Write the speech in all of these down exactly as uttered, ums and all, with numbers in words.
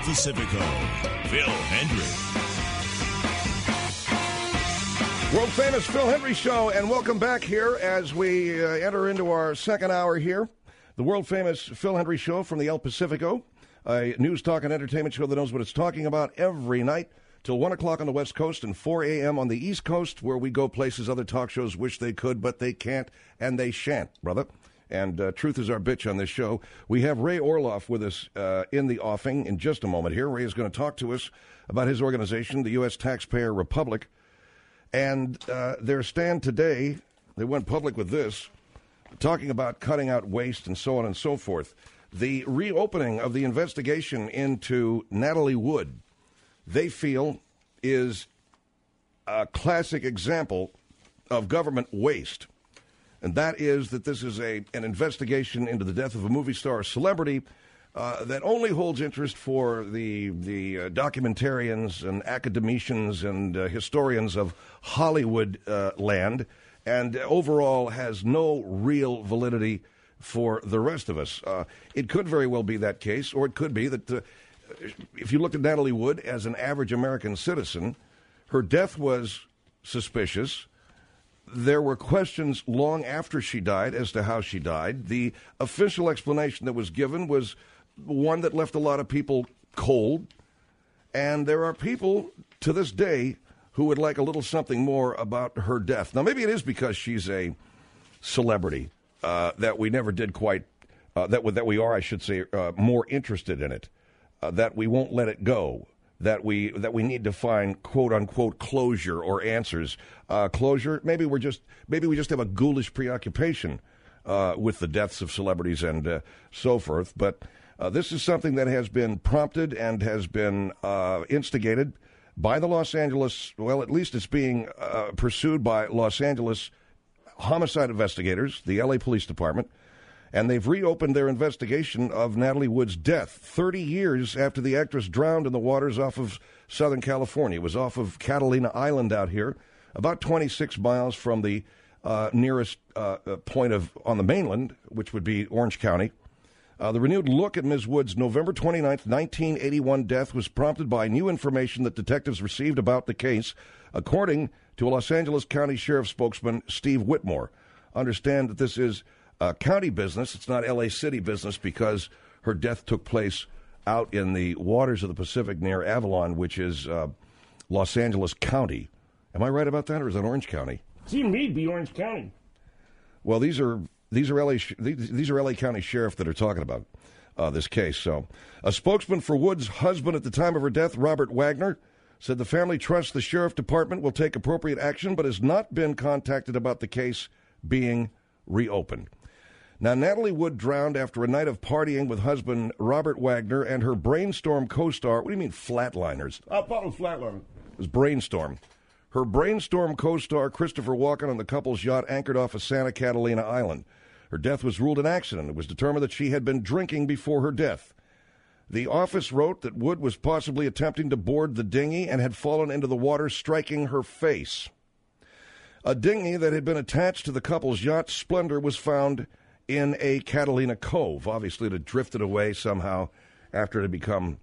Pacifico, Phil Hendrie. World famous Phil Hendrie Show, and welcome back here as we uh, enter into our second hour here. The world famous Phil Hendrie Show from the El Pacifico, a news, talk, and entertainment show that knows what it's talking about every night till one o'clock on the West Coast and four a.m. on the East Coast, where we go places other talk shows wish they could, but they can't, and they shan't, brother. And uh, truth is our bitch on this show. We have Ray Orloff with us uh, in the offing in just a moment here. Ray is going to talk to us about his organization, the U S Taxpayer Republic. And uh, their stand today, they went public with this, talking about cutting out waste and so on and so forth. The reopening of the investigation into Natalie Wood, they feel, is a classic example of government waste. And that is that this is a an investigation into the death of a movie star, celebrity, uh, that only holds interest for the the uh, documentarians and academicians and uh, historians of Hollywood uh, land, and overall has no real validity for the rest of us. Uh, it could very well be that case, or it could be that uh, if you looked at Natalie Wood as an average American citizen, her death was suspicious. There were questions long after she died as to how she died. The official explanation that was given was one that left a lot of people cold. And there are people to this day who would like a little something more about her death. Now, maybe it is because she's a celebrity uh, that we never did quite, uh, that, that we are, I should say, uh, more interested in it, uh, that we won't let it go. That we that we need to find quote unquote closure or answers. Uh, closure. Maybe we're just maybe we just have a ghoulish preoccupation uh, with the deaths of celebrities and uh, so forth. But uh, this is something that has been prompted and has been uh, instigated by the Los Angeles. Well, at least it's being uh, pursued by Los Angeles homicide investigators, the L A Police Department. And they've reopened their investigation of Natalie Wood's death thirty years after the actress drowned in the waters off of Southern California. It was off of Catalina Island out here, about twenty-six miles from the uh, nearest uh, point of on the mainland, which would be Orange County. Uh, the renewed look at Miz Wood's November twenty-ninth, nineteen eighty-one death was prompted by new information that detectives received about the case, according to a Los Angeles County Sheriff spokesman, Steve Whitmore. Understand that this is Uh, county business. It's not L A City business because her death took place out in the waters of the Pacific near Avalon, which is uh, Los Angeles County. Am I right about that, or is that Orange County? Seemed to me to be Orange County. Well, these are these are L A these, these are L A County Sheriff that are talking about uh, this case. So, a spokesman for Wood's husband at the time of her death, Robert Wagner, said the family trusts the Sheriff Department will take appropriate action, but has not been contacted about the case being reopened. Now, Natalie Wood drowned after a night of partying with husband Robert Wagner and her Brainstorm co-star. What do you mean, flatliners? I thought it was flatliners. It was Brainstorm. Her Brainstorm co-star, Christopher Walken, on the couple's yacht anchored off of Santa Catalina Island. Her death was ruled an accident. It was determined that she had been drinking before her death. The office wrote that Wood was possibly attempting to board the dinghy and had fallen into the water, striking her face. A dinghy that had been attached to the couple's yacht, Splendor, was found in a Catalina Cove. Obviously, it had drifted away somehow after it had become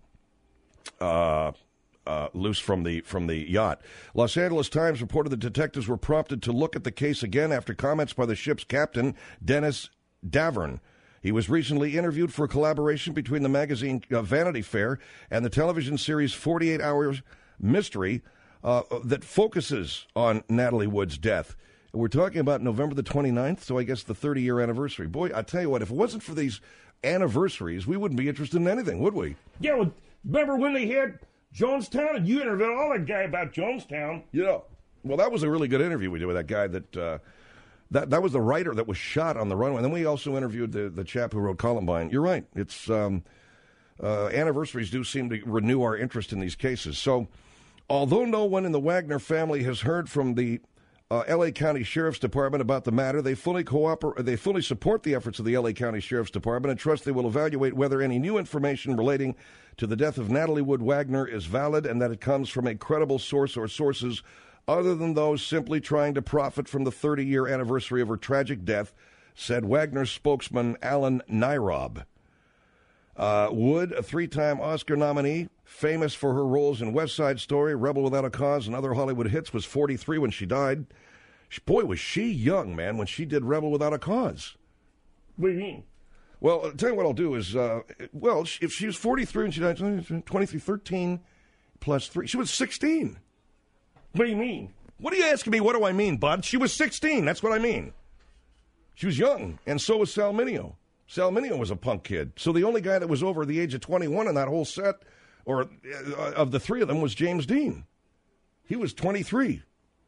uh, uh, loose from the from the yacht. Los Angeles Times reported that detectives were prompted to look at the case again after comments by the ship's captain, Dennis Davern. He was recently interviewed for a collaboration between the magazine uh, Vanity Fair and the television series forty-eight hours Mystery uh, that focuses on Natalie Wood's death. We're talking about November the twenty-ninth, so I guess the thirty-year anniversary. Boy, I tell you what, if it wasn't for these anniversaries, we wouldn't be interested in anything, would we? Yeah, well, remember when they had Jonestown, and you interviewed all that guy about Jonestown. Yeah. Well, that was a really good interview we did with that guy that, uh, that that was the writer that was shot on the runway. And then we also interviewed the, the chap who wrote Columbine. You're right. It's um, uh, anniversaries do seem to renew our interest in these cases. So, although no one in the Wagner family has heard from the Uh, L A County Sheriff's Department about the matter, They fully cooperate. They fully support the efforts of the L A County Sheriff's Department and trust they will evaluate whether any new information relating to the death of Natalie Wood Wagner is valid and that it comes from a credible source or sources other than those simply trying to profit from the thirty-year anniversary of her tragic death, said Wagner's spokesman Alan Nyrob. Uh, Wood, a three-time Oscar nominee, famous for her roles in West Side Story, Rebel Without a Cause, and other Hollywood hits, was forty-three when she died. Boy, was she young, man, when she did Rebel Without a Cause. What do you mean? Well, I'll tell you what I'll do is, uh, well, if she was forty-three when she died, twenty-three, thirteen plus three, she was sixteen. What do you mean? What are you asking me? What do I mean, bud? She was sixteen. That's what I mean. She was young, and so was Sal Mineo. Sal Mineo was a punk kid. So the only guy that was over the age of twenty-one in that whole set, or uh, of the three of them, was James Dean. He was twenty-three.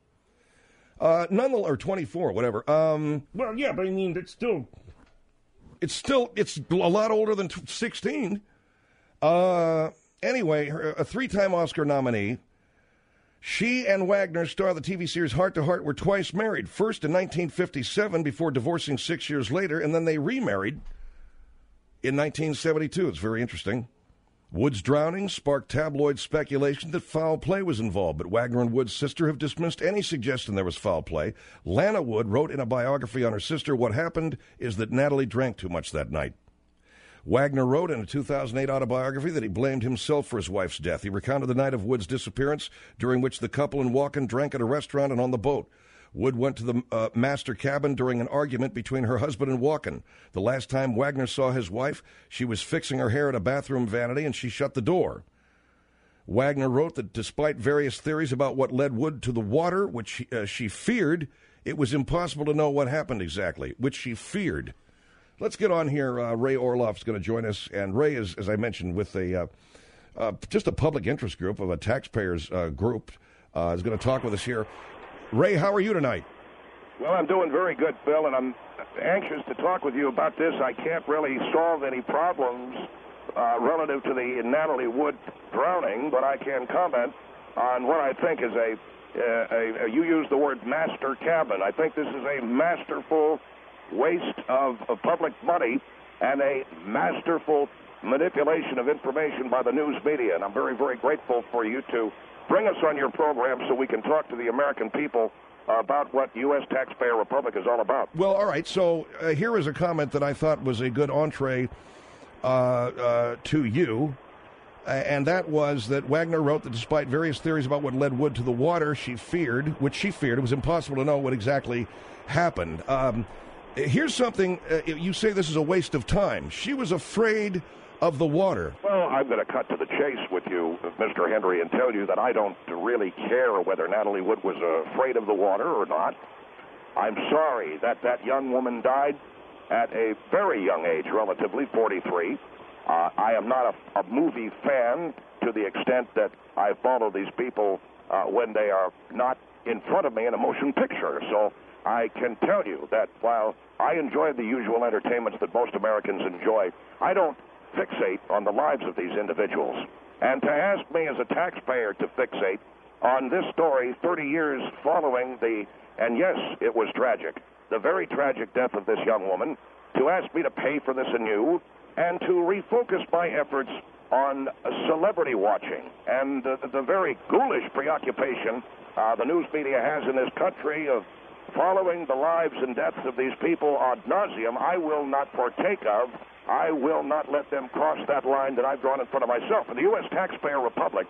Uh, none, or twenty-four, whatever. Um, well, yeah, but I mean, it's still... It's still, it's a lot older than sixteen. Uh, anyway, her, a three-time Oscar nominee. She and Wagner, star of the T V series Heart to Heart, were twice married. First in nineteen fifty-seven before divorcing six years later, and then they remarried in nineteen seventy-two. It's very interesting. Wood's drowning sparked tabloid speculation that foul play was involved, but Wagner and Wood's sister have dismissed any suggestion there was foul play. Lana Wood wrote in a biography on her sister, "What happened is that Natalie drank too much that night." Wagner wrote in a two thousand eight autobiography that he blamed himself for his wife's death. He recounted the night of Wood's disappearance, during which the couple in Walken drank at a restaurant and on the boat. Wood went to the uh, master cabin during an argument between her husband and Walken. The last time Wagner saw his wife, she was fixing her hair at a bathroom vanity, and she shut the door. Wagner wrote that despite various theories about what led Wood to the water, which she, uh, she feared, it was impossible to know what happened exactly, which she feared. Let's get on here. Uh, Ray Orloff's going to join us, and Ray is, as I mentioned, with a uh, uh, just a public interest group of a taxpayers uh, group, uh, is going to talk with us here. Ray, how are you tonight? Well, I'm doing very good, Bill, and I'm anxious to talk with you about this. I can't really solve any problems uh, relative to the Natalie Wood drowning, but I can comment on what I think is a, uh, a, a you used the word master cabin. I think this is a masterful waste of, of public money and a masterful manipulation of information by the news media, and I'm very, very grateful for you to bring us on your program so we can talk to the American people about what U S Taxpayer Republic is all about. Well, all right. So uh, here is a comment that I thought was a good entree uh, uh, to you, uh, and that was that Wagner wrote that despite various theories about what led Wood to the water, she feared, which she feared, it was impossible to know what exactly happened. Um, here's something, uh, you say this is a waste of time. She was afraid of the water. Well, I'm going to cut to the chase with you, Mister Henry, and tell you that I don't really care whether Natalie Wood was uh, afraid of the water or not. I'm sorry that that young woman died at a very young age, relatively, forty-three. Uh, I am not a, a movie fan to the extent that I follow these people uh, when they are not in front of me in a motion picture. So I can tell you that while I enjoy the usual entertainments that most Americans enjoy, I don't fixate on the lives of these individuals. And to ask me as a taxpayer to fixate on this story thirty years following the, and yes, it was tragic, the very tragic death of this young woman, to ask me to pay for this anew and to refocus my efforts on celebrity watching and uh, the very ghoulish preoccupation uh, the news media has in this country of following the lives and deaths of these people ad nauseum, I will not partake of. I will not let them cross that line that I've drawn in front of myself. And the U S Taxpayer Republic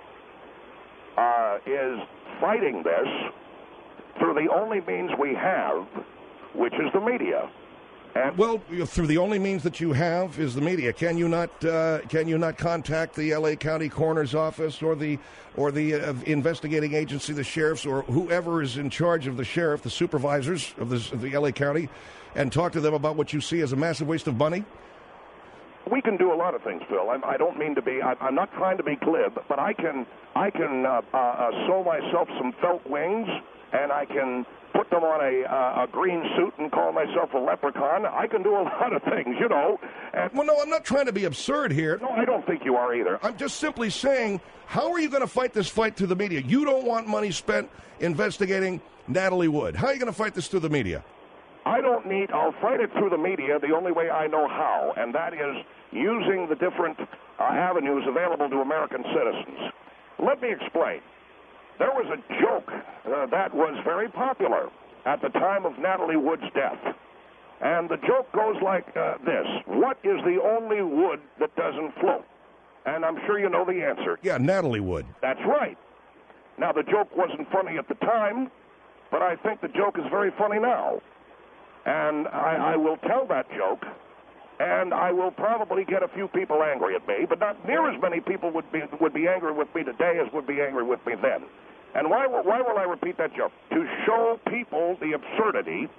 uh, is fighting this through the only means we have, which is the media. And well, through the only means that you have is the media. Can you not? Uh, can you not contact the L A County Coroner's Office or the or the uh, investigating agency, the sheriffs, or whoever is in charge of the sheriff, the supervisors of, this, of the L A County, and talk to them about what you see as a massive waste of money? We can do a lot of things, Phil. I'm, I don't mean to be. I, I'm not trying to be glib, but I can. I can uh, uh, uh, sew myself some felt wings, and I can put them on a, uh, a green suit and call myself a leprechaun. I can do a lot of things, you know. And well, no, I'm not trying to be absurd here. No, I don't think you are either. I'm just simply saying, how are you going to fight this fight through the media? You don't want money spent investigating Natalie Wood. How are you going to fight this through the media? I don't need, I'll fight it through the media the only way I know how, and that is using the different uh, avenues available to American citizens. Let me explain. There was a joke uh, that was very popular at the time of Natalie Wood's death. And the joke goes like uh, this. What is the only wood that doesn't float? And I'm sure you know the answer. Yeah, Natalie Wood. That's right. Now, the joke wasn't funny at the time, but I think the joke is very funny now. And I, I will tell that joke, and I will probably get a few people angry at me, but not near as many people would be would be angry with me today as would be angry with me then. And why, why will I repeat that joke? To show people the absurdity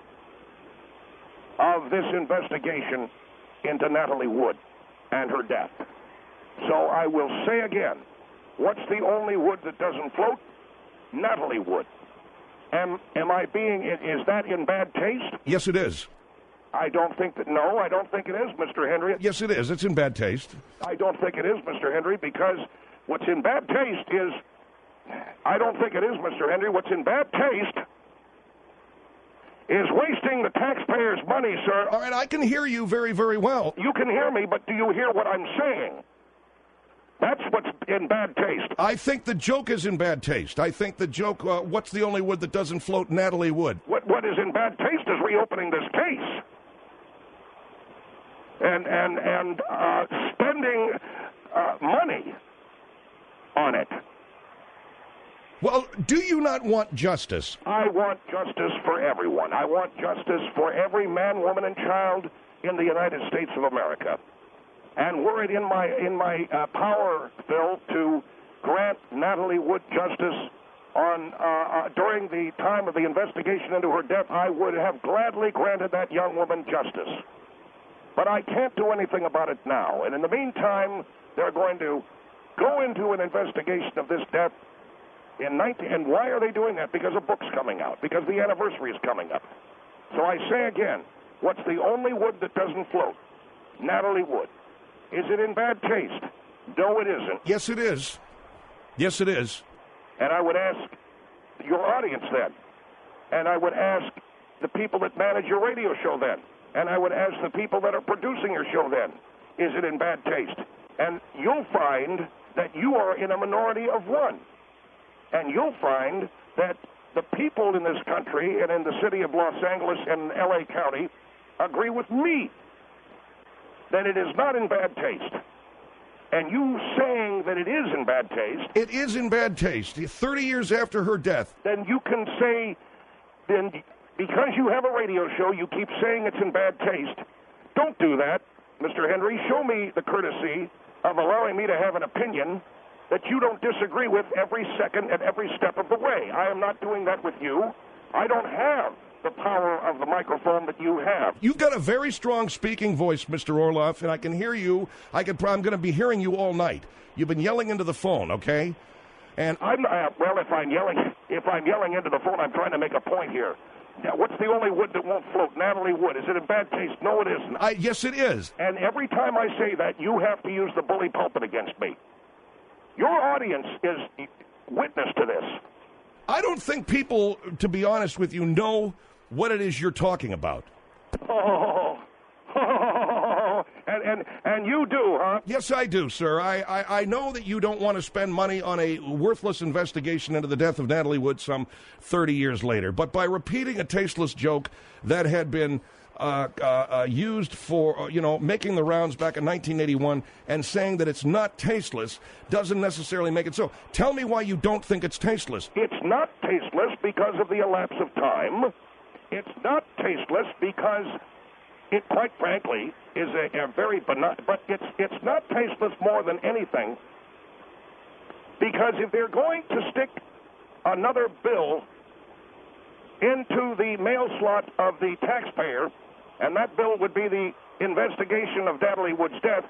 of this investigation into Natalie Wood and her death. So I will say again, what's the only wood that doesn't float? Natalie Wood. Am, am I being, is that in bad taste? Yes, it is. I don't think that, no, I don't think it is, Mister Henry. Yes, it is. It's in bad taste. I don't think it is, Mister Henry, because what's in bad taste is, I don't think it is, Mister Henry, what's in bad taste is wasting the taxpayers' money, sir. All right, I can hear you very, very well. You can hear me, but do you hear what I'm saying? That's what's in bad taste. I think the joke is in bad taste. I think the joke, uh, what's the only wood that doesn't float? Natalie Wood. What What is in bad taste is reopening this case. And, and, and uh, spending uh, money on it. Well, do you not want justice? I want justice for everyone. I want justice for every man, woman, and child in the United States of America. And were it in my in my uh, power, Phil, to grant Natalie Wood justice on uh, uh, during the time of the investigation into her death, I would have gladly granted that young woman justice. But I can't do anything about it now. And in the meantime, they're going to go into an investigation of this death in nineteen. And why are they doing that? Because a book's coming out. Because the anniversary is coming up. So I say again, what's the only wood that doesn't float? Natalie Wood. Is it in bad taste? No, it isn't. Yes, it is. Yes, it is. And I would ask your audience then, and I would ask the people that manage your radio show then, and I would ask the people that are producing your show then, is it in bad taste? And you'll find that you are in a minority of one. And you'll find that the people in this country and in the city of Los Angeles and L A County agree with me that it is not in bad taste. And you saying that it is in bad taste... It is in bad taste. thirty years after her death. Then you can say, then because you have a radio show, you keep saying it's in bad taste. Don't do that, Mister Henry. Show me the courtesy of allowing me to have an opinion that you don't disagree with every second and every step of the way. I am not doing that with you. I don't have the power of the microphone that you have. You've got a very strong speaking voice, Mister Orloff, and I can hear you. I can, I'm going to be hearing you all night. You've been yelling into the phone, okay? And I'm uh, well. If I'm yelling, if I'm yelling into the phone, I'm trying to make a point here. Now, what's the only wood that won't float? Natalie Wood. Is it in bad taste? No, it isn't. I, yes, it is. And every time I say that, you have to use the bully pulpit against me. Your audience is witness to this. I don't think people, to be honest with you, know what it is you're talking about. Oh, oh, and, and, and you do, huh? Yes, I do, sir. I, I, I know that you don't want to spend money on a worthless investigation into the death of Natalie Wood some thirty years later. But by repeating a tasteless joke that had been uh, uh, uh, used for, uh, you know, making the rounds back in nineteen eighty-one and saying that it's not tasteless doesn't necessarily make it so. Tell me why you don't think it's tasteless. It's not tasteless because of the elapse of time. It's not tasteless because it, quite frankly, is a, a very benign, but it's it's not tasteless more than anything because if they're going to stick another bill into the mail slot of the taxpayer, and that bill would be the investigation of Natalie Wood's death,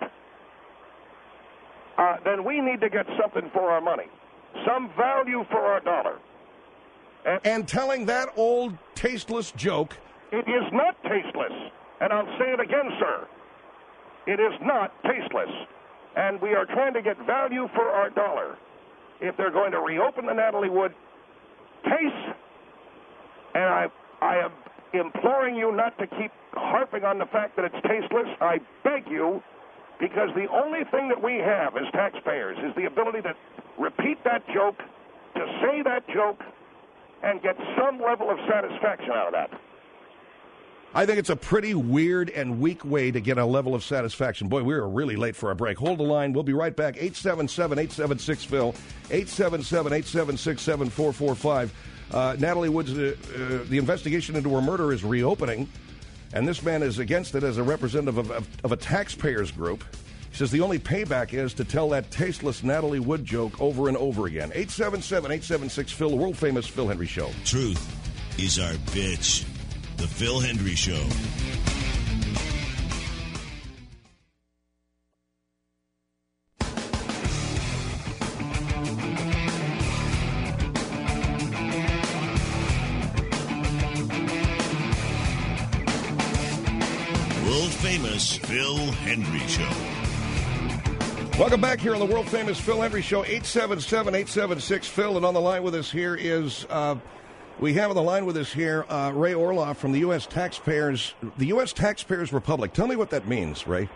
uh, then we need to get something for our money, some value for our dollar. And, and telling that old tasteless joke. It is not tasteless. And I'll say it again, sir. It is not tasteless. And we are trying to get value for our dollar. If they're going to reopen the Natalie Wood case, and I, I am imploring you not to keep harping on the fact that it's tasteless, I beg you, because the only thing that we have as taxpayers is the ability to repeat that joke, to say that joke, and get some level of satisfaction out of that. I think it's a pretty weird and weak way to get a level of satisfaction. Boy, we are really late for our break. Hold the line. We'll be right back. eight seven seven, eight seven six, Phil. eight seven seven, eight seven six, seven four four five. Uh, Natalie Wood's, uh, uh, the investigation into her murder is reopening, and this man is against it as a representative of, of, of a taxpayers group. He says the only payback is to tell that tasteless Natalie Wood joke over and over again. eight seven seven, eight seven six, Phil, the world-famous Phil Hendry Show. Truth is our bitch. The Phil Hendry Show. World-famous Phil Hendry Show. Welcome back here on the world-famous Phil Hendry Show, eight seven seven, eight seven six, Phil. And on the line with us here is... Uh, We have on the line with us here uh, Ray Orloff from the U S Taxpayers, the U S Taxpayers Republic. Tell me what that means, Ray.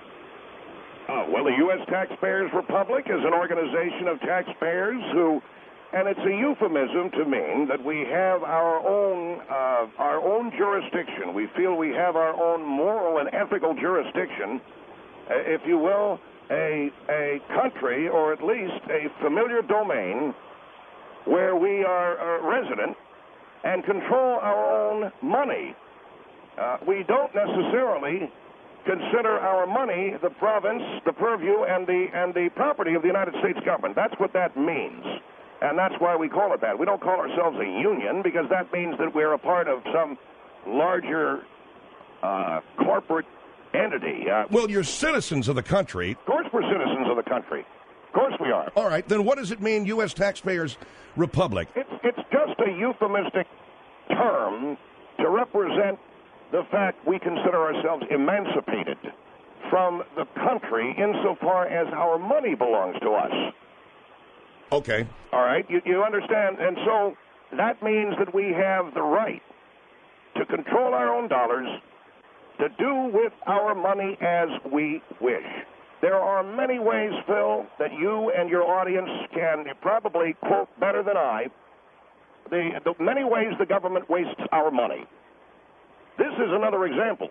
Oh, well, the U S Taxpayers Republic is an organization of taxpayers who, and it's a euphemism to mean that we have our own uh, our own jurisdiction. We feel we have our own moral and ethical jurisdiction, uh, if you will, a a country or at least a familiar domain where we are uh, resident and control our own money. Uh, we don't necessarily consider our money the province, the purview, and the and the property of the United States government. That's what that means, and that's why we call it that. We don't call ourselves a union because that means that we're a part of some larger uh, corporate entity. Uh, well, you're citizens of the country. Of course we're citizens of the country. Of course we are. All right, then what does it mean, U S Taxpayers Republic? It's, it's just a euphemistic term to represent the fact we consider ourselves emancipated from the country insofar as our money belongs to us. Okay. All right, you, you understand? And so that means that we have the right to control our own dollars, to do with our money as we wish. There are many ways, Phil, that you and your audience can probably quote better than I. The, the many ways the government wastes our money. This is another example.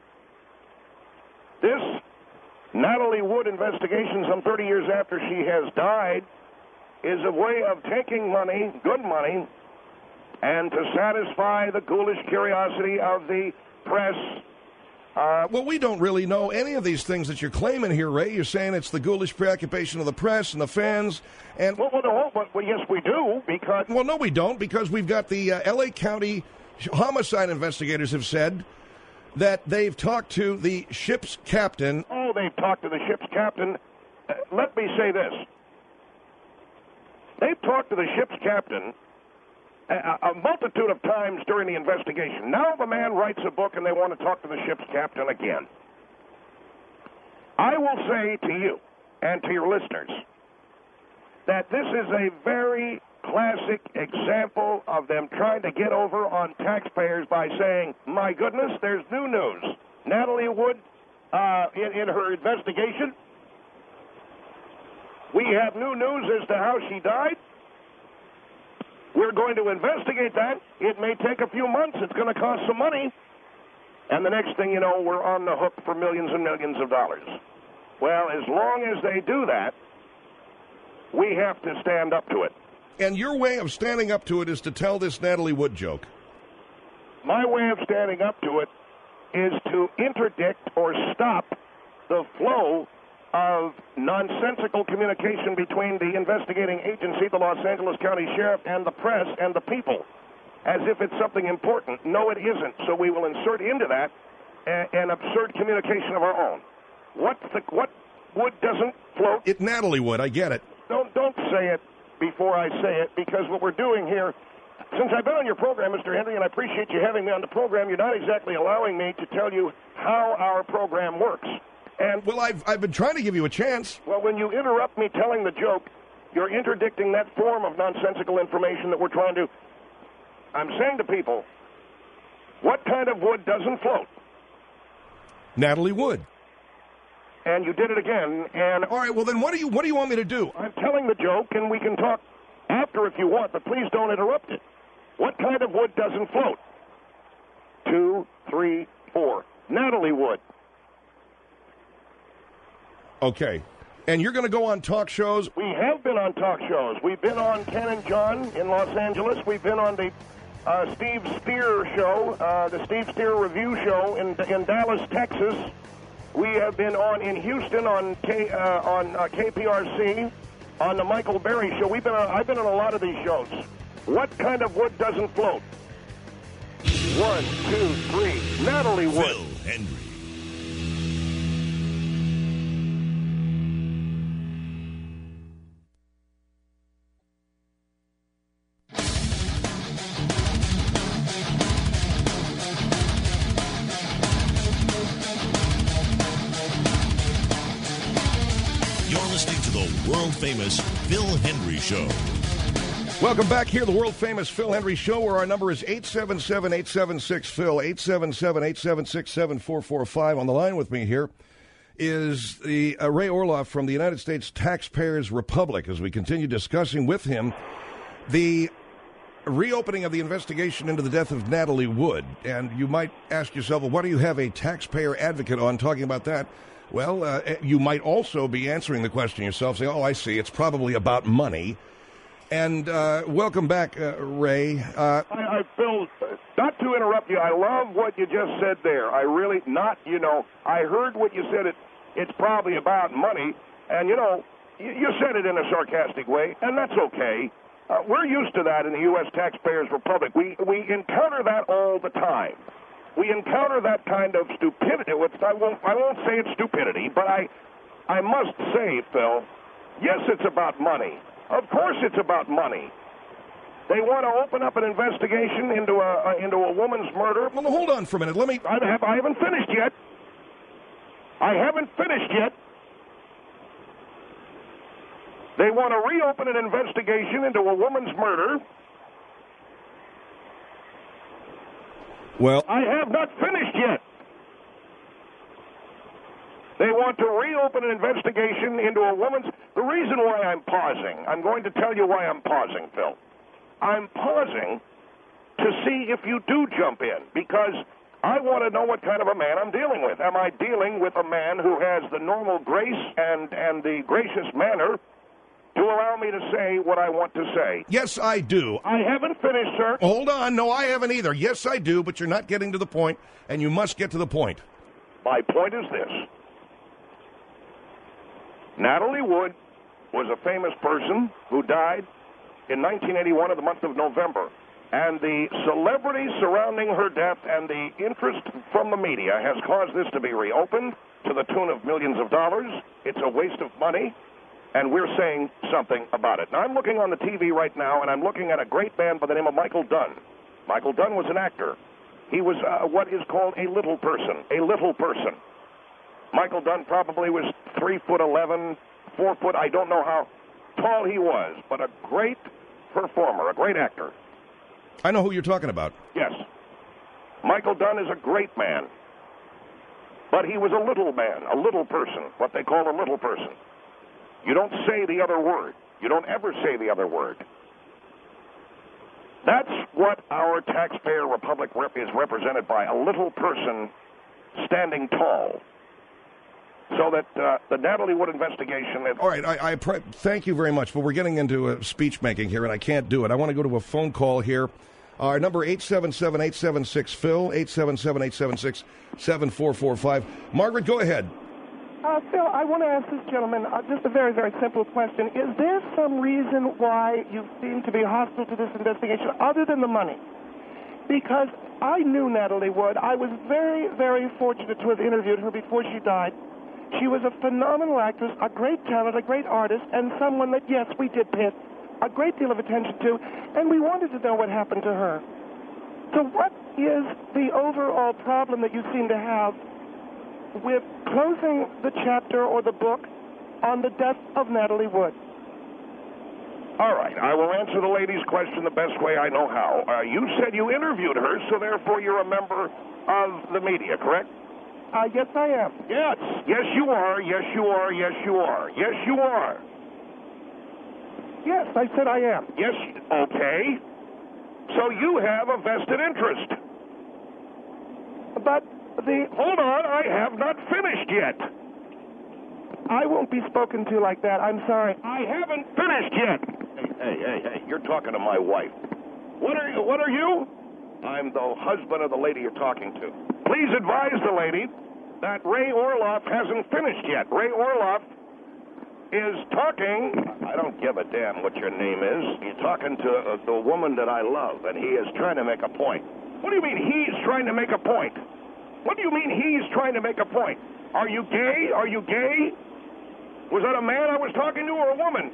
This Natalie Wood investigation, some thirty years after she has died, is a way of taking money, good money, and to satisfy the ghoulish curiosity of the press. Uh, well, we don't really know any of these things that you're claiming here, Ray. You're saying it's the ghoulish preoccupation of the press and the fans. And well, well, no, but, well, yes, we do, because... Well, no, we don't, because we've got the uh, L A County homicide investigators have said that they've talked to the ship's captain. Oh, they've talked to the ship's captain. Uh, let me say this. They've talked to the ship's captain a, a multitude of times during the investigation. Now the man writes a book and they want to talk to the ship's captain again. I will say to you and to your listeners that this is a very classic example of them trying to get over on taxpayers by saying, my goodness, there's new news. Natalie Wood, uh, in, in her investigation, we have new news as to how she died. We're going to investigate that. It may take a few months. It's going to cost some money. And the next thing you know, we're on the hook for millions and millions of dollars. Well, as long as they do that, we have to stand up to it. And your way of standing up to it is to tell this Natalie Wood joke. My way of standing up to it is to interdict or stop the flow of nonsensical communication between the investigating agency, the Los Angeles County Sheriff, and the press and the people, as if it's something important. No, it isn't. So we will insert into that a, an absurd communication of our own. What the, what Wood doesn't float? It Natalie Wood, I get it. Don't don't say it before I say it, because what we're doing here, since I've been on your program, Mister Hendry, and I appreciate you having me on the program, you're not exactly allowing me to tell you how our program works. And well, I've I've been trying to give you a chance. Well, when you interrupt me telling the joke, you're interdicting that form of nonsensical information that we're trying to. I'm saying to people, what kind of wood doesn't float? Natalie Wood. And you did it again. And all right, well then, what do you what do you want me to do? I'm telling the joke, and we can talk after if you want, but please don't interrupt it. What kind of wood doesn't float? Two, three, for. Natalie Wood. Okay. And you're going to go on talk shows? We have been on talk shows. We've been on Ken and John in Los Angeles. We've been on the uh, Steve Steer show, uh, the Steve Steer Review show in in Dallas, Texas. We have been on in Houston on K, uh, on uh, K P R C, on the Michael Berry show. We've been on, I've been on a lot of these shows. What kind of wood doesn't float? One, two, three. Natalie Wood. Phil Hendrie. World-famous Phil Hendrie Show. Welcome back here, the world-famous Phil Hendrie Show, where our number is eight seven seven, eight seven six, Phil, eight seven seven, eight seven six, seven four four five. On the line with me here is the uh, Ray Orloff from the United States Taxpayers Republic, as we continue discussing with him the reopening of the investigation into the death of Natalie Wood. And you might ask yourself, well, why do you have a taxpayer advocate on talking about that? Well, uh, you might also be answering the question yourself, saying, oh, I see, it's probably about money. And uh, welcome back, uh, Ray. Uh, I, I, Phil, not to interrupt you, I love what you just said there. I really, not, you know, I heard what you said, it, it's probably about money. And, you know, you, you said it in a sarcastic way, and that's okay. Uh, we're used to that in the U S Taxpayers Republic. We, we encounter that all the time. We encounter that kind of stupidity. I won't, I won't say it's stupidity, but I, I must say, Phil, yes, it's about money. Of course it's about money. They want to open up an investigation into a, into a woman's murder. Well, hold on for a minute. Let me... I, have, I haven't finished yet. I haven't finished yet. They want to reopen an investigation into a woman's murder. Well, I have not finished yet. They want to reopen an investigation into a woman's... The reason why I'm pausing, I'm going to tell you why I'm pausing, Phil. I'm pausing to see if you do jump in, because I want to know what kind of a man I'm dealing with. Am I dealing with a man who has the normal grace and, and the gracious manner to allow me to say what I want to say? Yes, I do. I haven't finished, sir. Hold on. No, I haven't either. Yes, I do, but you're not getting to the point, and you must get to the point. My point is this. Natalie Wood was a famous person who died in nineteen eighty-one in the month of November. And the celebrity surrounding her death and the interest from the media has caused this to be reopened to the tune of millions of dollars. It's a waste of money. And we're saying something about it. Now, I'm looking on the T V right now, and I'm looking at a great man by the name of Michael Dunn. Michael Dunn was an actor. He was uh, what is called a little person, a little person. Michael Dunn probably was three foot eleven, four foot, I don't know how tall he was, but a great performer, a great actor. I know who you're talking about. Yes. Michael Dunn is a great man. But he was a little man, a little person, what they call a little person. You don't say the other word. You don't ever say the other word. That's what our taxpayer republic rep is represented by, a little person standing tall. So that uh, the Natalie Wood investigation... All right, I, I pre- thank you very much, but we're getting into uh, speech-making here, and I can't do it. I want to go to a phone call here. Our number, eight seven seven, eight seven six, Phil, eight seven seven, eight seven six, seven four four five. Margaret, go ahead. Uh, Phil, I want to ask this gentleman uh, just a very, very simple question. Is there some reason why you seem to be hostile to this investigation other than the money? Because I knew Natalie Wood. I was very, very fortunate to have interviewed her before she died. She was a phenomenal actress, a great talent, a great artist, and someone that, yes, we did pay a great deal of attention to, and we wanted to know what happened to her. So what is the overall problem that you seem to have with closing the chapter or the book on the death of Natalie Wood? All right, I will answer the lady's question the best way I know how. Uh, you said you interviewed her, so therefore you're a member of the media, correct? Uh, yes, I am. Yes. Yes, you are. Yes, you are. Yes, you are. Yes, you are. Yes, I said I am. Yes, okay. So you have a vested interest. But The Hold on, I have not finished yet. I won't be spoken to like that. I'm sorry. I haven't finished yet. Hey, hey, hey, hey, you're talking to my wife. What are you? What are you? I'm the husband of the lady you're talking to. Please advise the lady that Ray Orloff hasn't finished yet. Ray Orloff is talking. I don't give a damn what your name is. He's talking to uh, the woman that I love, and he is trying to make a point. What do you mean he's trying to make a point? What do you mean he's trying to make a point? Are you gay? Are you gay? Was that a man I was talking to or a woman?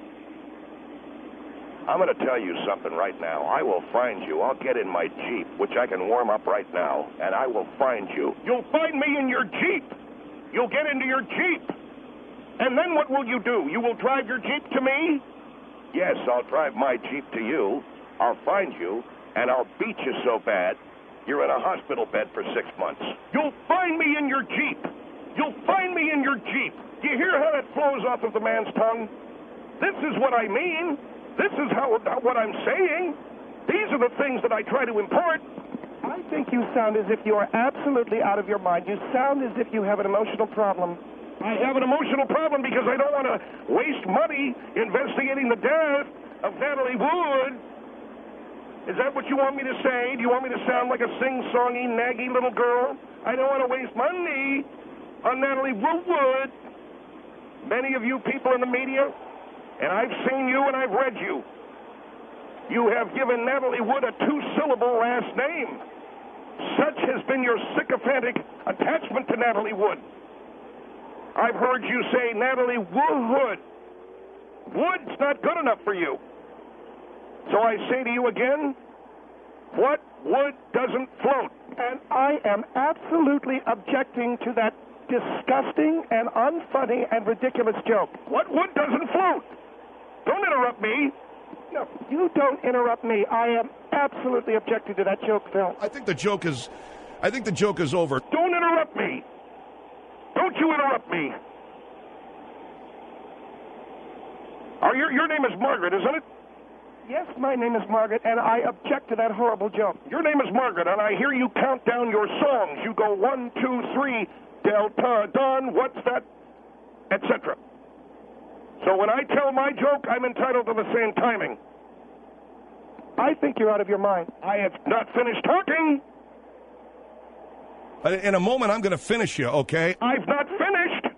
I'm going to tell you something right now. I will find you. I'll get in my Jeep, which I can warm up right now, and I will find you. You'll find me in your Jeep. You'll get into your Jeep. And then what will you do? You will drive your Jeep to me? Yes, I'll drive my Jeep to you. I'll find you, and I'll beat you so bad you're in a hospital bed for six months. You'll find me in your Jeep. You'll find me in your Jeep. Do you hear how that flows off of the man's tongue? This is what I mean. This is how what I'm saying. These are the things that I try to impart. I think you sound as if you are absolutely out of your mind. You sound as if you have an emotional problem. I have an emotional problem because I don't want to waste money investigating the death of Natalie Wood. Is that what you want me to say? Do you want me to sound like a sing-songy, naggy little girl? I don't want to waste money on Natalie Wood. Many of you people in the media, and I've seen you and I've read you, you have given Natalie Wood a two-syllable last name. Such has been your sycophantic attachment to Natalie Wood. I've heard you say Natalie Wood. Wood's not good enough for you. So I say to you again, what wood doesn't float? And I am absolutely objecting to that disgusting and unfunny and ridiculous joke. What wood doesn't float? Don't interrupt me. No, you don't interrupt me. I am absolutely objecting to that joke, Phil. I think the joke is, I think the joke is over. Don't interrupt me. Don't you interrupt me. Are your your name is Margaret, isn't it? Yes, my name is Margaret, and I object to that horrible joke. Your name is Margaret, and I hear you count down your songs. You go one, two, three, Delta, Dawn, what's that, et cetera. So when I tell my joke, I'm entitled to the same timing. I think you're out of your mind. I have not finished talking. In a moment, I'm going to finish you, okay? I've not finished.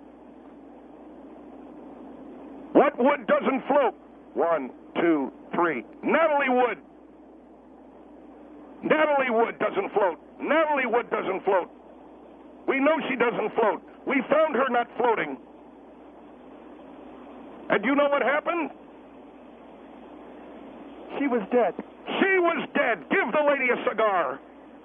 What wood doesn't float? One, two, three. Natalie Wood. Natalie Wood doesn't float. Natalie Wood doesn't float. We know she doesn't float. We found her not floating. And you know what happened? She was dead. She was dead. Give the lady a cigar.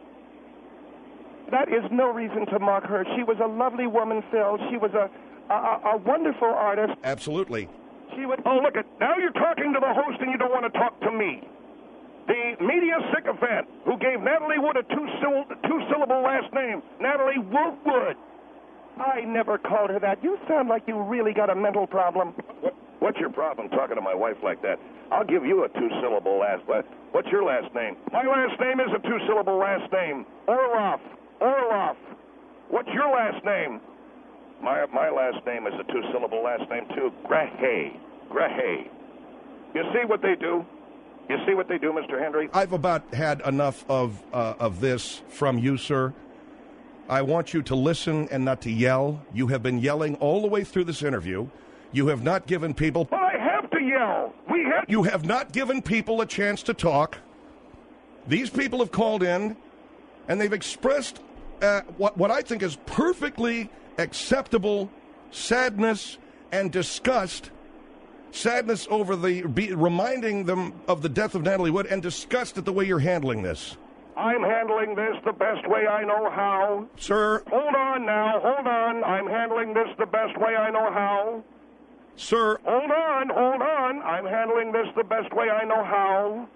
That is no reason to mock her. She was a lovely woman, Phil. She was a a, a wonderful artist. Absolutely. She would. Oh, look, at now you're talking to the host and you don't want to talk to me. The media sycophant who gave Natalie Wood a two-syllable, two-syllable last name, Natalie Wood. I never called her that. You sound like you really got a mental problem. What, what's your problem talking to my wife like that? I'll give you a two-syllable last. What's your last name? My last name is a two-syllable last name. Orloff. Orloff. What's your last name? My my last name is a two-syllable last name, too. Grahay. Grahay. You see what they do? You see what they do, Mister Henry? I've about had enough of uh, of this from you, sir. I want you to listen and not to yell. You have been yelling all the way through this interview. You have not given people... Well, I have to yell. We have... You have not given people a chance to talk. These people have called in, and they've expressed uh, what, what I think is perfectly acceptable sadness and disgust. Sadness over the... Be, reminding them of the death of Natalie Wood, and disgust at the way you're handling this. I'm handling this the best way I know how. Sir. Hold on now. Hold on. I'm handling this the best way I know how. Sir. Hold on. Hold on. I'm handling this the best way I know how.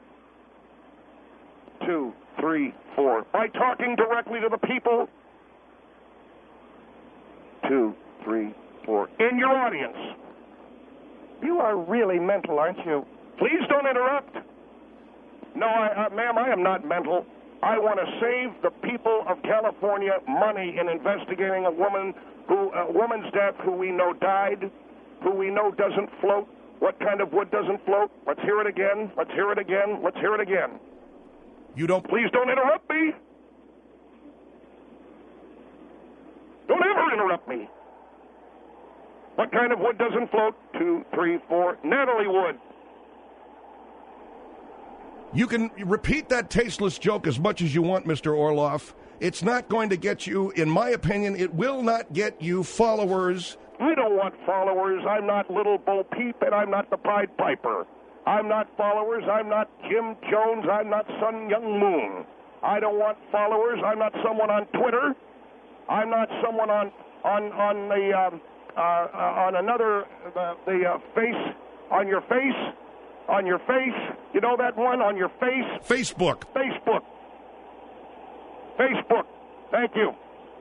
Two, three, four. By talking directly to the people. Two, three, four. In your audience. You are really mental, aren't you? Please don't interrupt. No, I, uh, ma'am, I am not mental. I want to save the people of California money in investigating a woman who, a woman's death who we know died, who we know doesn't float. What kind of wood doesn't float? Let's hear it again. Let's hear it again. Let's hear it again. You don't... Please don't interrupt me. Don't ever interrupt me. What kind of wood doesn't float? Two, three, four. Natalie Wood. You can repeat that tasteless joke as much as you want, Mister Orloff. It's not going to get you, in my opinion, it will not get you followers. I don't want followers. I'm not Little Bo Peep, and I'm not the Pied Piper. I'm not followers. I'm not Jim Jones. I'm not Sun Young Moon. I don't want followers. I'm not someone on Twitter. I'm not someone on on on the um, uh, uh, on another uh, the uh, face on your face on your face. You know that one on your face. Facebook. Facebook. Facebook. Thank you.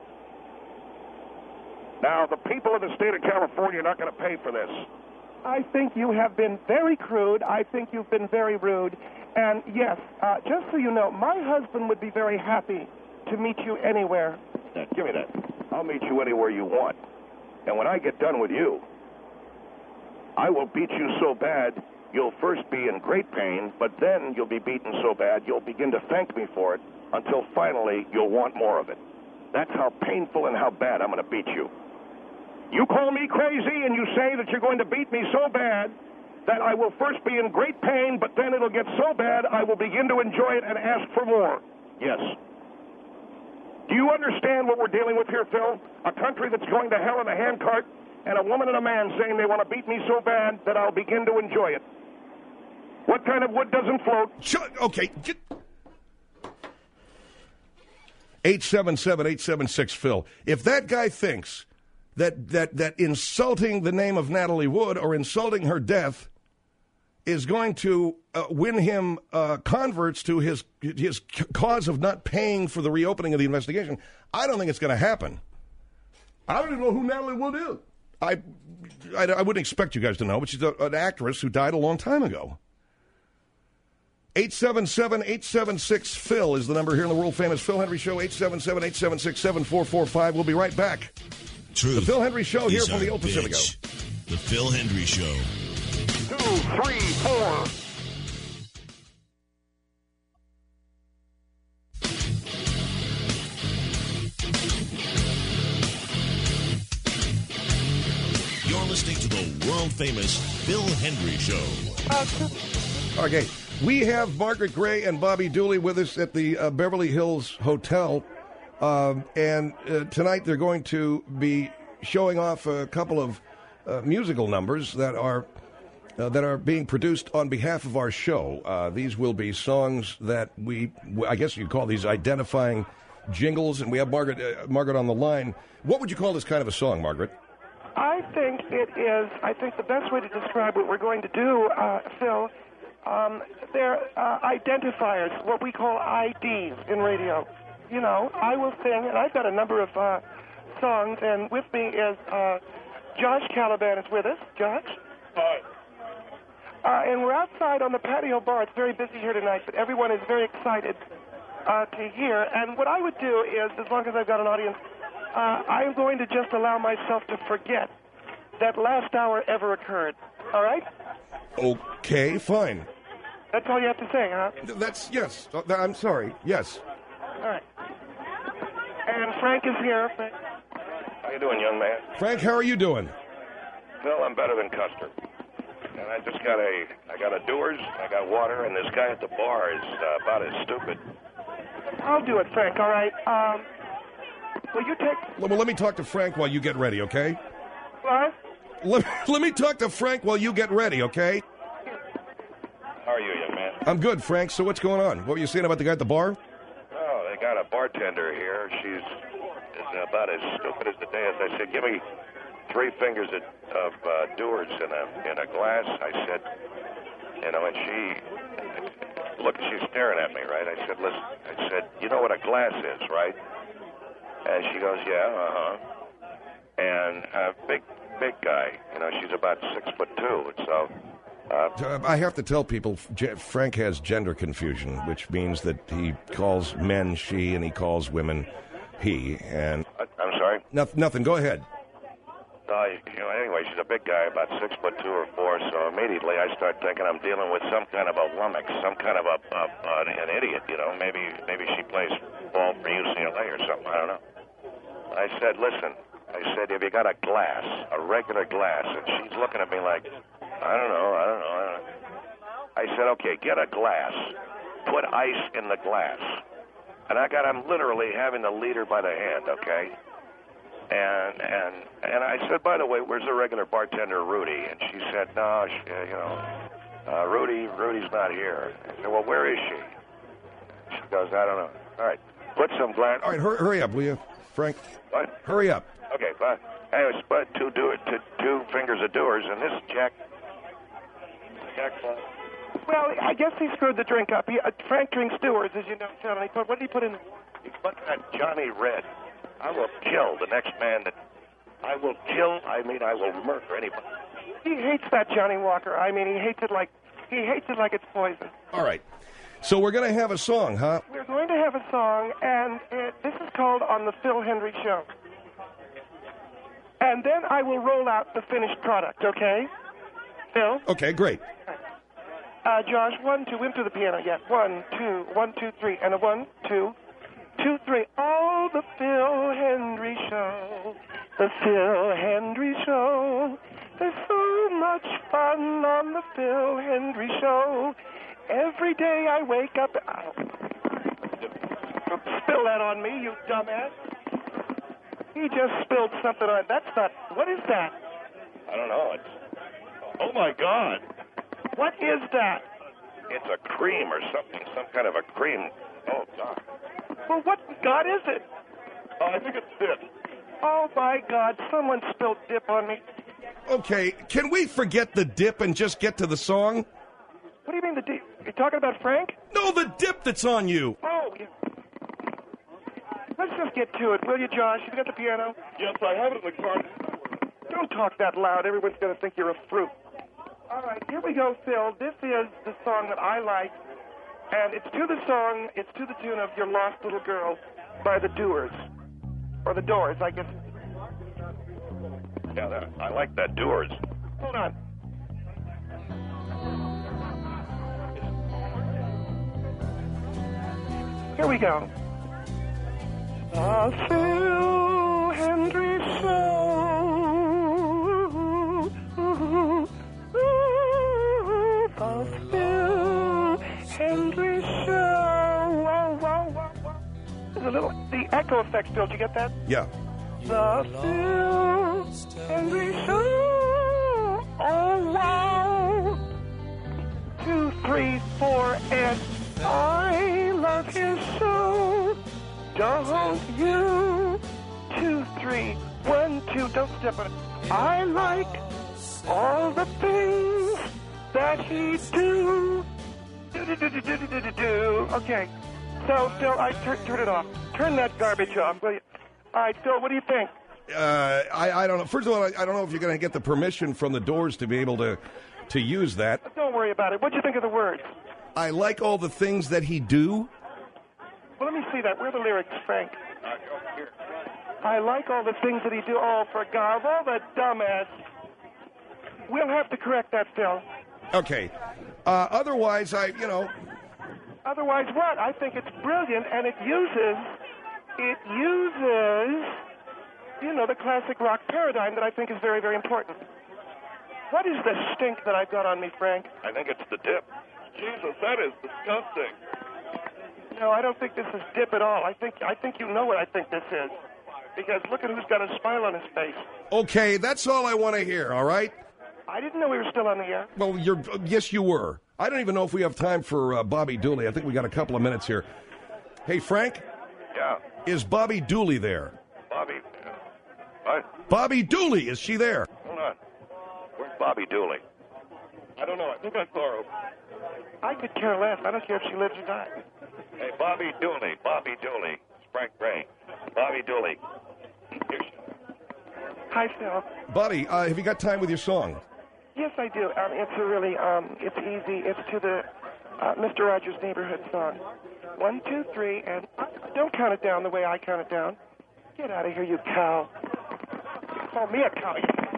Now, the people of the state of California are not going to pay for this. I think you have been very crude. I think you've been very rude. And yes, uh, just so you know, my husband would be very happy to meet you anywhere. Now, give me that. I'll meet you anywhere you want. And when I get done with you, I will beat you so bad, you'll first be in great pain, but then you'll be beaten so bad, you'll begin to thank me for it, until finally you'll want more of it. That's how painful and how bad I'm going to beat you. You call me crazy and you say that you're going to beat me so bad that I will first be in great pain, but then it'll get so bad I will begin to enjoy it and ask for more. Yes. Do you understand what we're dealing with here, Phil? A country that's going to hell in a handcart, and a woman and a man saying they want to beat me so bad that I'll begin to enjoy it. What kind of wood doesn't float? Shut, okay. Get... eight seven seven, eight seven six, Phil. If that guy thinks that, that, that insulting the name of Natalie Wood or insulting her death is going to uh, win him uh, converts to his his cause of not paying for the reopening of the investigation, I don't think it's going to happen. I don't even know who Natalie Wood is. I, I, I wouldn't expect you guys to know, but she's a, an actress who died a long time ago. eight seven seven, eight seven six, Phil is the number here in the world-famous Phil Hendry Show, eight seven seven, eight seven six, seven four four five. We'll be right back. Truth. The Phil Hendry Show here is from the our El Pacifico. bitch. The Phil Hendry Show. Two, three, four. You're listening to the world-famous Phil Hendry Show. Okay, we have Margaret Gray and Bobby Dooley with us at the uh, Beverly Hills Hotel, um, and uh, tonight they're going to be showing off a couple of uh, musical numbers that are uh, that are being produced on behalf of our show. Uh, these will be songs that we, I guess you'd call these identifying jingles, and we have Margaret uh, Margaret on the line. What would you call this kind of a song, Margaret? I think it is, I think the best way to describe what we're going to do, uh, Phil, um, they're uh, identifiers, what we call I Ds in radio. You know, I will sing, and I've got a number of uh, songs, and with me is uh, Josh Caliban is with us. Josh? Hi. Uh, and we're outside on the patio bar. It's very busy here tonight, but everyone is very excited uh, to hear. And what I would do is, as long as I've got an audience, uh, I'm going to just allow myself to forget that last hour ever occurred. All right? Okay, fine. That's all you have to say, huh? That's, yes. Uh, I'm sorry. Yes. All right. And Frank is here. Frank. How you doing, young man? Frank, how are you doing? Phil, I'm better than Custer. And I just got a, I got a Dewar's, I got water, and this guy at the bar is uh, about as stupid. I'll do it, Frank, all right? Um, will you take... Well, let me talk to Frank while you get ready, okay? What? Let, let me talk to Frank while you get ready, okay? How are you, young man? I'm good, Frank. So what's going on? What were you saying about the guy at the bar? Oh, they got a bartender here. She's is about as stupid as the day is. I said, give me three fingers of, of uh, Dewar's in a in a glass. I said, you know, and she look, she's staring at me, right? I said, listen, I said, you know what a glass is, right? And she goes, yeah, uh huh. And a big, big guy, you know, she's about six foot two. And so Uh, I have to tell people, J- Frank has gender confusion, which means that he calls men she and he calls women he. And I, I'm sorry? no, nothing. Go ahead. Uh, you know, anyway, she's a big guy, about six foot two or four, so immediately I start thinking I'm dealing with some kind of a lummox, some kind of a, a, a an idiot, you know. Maybe maybe she plays ball for U C L A or something, I don't know. I said, listen, I said, have you got a glass, a regular glass? And she's looking at me like, I don't know, I don't know, I don't know. I said, okay, get a glass. Put ice in the glass. And I got, I'm literally having to lead her by the hand, okay? And and and I said, by the way, where's the regular bartender, Rudy? And she said, no, she, you know, uh, Rudy, Rudy's not here. I said, well, where is she? She goes, I don't know. All right, put some glass. All right, hurry, hurry up, will you, Frank? What? Hurry up. Okay, fine. Anyway, spud two do it, two, two fingers of doers, and this Jack. Jack. Uh, Well, I guess he screwed the drink up. He, uh, Frank drinks Stewards, as you know, John. He put, what did he put in? he put that Johnny Red. I will kill the next man that. I will kill. I mean, I will murder anybody. He hates that Johnny Walker. I mean, he hates it like he hates it like it's poison. All right. So we're going to have a song, huh? We're going to have a song, and it, this is called "On the Phil Hendry Show." And then I will roll out the finished product. Okay, Phil? Okay, great. Uh, Josh, one, two, into the piano. Yeah, one, two, one, two, three, and a one, two, two, three. Oh, the Phil Hendry Show, the Phil Hendry Show. There's so much fun on the Phil Hendry Show. Every day I wake up. Oh. Don't spill that on me, you dumbass. He just spilled something on. That's not. What is that? I don't know. It's. Oh my God. What is that? It's a cream or something. Some kind of a cream. Oh God. Well, what God is it? Oh, I think it's dip. Oh my God! Someone spilled dip on me. Okay, can we forget the dip and just get to the song? What do you mean the dip? You're talking about Frank? No, the dip that's on you. Oh, yeah. Let's just get to it, will you, Josh? You got the piano? Yes, I have it in the car. Don't talk that loud. Everyone's going to think you're a fruit. All right, here we go, Phil. This is the song that I like, and it's to the song, it's to the tune of Your Lost Little Girl by the Doers. Or the Doors, I guess. Yeah, that, I like that Doers. Hold on. Here we go. The Phil Hendry Show. The Phil Hendry Show. Whoa, whoa, whoa, whoa. There's a little, the echo effect still. Did you get that? Yeah. The Phil Hendry Show. Oh, wow. Two, three, four, and I love his show. Don't you? Two, three, one, two, don't step on it. I like all the things that he do. Do, do, do, do, do, do, do, do. Okay. So, Phil, I tur- turn it off. Turn that garbage off, will you? All right, Phil, what do you think? Uh, I, I don't know. First of all, I, I don't know if you're going to get the permission from the Doors to be able to, to use that. Don't worry about it. What'd you think of the words? I like all the things that he do. Well, let me see that. Where are the lyrics, Frank? I like all the things that he do. Oh, for God, all the dumbass. We'll have to correct that, Phil. Okay. Uh, otherwise, I, you know, Otherwise, what? I think it's brilliant, and it uses, it uses, you know, the classic rock paradigm that I think is very, very important. What is the stink that I've got on me, Frank? I think it's the dip. Jesus, that is disgusting. No, I don't think this is dip at all. I think, I think you know what I think this is. Because look at who's got a smile on his face. okay, that's all I want to hear, all right? I didn't know we were still on the air. Well, you're, yes, you were. I don't even know if we have time for uh, Bobby Dooley. I think we got a couple of minutes here. Hey, Frank, Yeah, is Bobby Dooley there? Bobby. What? Bobby Dooley, is she there? Hold on. Where's Bobby Dooley? I don't know. I think I saw her. I could care less. I don't care if she lives or dies. Hey, Bobby Dooley. Bobby Dooley. It's Frank Gray. Bobby Dooley. Here she- Hi, Phil. Bobby, uh, have you got time with your song? Yes, I do. Um, it's a really, um, it's easy. It's to the uh, Mister Rogers Neighborhood song. One, two, three, and don't count it down the way I count it down. Get out of here, you cow. Call me a cow.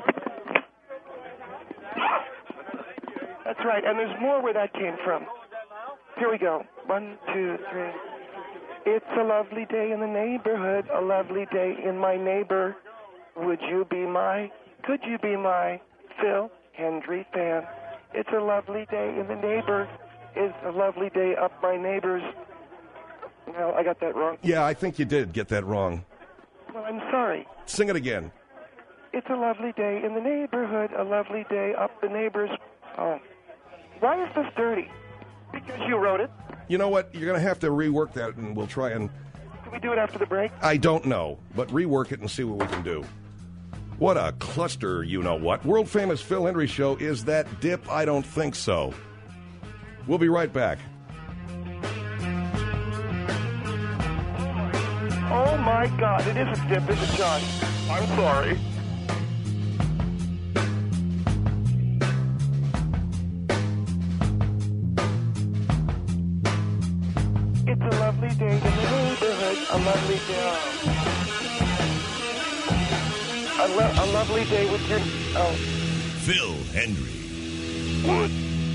That's right, and there's more where that came from. Here we go. One, two, three. It's a lovely day in the neighborhood, a lovely day in my neighbor. Would you be my, could you be my Phil Hendrie fan? It's a lovely day in the neighbor. It's a lovely day up my neighbor's. No, I got that wrong. Yeah, I think you did get that wrong. Well, I'm sorry. Sing it again. It's a lovely day in the neighborhood, a lovely day up the neighbor's. Oh. Why is this dirty? Because you wrote it. You know what? You're going to have to rework that, and we'll try and... Can we do it after the break? I don't know, but rework it and see what we can do. What a cluster, you-know-what. World-famous Phil Hendrie Show. Is that dip? I don't think so. We'll be right back. Oh, my God. It is a dip, is it, John? I'm sorry. It's a lovely day in the neighborhood, a lovely day. A, lo- a lovely day with your... Oh. Phil Hendrie. What?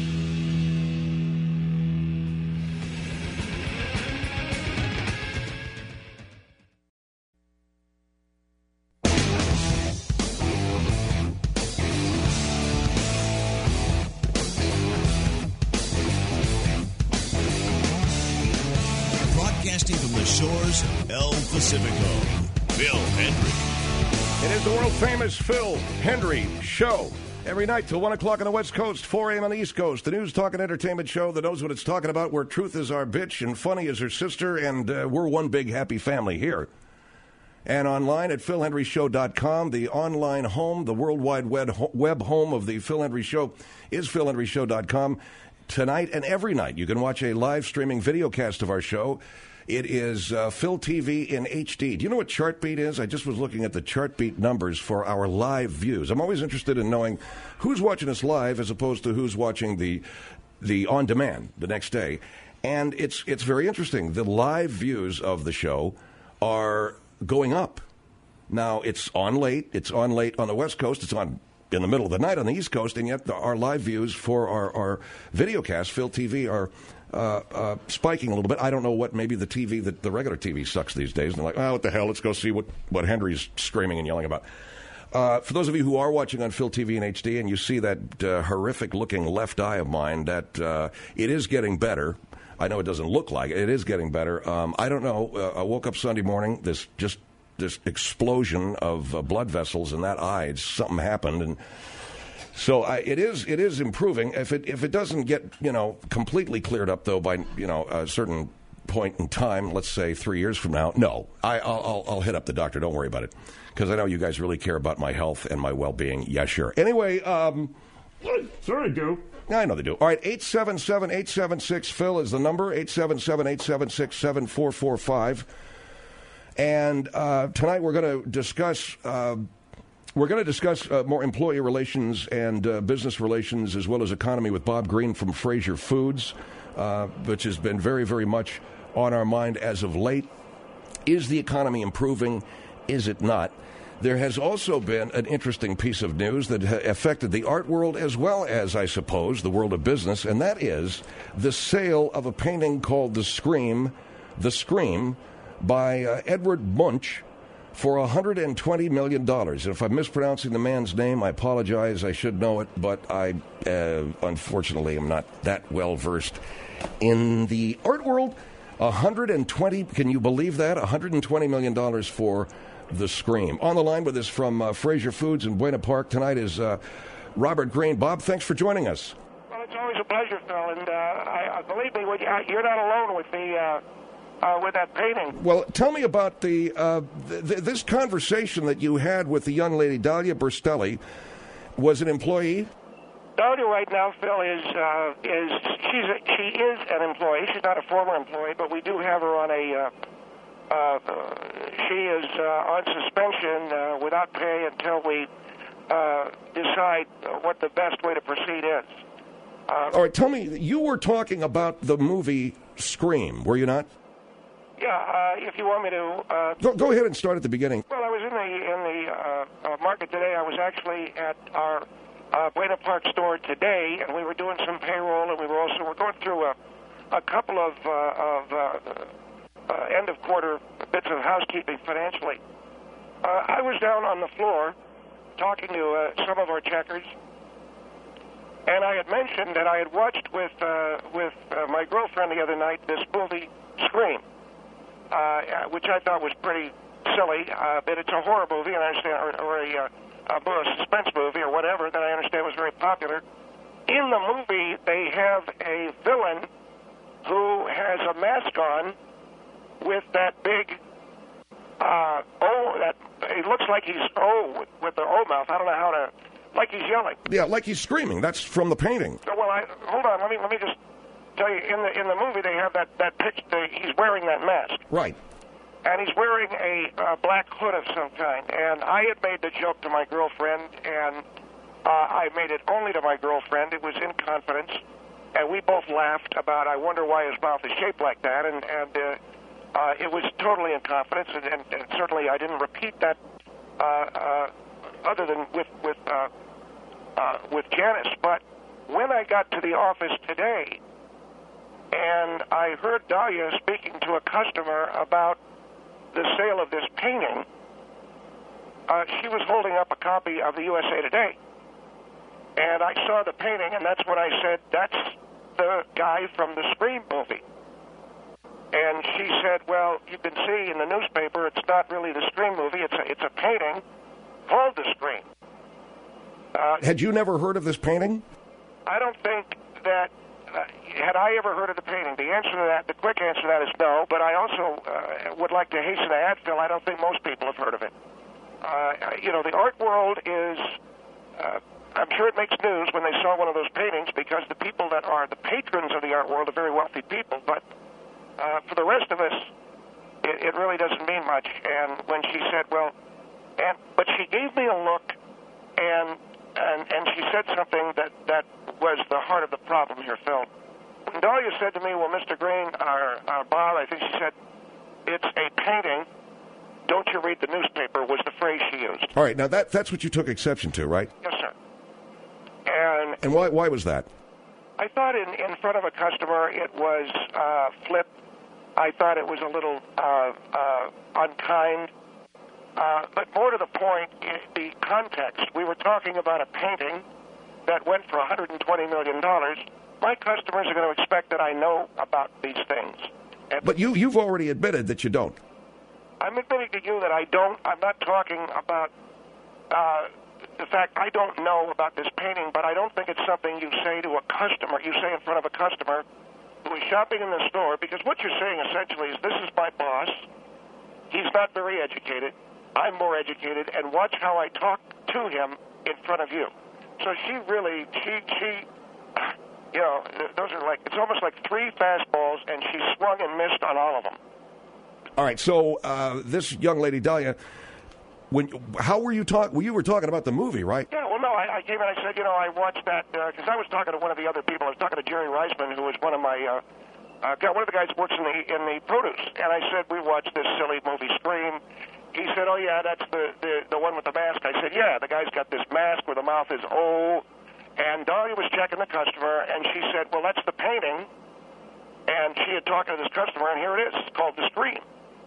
Broadcasting from the shores of El Pacifico, Phil Hendrie. It is the world-famous Phil Hendrie Show. Every night till one o'clock on the West Coast, four a.m. on the East Coast. The news, talk, and entertainment show that knows what it's talking about, where truth is our bitch and funny is her sister, and uh, we're one big happy family here. And online at phil hendrie show dot com, the online home, the worldwide web home of the Phil Hendrie Show is phil hendrie show dot com. Tonight and every night, you can watch a live streaming video cast of our show. It is uh, Phil T V in H D. Do you know what Chartbeat is? I just was looking at the Chartbeat numbers for our live views. I'm always interested in knowing who's watching us live as opposed to who's watching the the on demand the next day. And it's it's very interesting. The live views of the show are going up. Now, it's on late. It's on late on the West Coast. It's on in the middle of the night on the East Coast, and yet the, our live views for our, our video cast, Phil T V, are uh, uh, spiking a little bit. I don't know what, maybe the T V, that the regular T V sucks these days, and they're like, oh, what the hell, let's go see what, what Hendrie's screaming and yelling about. Uh, for those of you who are watching on Phil T V in H D, and you see that uh, horrific-looking left eye of mine, that uh, it is getting better. I know it doesn't look like it. It is getting better. Um, I don't know. Uh, I woke up Sunday morning, this just this explosion of uh, blood vessels in that eye. It's, something happened, and so I, it is it is improving. If it if it doesn't get you know completely cleared up though by you know a certain point in time, let's say three years from now, no, I, I'll, I'll I'll hit up the doctor. Don't worry about it, because I know you guys really care about my health and my well-being. Yeah, sure. Anyway, um, Sure I do. I know they do. All right, eight seven seven, eight seven six, Phil is the number, eight seven seven, eight seven six, seven four four five. And uh, tonight we're going to discuss uh, we're going to discuss uh, more employee relations and uh, business relations, as well as economy, with Bob Green from Fraser Foods, uh, which has been very, very much on our mind as of late. Is the economy improving? Is it not? There has also been an interesting piece of news that ha- affected the art world as well as, I suppose, the world of business, and that is the sale of a painting called The Scream, The Scream, by uh, Edward Munch for one hundred twenty million dollars. And if I'm mispronouncing the man's name, I apologize. I should know it, but I, uh, unfortunately, am not that well-versed in the art world. one hundred twenty, can you believe that? one hundred twenty million dollars for The Scream. On the line with us from uh, Fraser Foods in Buena Park tonight is uh, Robert Green. Bob, thanks for joining us. Well, it's always a pleasure, Phil, and uh, I, I believe me, when you, you're not alone with the uh, uh, with that painting. Well, tell me about the uh, th- th- this conversation that you had with the young lady, Dahlia Burstelli. Was an employee? Dahlia right now, Phil, is uh, is she's a, she is an employee. She's not a former employee, but we do have her on a. Uh, uh, she is uh, on suspension uh, without pay until we uh, decide what the best way to proceed is. Uh, All right, tell me, you were talking about the movie Scream, were you not? Yeah, uh, if you want me to... Uh, go, go ahead and start at the beginning. Well, I was in the in the uh, uh, market today. I was actually at our uh, Buena Park store today, and we were doing some payroll, and we were also we're going through a, a couple of, uh, of uh, uh, end-of-quarter bits of housekeeping financially. Uh, I was down on the floor talking to uh, some of our checkers, and I had mentioned that I had watched with uh, with uh, my girlfriend the other night this movie Scream, uh, which I thought was pretty silly, uh, but it's a horror movie, and I understand, or, or a, uh, a suspense movie or whatever that I understand was very popular. In the movie, they have a villain who has a mask on with that big uh, O, that it looks like he's O with, with the O mouth. I don't know how to, like he's yelling. Yeah, like he's screaming. That's from the painting. Well, I, hold on. Let me let me just tell you. In the in the movie, they have that that picture. He's wearing that mask. Right. And he's wearing a uh, black hood of some kind. And I had made the joke to my girlfriend, and uh, I made it only to my girlfriend. It was in confidence, and we both laughed about. I wonder why his mouth is shaped like that, and and. Uh, Uh, it was totally in confidence, and, and, and certainly I didn't repeat that uh, uh, other than with with uh, uh, with Janice. But when I got to the office today, and I heard Dahlia speaking to a customer about the sale of this painting, uh, she was holding up a copy of the U S A Today, and I saw the painting, and that's when I said, "That's the guy from the Scream movie." And she said, well, you can see in the newspaper it's not really the Scream movie. It's a, it's a painting called The Scream. Uh, Had you never heard of this painting? I don't think that, uh, had I ever heard of the painting, the answer to that, the quick answer to that is no, but I also uh, would like to hasten to add, Phil, I don't think most people have heard of it. Uh, you know, the art world is, uh, I'm sure it makes news when they saw one of those paintings because the people that are the patrons of the art world are very wealthy people, but Uh, for the rest of us, it, it really doesn't mean much. And when she said, well, and but she gave me a look, and and and she said something that, that was the heart of the problem here, Phil. When Dahlia said to me, well, Mister Green, or, or Bob, I think she said, it's a painting, don't you read the newspaper, was the phrase she used. All right, now that that's what you took exception to, right? Yes, sir. And, and why why was that? I thought in, in front of a customer it was uh, flipped. I thought it was a little uh, uh, unkind. Uh, but more to the point, in the context, we were talking about a painting that went for one hundred twenty million dollars. My customers are going to expect that I know about these things. And but you, you've already admitted that you don't. I'm admitting to you that I don't. I'm not talking about uh, the fact I don't know about this painting, but I don't think it's something you say to a customer. You say in front of a customer who is shopping in the store, because what you're saying essentially is, this is my boss. He's not very educated. I'm more educated, and watch how I talk to him in front of you. So she really, she, she, you know, those are like, it's almost like three fastballs, and she swung and missed on all of them. All right, so uh, this young lady, Dahlia, when how were you talking? Well, you were talking about the movie, right? Yeah, well, no, I, I came in and I said, you know, I watched that, because uh, I was talking to one of the other people. I was talking to Jerry Reisman, who was one of my, uh, uh, one of the guys who works in the, in the produce. And I said, we watched this silly movie, Scream. He said, oh, yeah, that's the, the, the one with the mask. I said, yeah, the guy's got this mask where the mouth is O. And Dahlia was checking the customer, and she said, well, that's the painting. And she had talked to this customer, and here it is. It's called The Scream.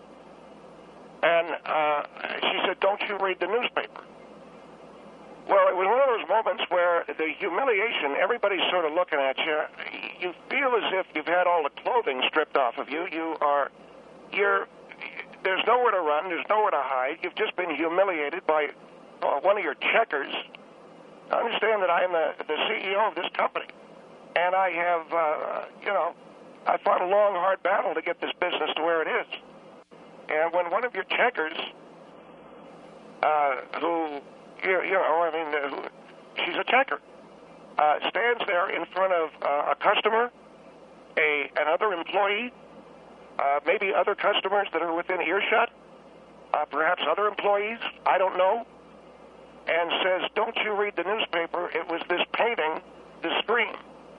And uh, she said, don't you read the newspaper? Well, it was one of those moments where the humiliation, everybody's sort of looking at you. You feel as if you've had all the clothing stripped off of you. You are, you're, there's nowhere to run. There's nowhere to hide. You've just been humiliated by uh, one of your checkers. Understand that I am the, the C E O of this company. And I have, uh, you know, I fought a long, hard battle to get this business to where it is. And when one of your checkers, uh, who, you, you know, I mean, uh, who, she's a checker, uh, stands there in front of uh, a customer, a another employee, uh, maybe other customers that are within earshot, uh, perhaps other employees, I don't know. and says, "Don't you read the newspaper? It was this painting, the Scream."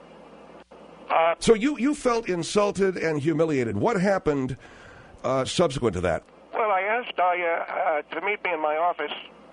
Uh, so you, you felt insulted and humiliated. What happened uh, subsequent to that? Well, I asked Dahlia uh, to meet me in my office,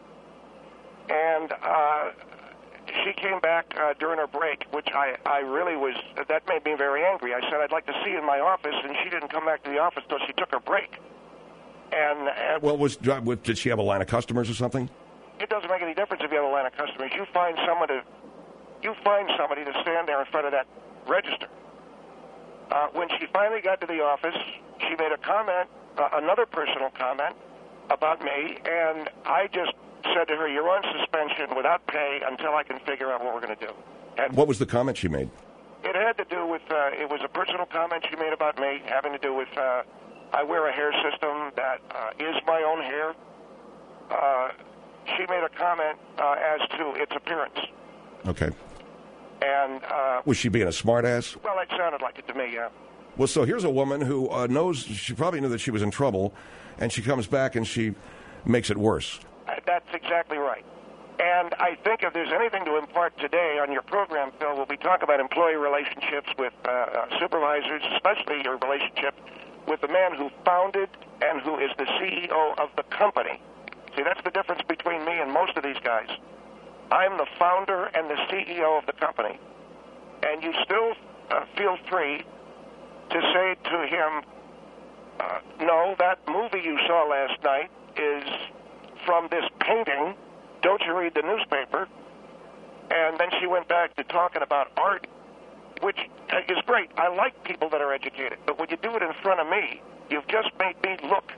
and uh, she came back uh, during her break, which I, I really was, that made me very angry. I said, "I'd like to see you in my office," and she didn't come back to the office until she took her break. And, and Well, was did she have a line of customers or something? It doesn't make any difference if you have a line of customers. You find someone to, you find somebody to stand there in front of that register. Uh, when she finally got to the office, she made a comment, uh, another personal comment about me, and I just said to her, "You're on suspension without pay until I can figure out what we're going to do." And what was the comment she made? It had to do with, uh, it was a personal comment she made about me, having to do with, uh, I wear a hair system that uh, is my own hair. Uh, she made a comment uh, as to its appearance. Okay. And uh, was she being a smartass? Well, it sounded like it to me, yeah. Well, so here's a woman who uh, knows, she probably knew that she was in trouble, and she comes back and she makes it worse. Uh, that's exactly right. And I think if there's anything to impart today on your program, Phil, we'll be talking about employee relationships with uh, uh, supervisors, especially your relationship with the man who founded and who is the C E O of the company. See, that's the difference between me and most of these guys. I'm the founder and the C E O of the company. And you still uh, feel free to say to him, uh, no, that movie you saw last night is from this painting. Don't you read the newspaper? And then she went back to talking about art, which is great. I like people that are educated. But when you do it in front of me, you've just made me look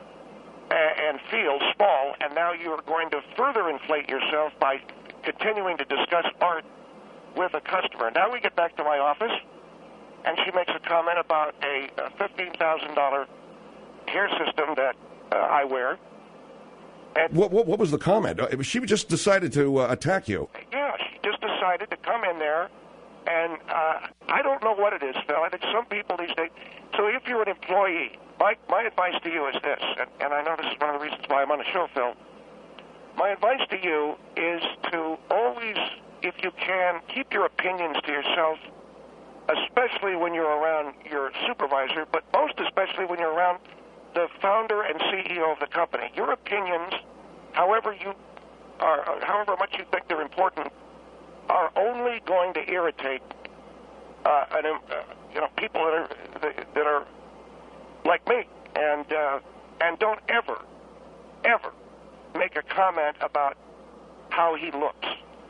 and feel small, and now you're going to further inflate yourself by continuing to discuss art with a customer. Now we get back to my office, and she makes a comment about a fifteen thousand dollars hair system that uh, I wear. And what, what, what was the comment? Uh, she just decided to uh, attack you. Yeah, she just decided to come in there, and uh, I don't know what it is, Phil. I think some people these days... So if you're an employee, my, my advice to you is this, and, and I know this is one of the reasons why I'm on the show, Phil. My advice to you is to always, if you can, keep your opinions to yourself, especially when you're around your supervisor, but most especially when you're around the founder and C E O of the company. Your opinions, however you are, however much you think they're important, are only going to irritate uh, an, uh, you know, people that are that are like me, and uh, and don't ever, ever make a comment about how he looks.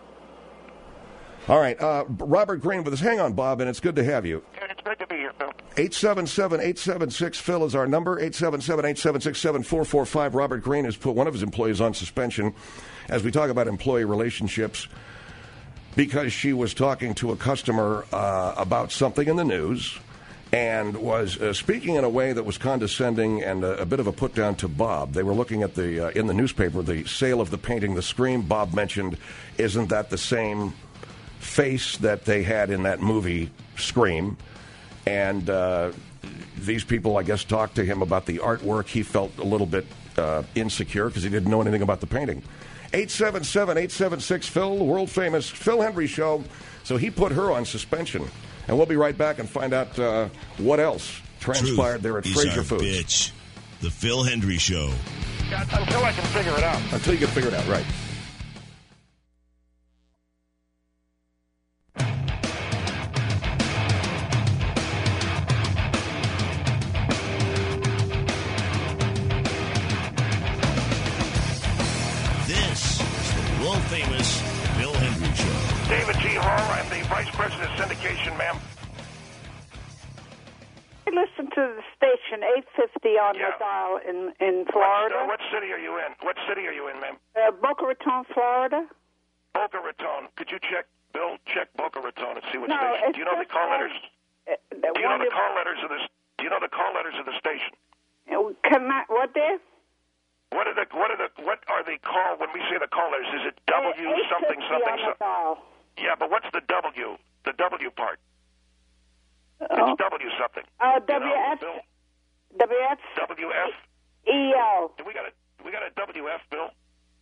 All right, uh, Robert Green with us. Hang on, Bob, and it's good to have you. It's good to be here, Phil. eight seven seven, eight seven six, Phil is our number, eight seven seven, eight seven six, seven four four five. Robert Green has put one of his employees on suspension as we talk about employee relationships because she was talking to a customer uh, about something in the news and was uh, speaking in a way that was condescending and a, a bit of a put-down to Bob. They were looking at the, uh, in the newspaper, the sale of the painting, The Scream. Bob mentioned, isn't that the same face that they had in that movie, Scream? And uh, these people, I guess, talked to him about the artwork. He felt a little bit uh, insecure because he didn't know anything about the painting. eight seven seven, eight seven six, Phil, the world-famous Phil Hendrie Show. So he put her on suspension. And we'll be right back and find out uh, what else transpired there at Fraser Foods. Bitch. The Phil Hendrie Show. Until I can figure it out. Until you can figure it out, right. This is the world-famous Phil Hendrie Show. David G. Hall, I'm the Vice President of Syndication, ma'am. I listen to the station eight fifty on Yeah. the dial in, in Florida. What, uh, what city are you in? What city are you in, ma'am? Uh, Boca Raton, Florida. Boca Raton. Could you check, Bill, check Boca Raton and see what No, station? it's Do you know the just call one- letters? Uh, the Do you know one the that- call letters of this? Do you know the call letters of the station? uh, Can I, what there? What are the what are the what are the call when we say the call letters? Is it W eight something fifty something on the something? dial. Yeah, but what's the W? The W part. Oh. It's W something. Uh, You know, W F, Bill? W F W F. E L. Do we got a we got a W F, Bill?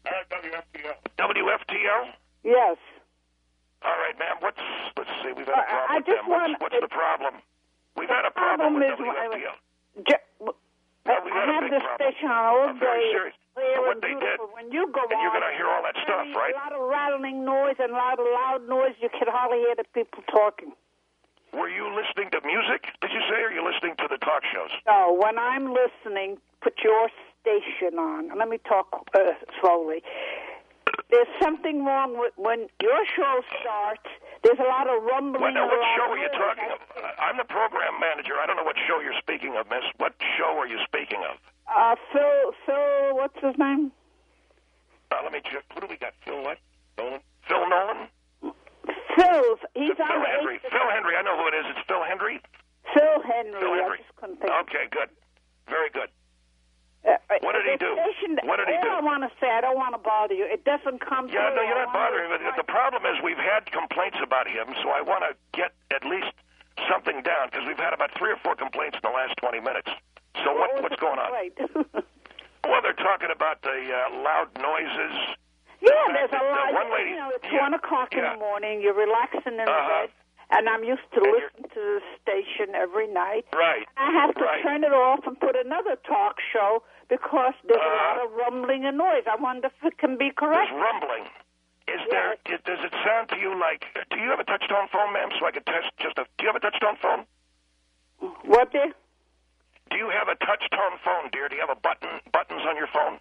W F T L. W F T L? Yes. All right, ma'am. What's, let's see, we've had a problem I with just them. What's, want- what's the problem? We've had a problem problem with is W F T L. J- No, we've I had a have big this problem. station on all I'm very day. serious. Clear What and they did, beautiful. When you go and you're on, going to hear all that stuff, very- right? A lot of rattling noise and a lot of loud noise. You can hardly hear the people talking. Were you listening to music, did you say, or are you listening to the talk shows? So when I'm listening, put your station on. Let me talk uh, slowly. There's something wrong with when your show starts. There's a lot of rumbling. What, now, and a what lot show of are you noise. talking of? I'm the program manager. I don't know what show you're speaking of, miss. What show are you speaking of? Uh, Phil, Phil, what's his name? Uh, let me check. Who do we got? Phil what? Nolan? Phil Nolan? Phil's. He's Phil on the Henry. eight- Phil Henry. I know who it is. It's Phil Henry. Phil Henry. Phil Henry. I just couldn't think. Okay, good. Very good. Uh, What did he the do? Station, What did he all do? I want to say, I don't want to bother you. It doesn't come Yeah, through. no, you're I not wanna- bothering me. The problem is we've had complaints about him, so I want to get at least something down because we've had about three or four complaints in the last twenty minutes. So what, was what's the going on? complaint? Well, they're talking about the uh, loud noises. Yeah, fact there's a that, uh, lot. one lady- you know, it's yeah, one o'clock in yeah. the morning. You're relaxing in Uh-huh. bed, and I'm used to And you're- listen to the station every night. Right. I have to right. turn it off and put another talk show because there's a Uh-huh. lot of rumbling and noise. I wonder if it can be correct. There's rumbling. Is there? Is, does it sound to you like? Do you have a touch-tone phone, ma'am? So I could test just a. Do you have a touch-tone phone? What there? Do you have a touch-tone phone, dear? Do you have a button buttons on your phone?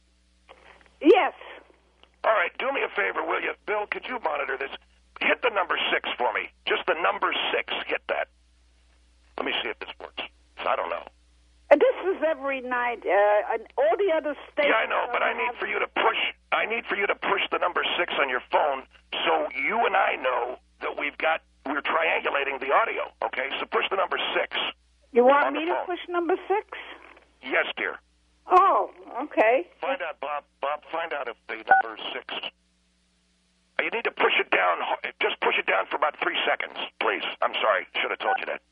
Yes. All right. Do me a favor, will you, Bill? Could you monitor this? Hit the number six for me. Just the number six. Hit that. Let me see if this works. I don't know. Uh, This is every night. Uh, and all the other stations. Yeah, I know, but I need have- for you to push. I need for you to push the number six on your phone, so you and I know that we've got. We're triangulating the audio. Okay, so push the number six. You want on the me to phone. push number six? Yes, dear. Oh, okay. Find out, Bob. Bob, find out if the number six. You need to push it down. Just push it down for about three seconds, please. I'm sorry. Should have told you that.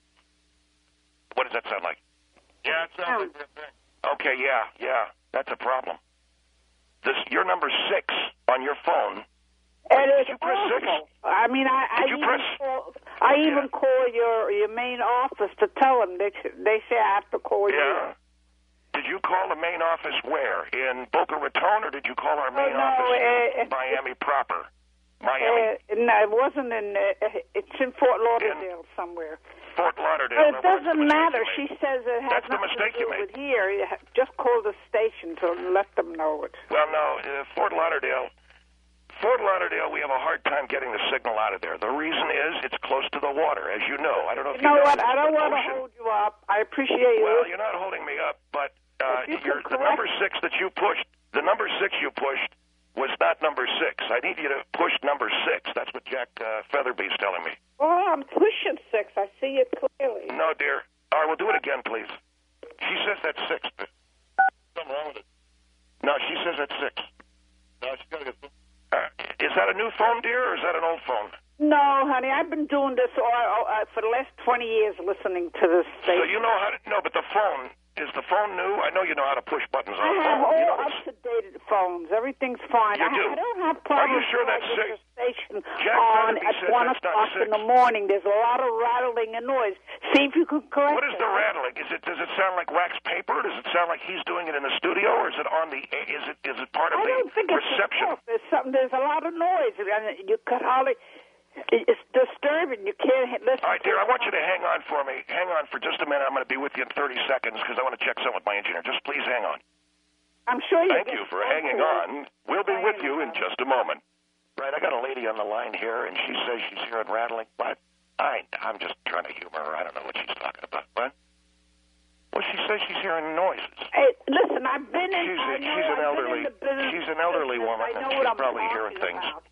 What does that sound like? Yeah, it sounds like that thing. Okay, yeah, yeah. That's a problem. This, your number six on your phone. It Did is you press six? awful. I mean, I, I Did you even press- call. I Yeah. even call your your main office to tell them. They they say I have to call Yeah. you. Did you call the main office where? In Boca Raton, or did you call our main no, office uh, in Miami proper? Miami. Uh, no, it wasn't in. Uh, it's in Fort Lauderdale somewhere. Fort Lauderdale. But it No, that's the doesn't mistake matter. you She made. says it has That's the nothing mistake to you do made. with here. You ha- just call the station to let them know it. Well, no, uh, Fort Lauderdale. Fort Lauderdale, we have a hard time getting the signal out of there. The reason is it's close to the water, as you know. I don't know if You know you know what? this, I don't but want to ocean- hold you up. I appreciate you. Well, you're not holding me up, but uh, If you could your, the correct- number six that you pushed, the number six you pushed was not number six. I need you to push number six. That's what Jack uh, Featherby's telling me. Oh, I'm pushing six. I see it clearly. No, dear. All right, we'll do it again, please. She says that's six. Something wrong with it. No, she says that's six. No, she's got to get. Uh, is that a new phone, dear, or is that an old phone? No, honey, I've been doing this all, uh, for the last twenty years, listening to this So station. you know how to. No, but the phone. Is the phone new? I know you know how to push buttons on I a have phone. all You know it's- up-to-date phones. Everything's fine. You I, do? I don't have Are problems you sure that's with six? the station Jack on Featherby at says one that's not o'clock in six. the morning. There's a lot of rattling and noise. See if you can correct What is it. the rattling? Is it? Does it sound like wax paper? Does it sound like he's doing it in the studio, or is it on the? Is it? Is it part of I the don't think it's reception? enough. There's something. There's a lot of noise. And you could hardly. It's disturbing. You can't hit- listen. All right, dear, I want you to hang on for me. Hang on for just a minute. I'm going to be with you in thirty seconds because I want to check something with my engineer. Just please hang on. I'm sure you. Thank you for hanging on. We'll be with you in just a moment. Right, I got a lady on the line here, and she says she's hearing rattling. But I, I'm just trying to humor her. I don't know what she's talking about. What? Well, she says she's hearing noises. Hey, listen, I've been in. She's a- I know, she's an I've elderly- been in the business she's an elderly business. woman, I know and what she's I'm probably talking hearing things. about.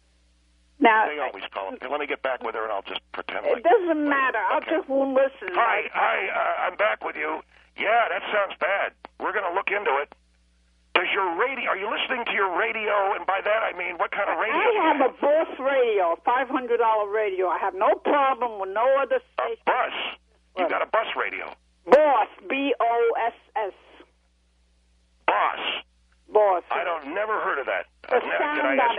Now, They always call it. Let me get back with her, and I'll just pretend it like. doesn't matter. I'll Okay. just won't listen. Hi, hi. Uh, I'm back with you. Yeah, that sounds bad. We're going to look into it. Does your radio? Are you listening to your radio? And by that I mean, what kind of radio? do you I have a Boss radio, a five hundred dollar radio. I have no problem with no other A station. bus. You What? got a bus radio. Boss, B O S S. Boss. Boss. I don't never heard of that.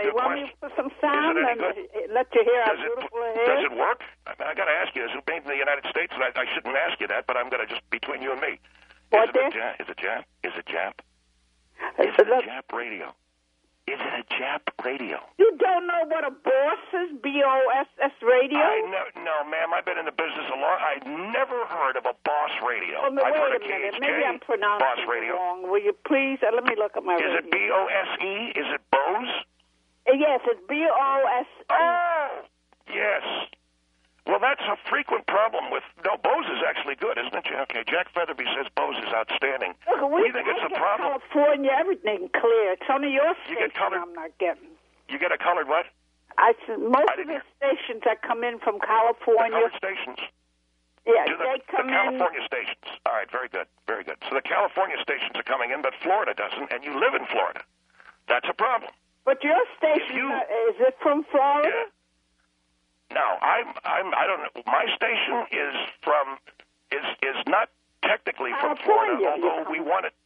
me. you a Want me question. to put some sound Is it any and good? uh, let you hear how Does it, beautiful it is? does it work? I, mean, I got to ask you, is it made in the United States? And I, I shouldn't ask you that, but I'm going to just, between you and me. What, is it a dear? Jap? Is it Jap? Is it Jap? Uh, Is it a look, Jap radio? Is it a Jap radio? you don't know what a boss is? B O S S radio? I know, no, ma'am. I've been in the business a long. I've never heard of a Boss radio. Oh, no, I've heard wait a of minute. K H K, Maybe I'm pronouncing Boss it radio. wrong. Will you please? Uh, let me look at my Is radio. it B O S E? Is it Bose? Uh, yes, it's B O S E. Oh, yes. Well, that's a frequent problem with. No, Bose is actually good, isn't it? Okay, Jack Featherby says Bose is outstanding. Look, we we think I it's a get problem. California, everything clear. It's only your You station get colored- I'm not getting. You get a colored what? I said most I of didn't the stations that come in from California, The colored stations. yeah, Do the, they come the in. California stations. All right, very good, very good. So the California stations are coming in, but Florida doesn't, and you live in Florida. That's a problem. But your station, you- uh, is it from Florida? Yeah. No, I'm, I'm, I don't know. My station is from, is is not technically from Florida, California, although you we come- want it.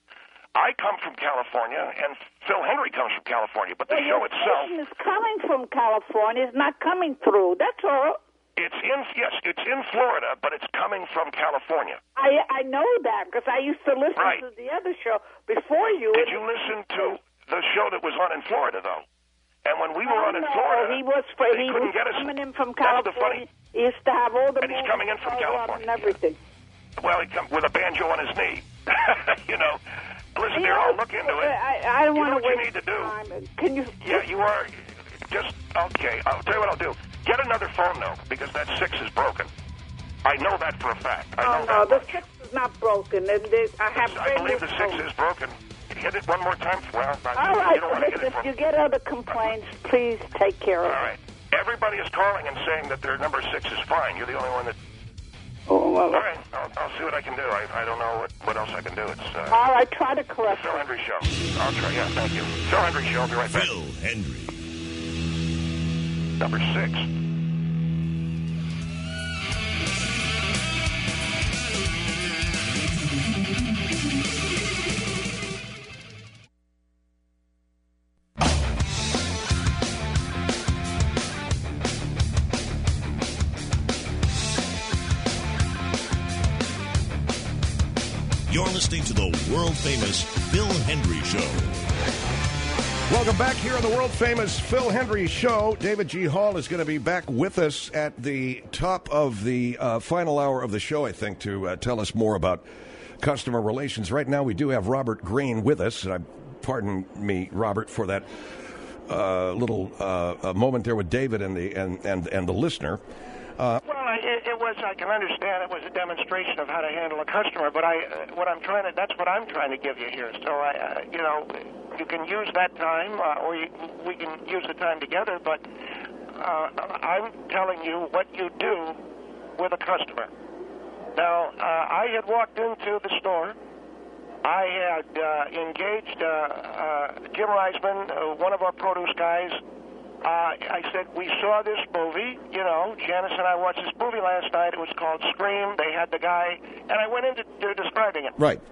I come from California, and Phil Henry comes from California, but the Well, show your itself, station is coming from California. It's not coming through. That's all. it's in, yes, it's in Florida, but it's coming from California. I I know that because I used to listen Right. to the other show before you. Did you listen to the show that was on in Florida, though? And when we were on in no, Florida, he was for, they he couldn't was get us. coming in from That's the California. funny. He used to have all the And he's movies coming in from all California. and everything. Well, he come with a banjo on his knee. you know, listen, You dear, know, I'll look into it. I, I don't You want know to what you waste need to do? time. Can you? Yeah, you are. Just okay. I'll tell you what I'll do. Get another phone though, because that six is broken. I know that for a fact. I Oh know no, that the much. six is not broken. And there's- I have. I believe the six radio is broken. Hit it one more time. Well, I, All right, you don't want to hit listen, it from. if you get other complaints, please take care of All it. right. Everybody is calling and saying that their number six is fine. You're the only one that. Oh, well, All right. I'll, I'll see what I can do. I, I don't know what, what else I can do. It's uh, all right, try to the correct Phil it. Hendry Show. I'll try. Yeah, thank you. Phil Hendry Show. I'll be right back. Phil Hendry. Number six. You're listening to the world-famous Phil Hendry Show. Welcome back here on the world-famous Phil Hendry Show. David G. Hall is going to be back with us at the top of the uh, final hour of the show, I think, to uh, tell us more about customer relations. Right now, we do have Robert Green with us. And I, pardon me, Robert, for that uh, little uh, moment there with David and the and, and, and the listener. Well, I, it, it was. I can understand it was a demonstration of how to handle a customer, but I, uh, what I'm trying to, that's what I'm trying to give you here. So I, uh, you know, you can use that time, uh, or you, we can use the time together. But uh, I'm telling you what you do with a customer. Now, uh, I had walked into the store. I had uh, engaged uh, uh, Jim Reisman, uh, one of our produce guys. Uh, I said, we saw this movie, you know, Janice and I watched this movie last night. It was called Scream. They had the guy, and I went into to describing it. Right.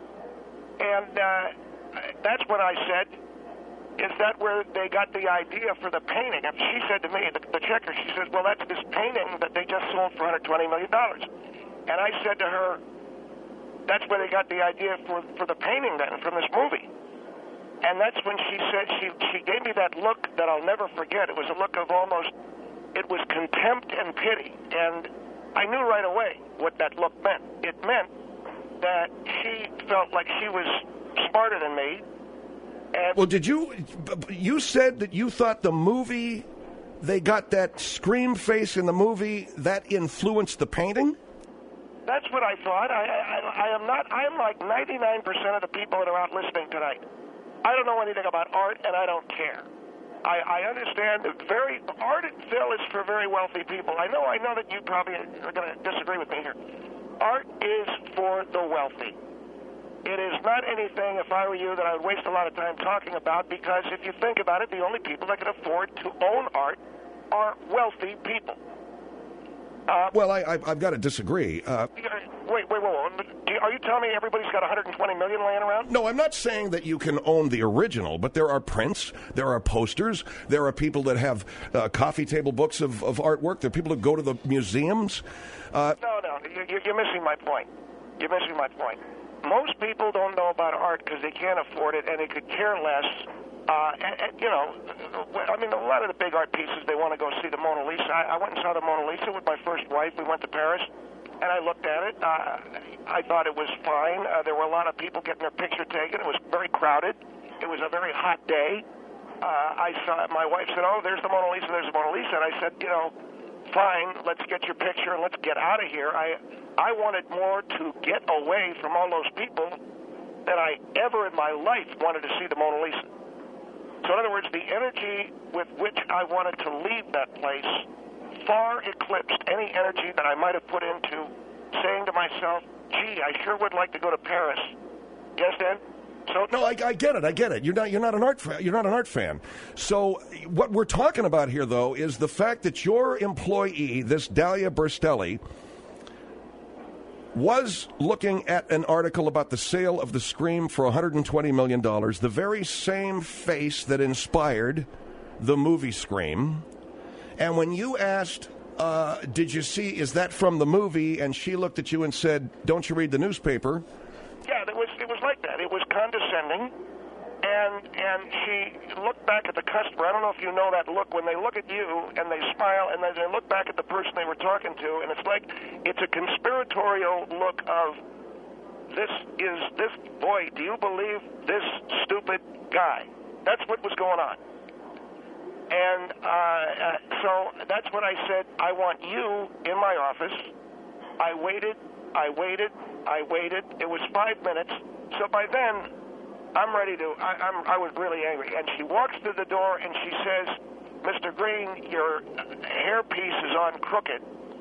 And uh, that's what I said, is that where they got the idea for the painting? And she said to me, the, the checker, she says, well, that's this painting that they just sold for one hundred twenty million dollars. And I said to her, that's where they got the idea for, for the painting then, from this movie. And that's when she said, she, she gave me that look that I'll never forget. It was a look of almost, it was contempt and pity. And I knew right away what that look meant. It meant that she felt like she was smarter than me. And Well, did you, you said that you thought the movie, they got that scream face in the movie, that influenced the painting? that's what I thought. I, I, I am not, I'm like ninety-nine percent of the people that are out listening tonight. I don't know anything about art, and I don't care. I, I understand that very art, Phil, is for very wealthy people. I know, I know that you probably are going to disagree with me here. Art is for the wealthy. It is not anything, if I were you, that I would waste a lot of time talking about, because if you think about it, the only people that can afford to own art are wealthy people. Uh, Well, I, I, I've got to disagree. Uh, wait, wait, wait, wait. Do you, are you telling me everybody's got one hundred twenty million laying around? no, I'm not saying that you can own the original, but there are prints, there are posters, there are people that have uh, coffee table books of, of artwork, there are people that go to the museums. Uh, No, no, you, you're missing my point. You're missing my point. Most people don't know about art because they can't afford it and they could care less. Uh, and, and, you know, I mean, a lot of the big art pieces, they want to go see the Mona Lisa. I, I went and saw the Mona Lisa with my first wife. We went to Paris, and I looked at it. Uh, I thought it was fine. Uh, there were a lot of people getting their picture taken. It was very crowded. It was a very hot day. Uh, I saw my wife said, "Oh, there's the Mona Lisa. There's the Mona Lisa." And I said, "You know, fine. Let's get your picture and let's get out of here." I I wanted more to get away from all those people than I ever in my life wanted to see the Mona Lisa. So in other words, the energy with which I wanted to leave that place far eclipsed any energy that I might have put into saying to myself, "Gee, I sure would like to go to Paris." Yes, Dan? So No, I, I get it. I get it. You're not. You're not an art. Fa- you're not an art fan. So what we're talking about here, though, is the fact that your employee, this Dahlia Burstelli, was looking at an article about the sale of the Scream for one hundred twenty million dollars, the very same face that inspired the movie Scream. And when you asked, uh, did you see, is that from the movie? And she looked at you and said, don't you read the newspaper? yeah, it was it was like that. It was condescending, and and she looked back at the customer. I don't know if you know that look when they look at you and they smile, and then they look back at the person they were talking to, and it's like it's a conspiratorial look of this is this boy. Do you believe this stupid guy? That's what was going on. And uh, uh, so that's what I said. I want you in my office. I waited, I waited, I waited. It was five minutes. So by then, I'm ready to, I, I'm, I was really angry. And she walks through the door and she says, Mister Green, your hairpiece is on crooked.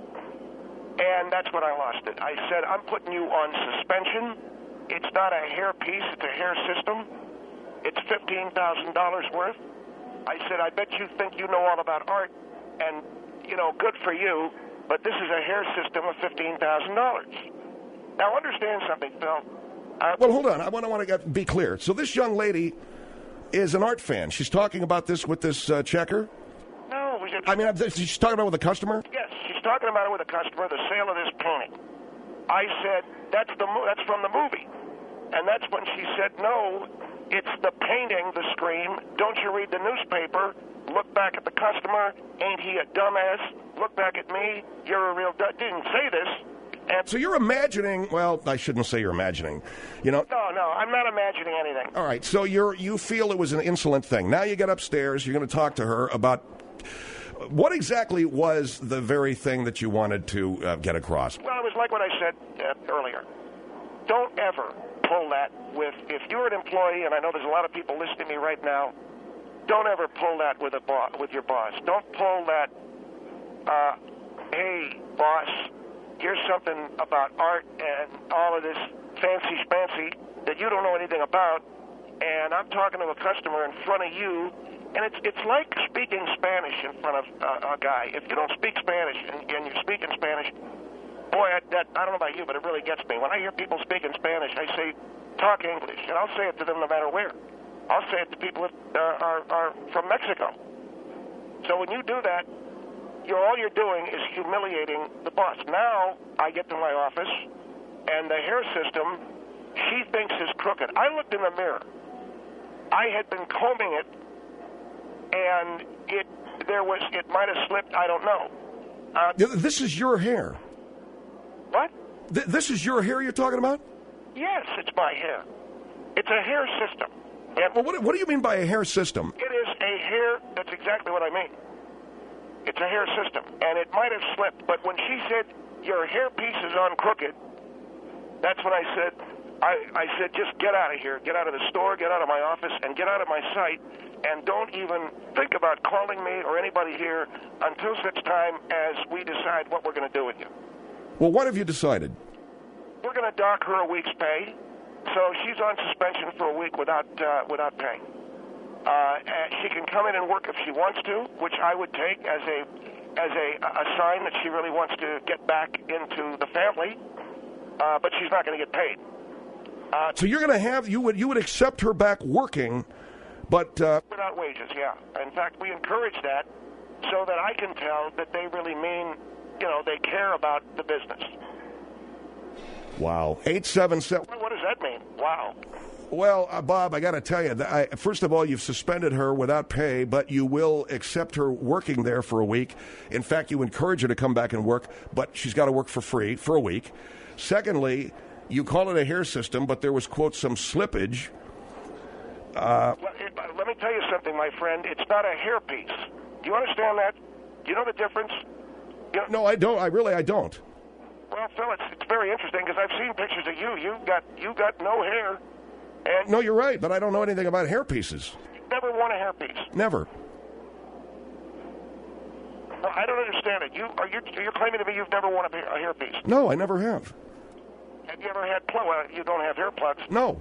And that's when I lost it. I said, I'm putting you on suspension. It's not a hairpiece, it's a hair system. It's fifteen thousand dollars worth. I said, I bet you think you know all about art, and, you know, good for you, but this is a hair system of fifteen thousand dollars. Now, understand something, Phil. Uh, Well, hold on. I want to want to be clear. So this young lady is an art fan. She's talking about this with this uh, checker? no, we should, I mean, she's talking about it with a customer? yes, she's talking about it with a customer, the sale of this painting. I said, that's the mo- that's from the movie. And that's when she said, no, it's the painting, the Scream. Don't you read the newspaper? Look back at the customer. Ain't he a dumbass? Look back at me. You're a real du- didn't say this. And So you're imagining, well, I shouldn't say you're imagining. You know, no, no, I'm not imagining anything. all right, so you're you feel it was an insolent thing. Now you get upstairs, you're going to talk to her about what exactly was the very thing that you wanted to uh, get across? Well, it was like what I said uh, earlier. Don't ever pull that with, if you're an employee, and I know there's a lot of people listening to me right now, don't ever pull that with a boss, with your boss. Don't pull that, uh, hey, boss, here's something about art and all of this fancy schmancy that you don't know anything about, and I'm talking to a customer in front of you, and it's it's like speaking Spanish in front of uh, a guy. If you don't speak Spanish and, and you're speaking Spanish, boy, I, that, I don't know about you, but it really gets me. When I hear people speaking Spanish, I say, talk English, and I'll say it to them no matter where. I'll say it to people that uh, are, are from Mexico. So when you do that, you're, all you're doing is humiliating the boss. Now I get to my office, and the hair system she thinks is crooked. I looked in the mirror. I had been combing it, and it there was it might have slipped. I don't know. Uh, This is your hair. what? Th- This is your hair you're talking about? Yes, it's my hair. It's a hair system. And Well, what, what do you mean by a hair system? it is a hair, that's exactly what I mean. It's a hair system, and it might have slipped, but when she said, your hair piece is on crooked, that's when I said, I, I said, just get out of here. Get out of the store, get out of my office, and get out of my sight, and don't even think about calling me or anybody here until such time as we decide what we're going to do with you. Well, what have you decided? We're going to dock her a week's pay, so she's on suspension for a week without uh, without pay. Uh, and she can come in and work if she wants to, which I would take as a as a, a sign that she really wants to get back into the family, uh, but she's not going to get paid. Uh, so you're going to have you would you would accept her back working, but uh, without wages, yeah. In fact, we encourage that so that I can tell that they really mean, you know, they care about the business. Wow, eight seven seven. What does that mean? Wow. Well, uh, Bob, I got to tell you, I, first of all, you've suspended her without pay, but you will accept her working there for a week. In fact, you encourage her to come back and work, but she's got to work for free for a week. Secondly, you call it a hair system, but there was, quote, some slippage. Uh, well, it, let me tell you something, my friend. It's not a hairpiece. Do you understand that? Do you know the difference? You know, no, I don't. I really, I don't. Well, Phil, it's, it's very interesting because I've seen pictures of you. You got you got no hair. And no, you're right, but I don't know anything about hair pieces. You've never worn a hairpiece. Never. Well, I don't understand it. You are you you're claiming to me you've never worn a, a hairpiece? No, I never have. Have you ever had plug? Well, you don't have hair plugs. No.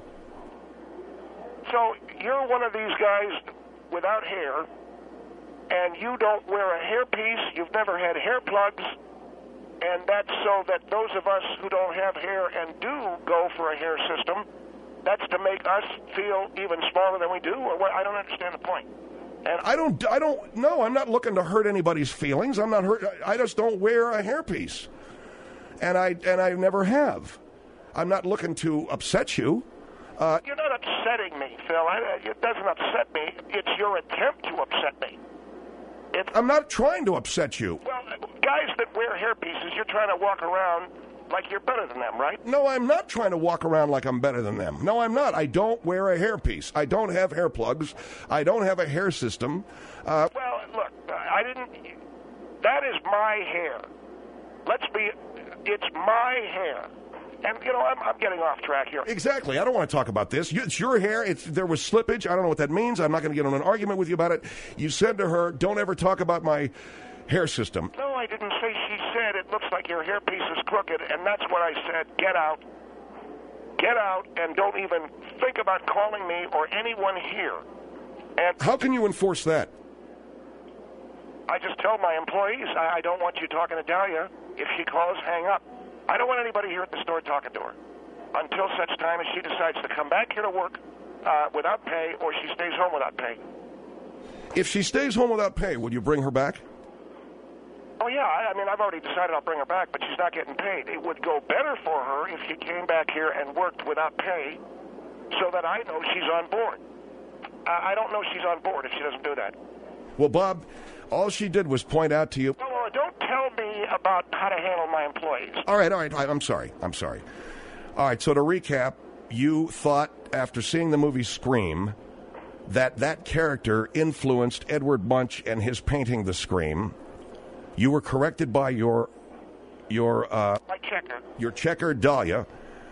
So you're one of these guys without hair, and you don't wear a hairpiece. You've never had hair plugs, and that's so that those of us who don't have hair and do go for a hair system, that's to make us feel even smaller than we do, or what? I don't understand the point. And I don't. I don't. No, I'm not looking to hurt anybody's feelings. I'm not hurt. I just don't wear a hairpiece, and I and I never have. I'm not looking to upset you. Uh, You're not upsetting me, Phil. I, it doesn't upset me. It's your attempt to upset me. It's, I'm not trying to upset you. Well, guys that wear hairpieces, you're trying to walk around like you're better than them, right? No, I'm not trying to walk around like I'm better than them. No, I'm not. I don't wear a hairpiece. I don't have hair plugs. I don't have a hair system. Uh, well, look, I didn't... That is my hair. Let's be... It's my hair. And, you know, I'm, I'm getting off track here. Exactly. I don't want to talk about this. You, it's your hair. It's, there was slippage. I don't know what that means. I'm not going to get on an argument with you about it. You said to her, don't ever talk about my hair system. No, I didn't say she said it looks like your hairpiece is crooked, and that's what I said. Get out. Get out, and don't even think about calling me or anyone here. And how can you enforce that? I just tell my employees, I, I don't want you talking to Dahlia. If she calls, hang up. I don't want anybody here at the store talking to her until such time as she decides to come back here to work uh, without pay, or she stays home without pay. If she stays home without pay, would you bring her back? Oh, yeah. I, I mean, I've already decided I'll bring her back, but she's not getting paid. It would go better for her if she came back here and worked without pay so that I know she's on board. I, I don't know she's on board if she doesn't do that. Well, Bob, all she did was point out to you... No, no, don't tell me about how to handle my employees. All right, all right. I'm sorry. I'm sorry. All right, so to recap, you thought, after seeing the movie Scream, that that character influenced Edward Munch and his painting The Scream. You were corrected by your your uh, my checker. Your checker, Dahlia.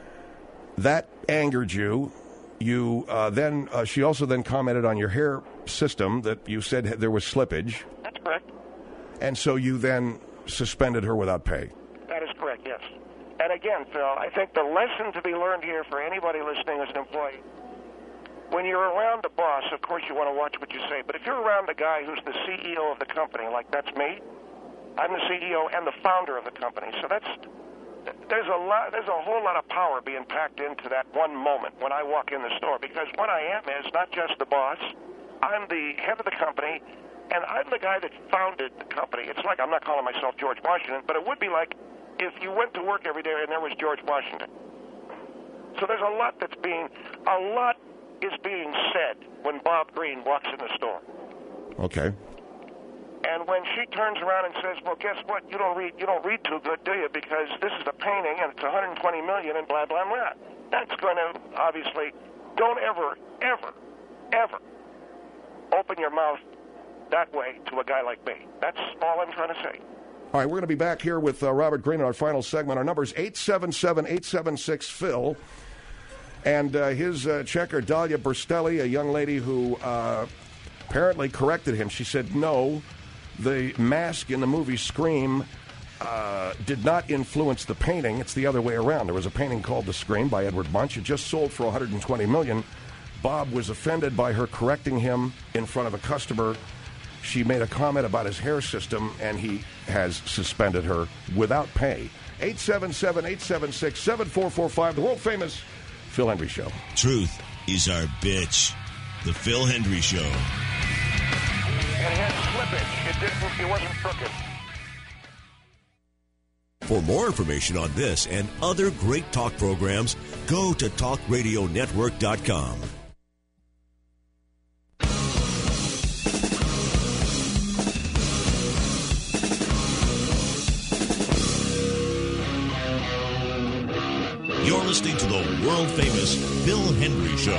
That angered you. You uh, then uh, she also then commented on your hair system that you said there was slippage. That's correct. And so you then suspended her without pay. That is correct. Yes. And again, Phil, I think the lesson to be learned here for anybody listening as an employee. When you're around the boss, of course you want to watch what you say. But if you're around the guy who's the C E O of the company, like that's me, I'm the C E O and the founder of the company. So that's there's a lot, there's a whole lot of power being packed into that one moment when I walk in the store. Because what I am is not just the boss. I'm the head of the company, and I'm the guy that founded the company. It's like I'm not calling myself George Washington, but it would be like if you went to work every day and there was George Washington. So there's a lot that's being, a lot is being said when Bob Green walks in the store. Okay. And when she turns around and says, "Well, guess what? You don't read, you don't read too good, do you? Because this is a painting and it's one hundred twenty million and blah blah blah." That's going to obviously, don't ever, ever, ever open your mouth that way to a guy like me. That's all I'm trying to say. All right, we're going to be back here with uh, Robert Green in our final segment. Our number is eight seven seven, eight seven six, Phil. And uh, his uh, checker, Dahlia Burstelli, a young lady who uh, apparently corrected him. She said, no, the mask in the movie Scream uh, did not influence the painting. It's the other way around. There was a painting called The Scream by Edward Munch. It just sold for one hundred twenty million dollars. Bob was offended by her correcting him in front of a customer She made a comment about his hair system, and he has suspended her without pay. eight seven seven, eight seven six, seven four four five, the world-famous Phil Hendrie Show. Truth is our bitch. The Phil Hendrie Show. And had slippage. It didn't. It wasn't crooked. For more information on this and other great talk programs, go to talk radio network dot com. You're listening to the world-famous Phil Hendrie Show.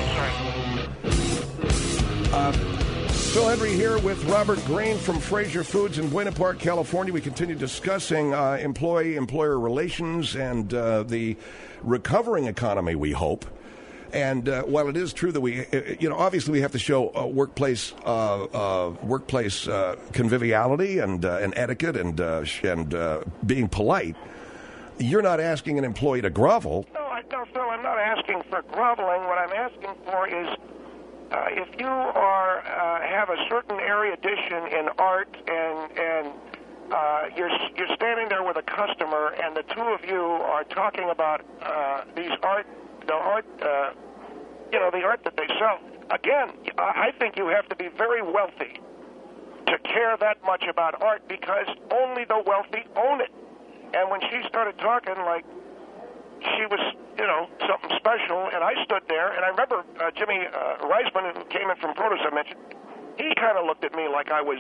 Uh, Phil Hendrie here with Robert Green from Fraser Foods in Buena Park, California. We continue discussing uh, employee-employer relations and uh, the recovering economy, we hope. And uh, while it is true that we, you know, obviously we have to show uh, workplace, uh, uh, workplace uh, conviviality and uh, and etiquette and uh, and uh, being polite. You're not asking an employee to grovel. No, I, no, Phil, I'm not asking for groveling. What I'm asking for is uh, if you are uh, have a certain erudition in art and and uh, you're you're standing there with a customer and the two of you are talking about uh, these art, the art, uh, you know, the art that they sell. Again, I think you have to be very wealthy to care that much about art because only the wealthy own it. And when she started talking like she was, you know, something special, and I stood there, and I remember uh, Jimmy uh, Reisman, who came in from Produce, I mentioned, he kind of looked at me like I was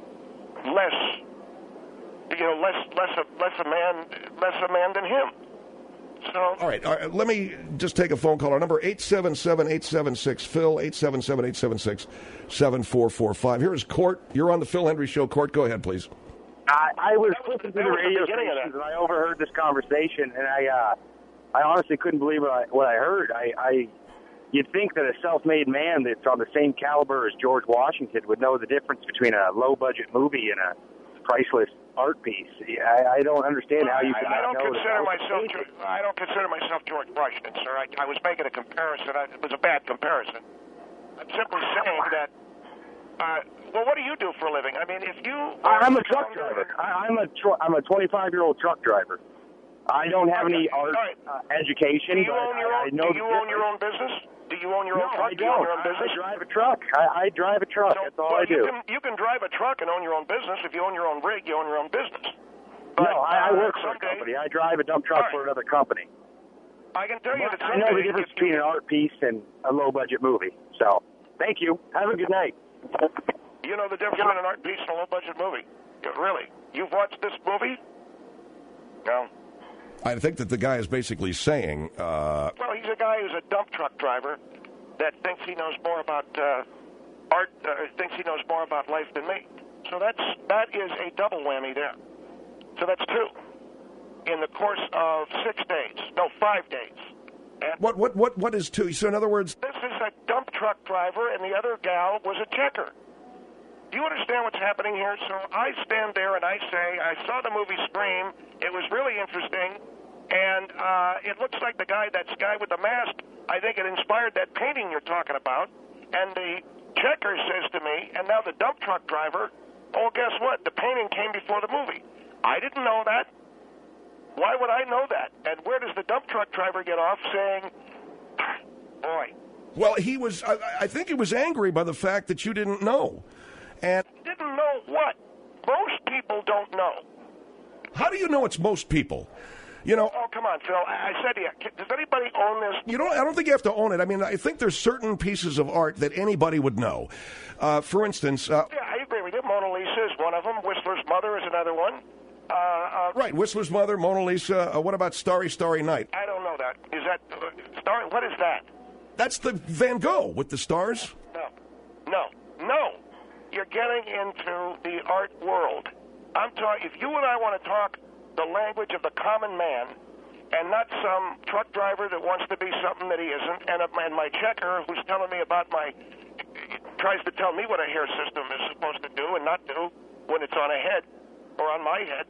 less, you know, less less a, less a man, less a man than him. So. All right, all right, let me just take a phone call. Our number eight seven seven, eight seven six, Phil, eight seven seven, eight seven six, seven four four five. Here is Court. You're on the Phil Hendrie Show. Court, go ahead, please. I, I was That was- flipping that through the was the radio beginning of stations that. and I overheard this conversation, and I, uh, I honestly couldn't believe what I, what I heard. I, I, you'd think that a self-made man that's on the same caliber as George Washington would know the difference between a low-budget movie and a priceless art piece. I, I don't understand how you could I, I not don't know consider that. myself. George- I don't consider myself George Washington, sir. I, I was making a comparison. I, it was a bad comparison. I'm simply saying that. Uh, well, what do you do for a living? I mean, if you. I, I'm a truck driver. I, I'm a tr- I'm a twenty-five-year-old truck driver. I don't have any art All right. uh, education. Do you but own your I, own? I know Do you the own your difference. own business? Do you own your No, own truck? I Do you own don't. your own business? I drive a truck. I, I drive a truck. So, That's all well, I do. You can, you can drive a truck and own your own business. If you own your own rig, you own your own business. No, But, I, I uh, work for a someday- company. I drive a dump truck All right. for another company. I can tell you that I someday. know the difference if you- between an art piece and a low-budget movie. So, thank you. Have a good night. You know the difference between an art piece and a low-budget movie. Yeah, really? You've watched this movie? No. I think that the guy is basically saying, uh, Well, he's a guy who's a dump truck driver that thinks he knows more about uh, art, uh, thinks he knows more about life than me. So that's that is a double whammy there. So that's two in the course of six days. No, five days. And what, what, what, what is two? So in other words, this is a dump truck driver, and the other gal was a checker. Do you understand what's happening here? So I stand there and I say, I saw the movie Scream. It was really interesting. And uh, it looks like the guy, that guy with the mask, I think it inspired that painting you're talking about. And the checker says to me, and now the dump truck driver, oh, guess what? The painting came before the movie. I didn't know that. Why would I know that? And where does the dump truck driver get off saying, boy, well, he was, I, I think he was angry by the fact that you didn't know. And didn't know what? Most people don't know. how do you know it's most people? You know, Oh, come on, Phil. I I said to you, does anybody own this? you don't, I don't think you have to own it. I mean, I think there's certain pieces of art that anybody would know. Uh, for instance, uh, Yeah, I agree with you. Mona Lisa is one of them. Whistler's Mother is another one. Uh, uh, right, Whistler's Mother, Mona Lisa. Uh, what about Starry, Starry Night? I don't know that. Is that uh, Star? What is that? That's the Van Gogh with the stars. No, no, no. You're getting into the art world. I'm talking. If you and I want to talk the language of the common man, and not some truck driver that wants to be something that he isn't, and, a, and my checker who's telling me about my, tries to tell me what a hair system is supposed to do and not do when it's on a head or on my head.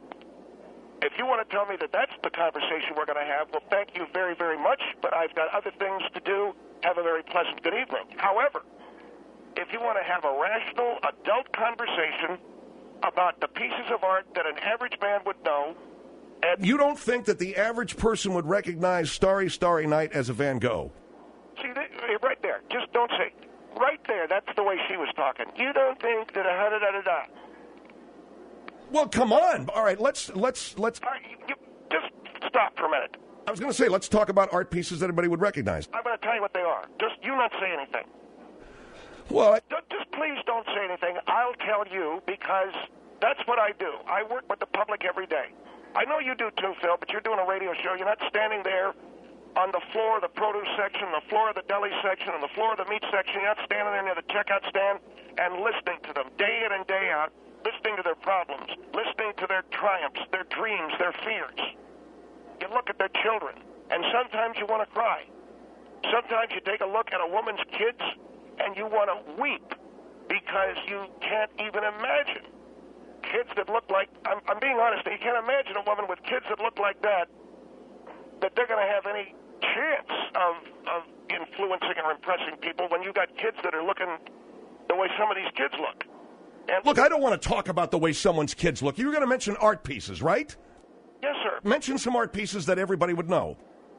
If you want to tell me that that's the conversation we're going to have, well, thank you very, very much, but I've got other things to do. Have a very pleasant good evening. However, if you want to have a rational, adult conversation about the pieces of art that an average man would know. And you don't think that the average person would recognize Starry, Starry Night as a Van Gogh? See, right there. Just don't say. Right there. That's the way she was talking. You don't think that a da-da-da-da-da. Well, come on. All right, let's let's let's. All right, you, just stop for a minute. I was going to say, let's talk about art pieces that everybody would recognize. I'm going to tell you what they are. Just you not say anything. Well, I... just, just please don't say anything. I'll tell you because that's what I do. I work with the public every day. I know you do too, Phil, but you're doing a radio show. You're not standing there on the floor of the produce section, the floor of the deli section, and the floor of the meat section. You're not standing there near the checkout stand and listening to them day in and day out, listening to their problems, listening to their triumphs, their dreams, their fears. You look at their children, and sometimes you want to cry. Sometimes you take a look at a woman's kids, and you want to weep because you can't even imagine kids that look like, I'm, I'm being honest, you can't imagine a woman with kids that look like that, that they're going to have any chance of, of influencing or impressing people when you got kids that are looking the way some of these kids look. And look, I don't want to talk about the way someone's kids look. You were going to mention art pieces, right? Yes, sir. Mention some art pieces that everybody would know.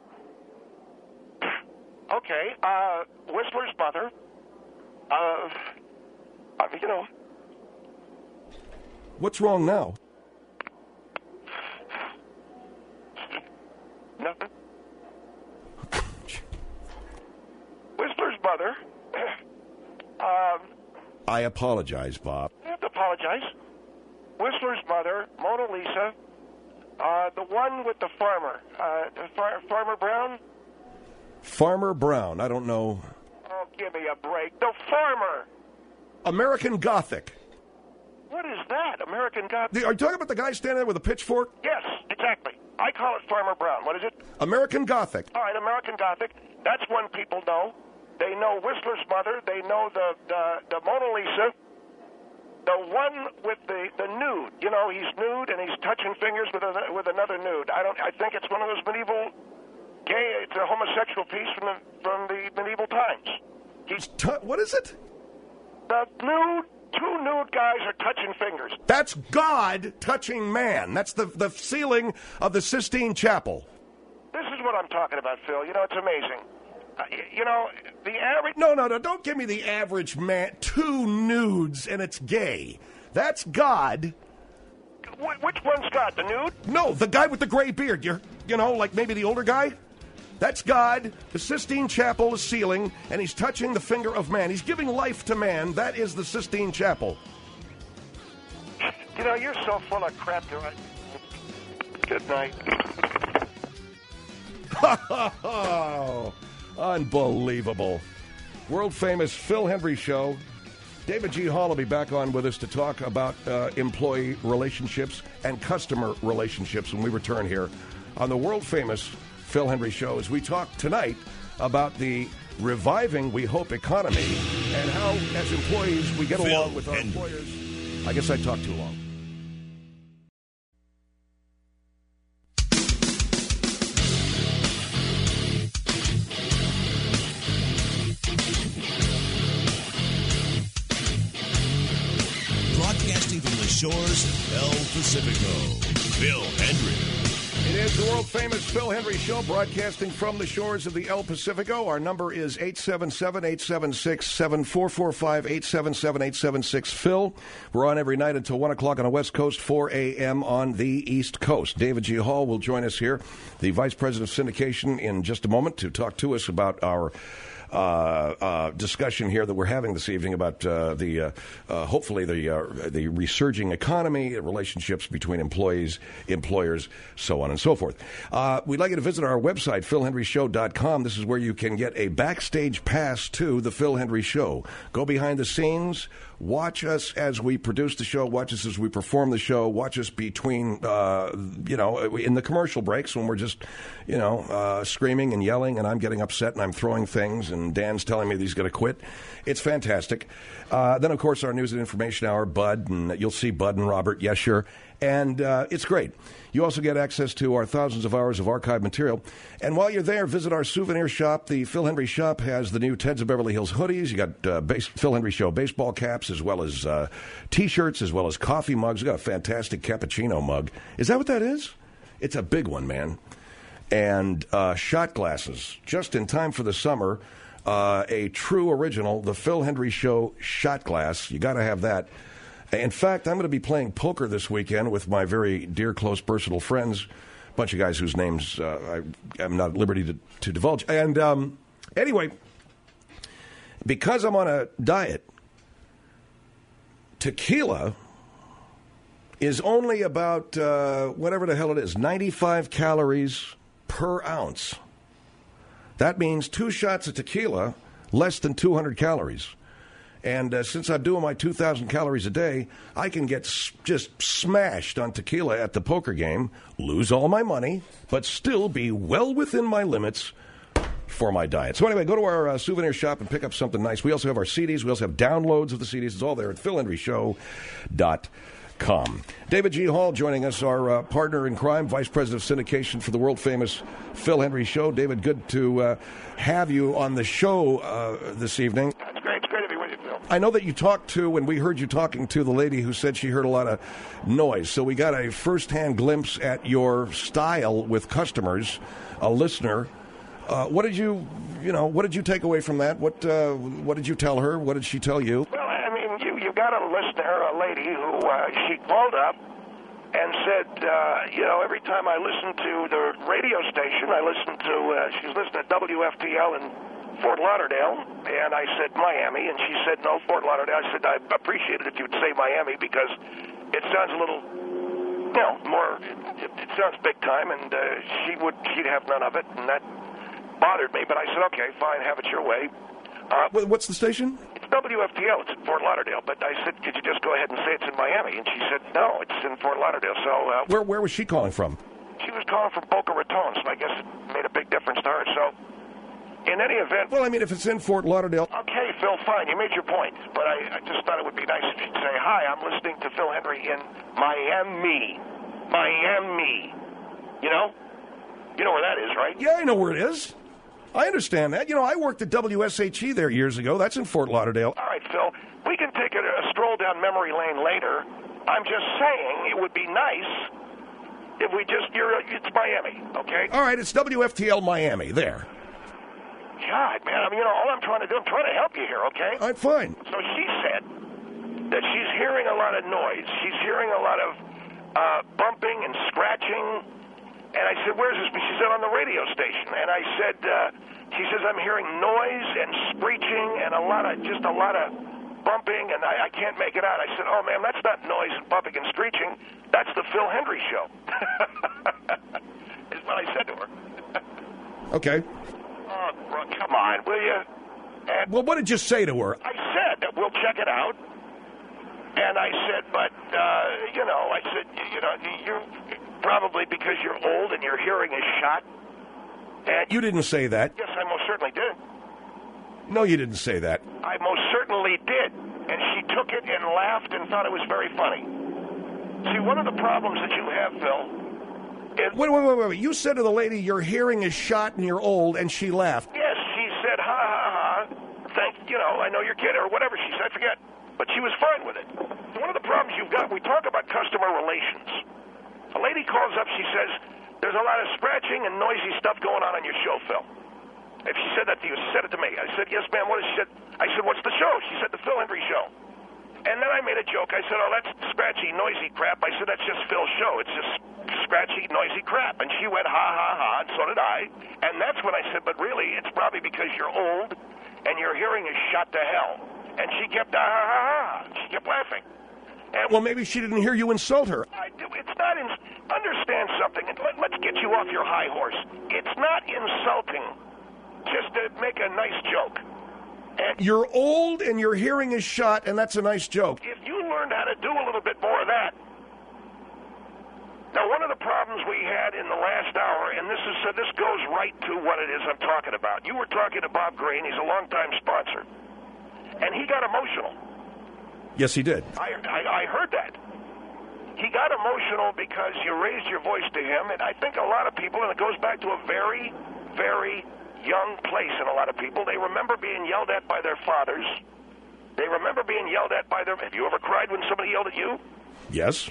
Okay, uh, Whistler's Mother. Uh, I mean, you know. What's wrong now? Nothing. Whistler's Mother. um, I apologize, Bob. I have to apologize. Whistler's Mother, Mona Lisa, uh, the one with the farmer, uh, Far- Farmer Brown. Farmer Brown. I don't know. Oh, give me a break. The farmer. American Gothic. What is that? American Gothic? The, are you talking about the guy standing there with a pitchfork? Yes, exactly. I call it Farmer Brown. What is it? American Gothic. All right, American Gothic. That's one people know. They know Whistler's Mother. They know the the, the Mona Lisa. The one with the, the nude. You know, he's nude and he's touching fingers with a, with another nude. I don't. I think it's one of those medieval gay. It's a homosexual piece from the from the medieval times. He's t- what is it? The nude. Two nude guys are touching fingers. That's God touching man. That's the the ceiling of the Sistine Chapel. This is what I'm talking about, Phil. You know, it's amazing. Uh, you know, the average... No, no, no, don't give me the average man. Two nudes and it's gay. That's God. Wh- which one's God, the nude? No, the guy with the gray beard. You're, you know, like maybe the older guy? That's God, the Sistine Chapel is ceiling, and he's touching the finger of man. He's giving life to man. That is the Sistine Chapel. You know, you're so full of crap. Right? Good night. Oh, unbelievable. World-famous Phil Hendrie Show. David G. Hall will be back on with us to talk about uh, employee relationships and customer relationships when we return here on the world-famous Phil Hendrie Show as we talk tonight about the reviving, we hope, economy and how, as employees, we get Phil along with our Hendrie. employers. I guess I talked too long. Broadcasting from the shores of El Pacifico, Phil Hendrie. It is the world-famous Phil Hendrie Show, broadcasting from the shores of the El Pacifico. Our number is eight seven seven, eight seven six, seven four four five, eight seven seven, eight seven six, Phil. We're on every night until one o'clock on the West Coast, four a.m. on the East Coast. David G. Hall will join us here, the Vice President of Syndication, in just a moment to talk to us about our Uh, uh, discussion here that we're having this evening about uh, the uh, uh, hopefully the uh, the resurging economy, relationships between employees, employers, so on and so forth. Uh, we'd like you to visit our website, phil hendrie show dot com. This is where you can get a backstage pass to the Phil Hendrie Show. Go behind the scenes. Watch us as we produce the show. Watch us as we perform the show. Watch us between, uh, you know, in the commercial breaks when we're just, you know, uh, screaming and yelling and I'm getting upset and I'm throwing things and Dan's telling me that he's going to quit. It's fantastic. Uh, then, of course, our news and information hour, Bud, and you'll see Bud and Robert Yesher And uh, it's great. You also get access to our thousands of hours of archive material. And while you're there, visit our souvenir shop. The Phil Hendrie shop has the new Teds of Beverly Hills hoodies. You got uh, base, Phil Hendrie Show baseball caps, as well as uh, T-shirts, as well as coffee mugs. We got a fantastic cappuccino mug. Is that what that is? It's a big one, man. And uh, shot glasses, just in time for the summer. Uh, a true original, the Phil Hendrie Show shot glass. You got to have that. In fact, I'm going to be playing poker this weekend with my very dear, close, personal friends, a bunch of guys whose names uh, I am not at liberty to, to divulge. And um, anyway, because I'm on a diet, tequila is only about, uh, whatever the hell it is, ninety-five calories per ounce. That means two shots of tequila, less than two hundred calories. And uh, since I'm doing my two thousand calories a day, I can get s- just smashed on tequila at the poker game, lose all my money, but still be well within my limits for my diet. So anyway, go to our uh, souvenir shop and pick up something nice. We also have our C Ds. We also have downloads of the C Ds. It's all there at phil hendrie show dot com. David G. Hall joining us, our uh, partner in crime, Vice President of Syndication for the world-famous Phil Hendrie Show. David, good to uh, have you on the show uh, this evening. That's great. It's great to be with you, Phil. I know that you talked to, and we heard you talking to the lady who said she heard a lot of noise. So we got a first-hand glimpse at your style with customers, a listener. Uh, what did you, you know, what did you take away from that? What, uh, what did you tell her? What did she tell you? Well, I mean, you you got a listener, a lady who uh, she called up and said, uh, you know, every time I listen to the radio station, I listen to, uh, she's listening to W F T L in Fort Lauderdale, and I said Miami, and she said, no, Fort Lauderdale. I said, I appreciate it if you'd say Miami because it sounds a little, you know, more, it, it sounds big time, and uh, she would, she'd have none of it, and that bothered me, but I said, okay, fine, have it your way. Uh, What's the station? It's W F T L. It's in Fort Lauderdale. But I said, could you just go ahead and say it's in Miami? And she said, no, it's in Fort Lauderdale. So uh, Where where was she calling from? She was calling from Boca Raton, so I guess it made a big difference to her. So in any event... Well, I mean, if it's in Fort Lauderdale... Okay, Phil, fine. You made your point. But I, I just thought it would be nice if you'd say, hi, I'm listening to Phil Hendrie in Miami. Miami. You know? You know where that is, right? Yeah, I know where it is. I understand that. You know, I worked at W S H E there years ago. That's in Fort Lauderdale. All right, Phil. We can take a, a stroll down memory lane later. I'm just saying it would be nice if we just... You're, it's Miami, okay? All right, it's W F T L Miami. There. God, man, I mean, you know, all I'm trying to do, I'm trying to help you here, okay? All right, fine. So she said that she's hearing a lot of noise. She's hearing a lot of uh, bumping and scratching. And I said, where's this? She said, on the radio station. And I said, uh, she says, I'm hearing noise and screeching and a lot of, just a lot of bumping, and I, I can't make it out. I said, oh, ma'am, that's not noise and bumping and screeching. That's the Phil Hendrie Show. Is what I said to her. Okay. Oh, bro, come on, will you? And well, what did you say to her? I said that we'll check it out. And I said, but, uh, you know, I said, you know, you're probably because you're old and your hearing is shot. And you didn't say that. Yes, I most certainly did. No, you didn't say that. I most certainly did. And she took it and laughed and thought it was very funny. See, one of the problems that you have, Phil, is... Wait, wait, wait, wait. You said to the lady, your hearing is shot and you're old, and she laughed. Yes, she said, ha, ha, ha, thank, you know, I know your kid, or whatever she said, I forget. But she was fine with it. One of the problems you've got, we talk about customer relations. A lady calls up, she says, there's a lot of scratching and noisy stuff going on on your show, Phil. If she said that to you, said it to me. I said, yes, ma'am, what is she said? I said, what's the show? She said, the Phil Hendrie Show. And then I made a joke. I said, oh, that's scratchy, noisy crap. I said, that's just Phil's show. It's just scratchy, noisy crap. And she went, ha, ha, ha, and so did I. And that's when I said, but really, it's probably because you're old and your hearing is shot to hell. And she kept, ah, ha, ha, ha. She kept laughing. And well, maybe she didn't hear you insult her. I do. It's not, in, understand something. Let, let's get you off your high horse. It's not insulting just to make a nice joke. And you're old and your hearing is shot, and that's a nice joke. If you learned how to do a little bit more of that. Now, one of the problems we had in the last hour, and this is uh, this goes right to what it is I'm talking about. You were talking to Bob Green. He's a longtime sponsor. And he got emotional. Yes, he did. I, I, I heard that. he got emotional because you raised your voice to him, and I think a lot of people, and it goes back to a very, very young place in a lot of people, they remember being yelled at by their fathers. They remember being yelled at by their... Have you ever cried when somebody yelled at you? Yes.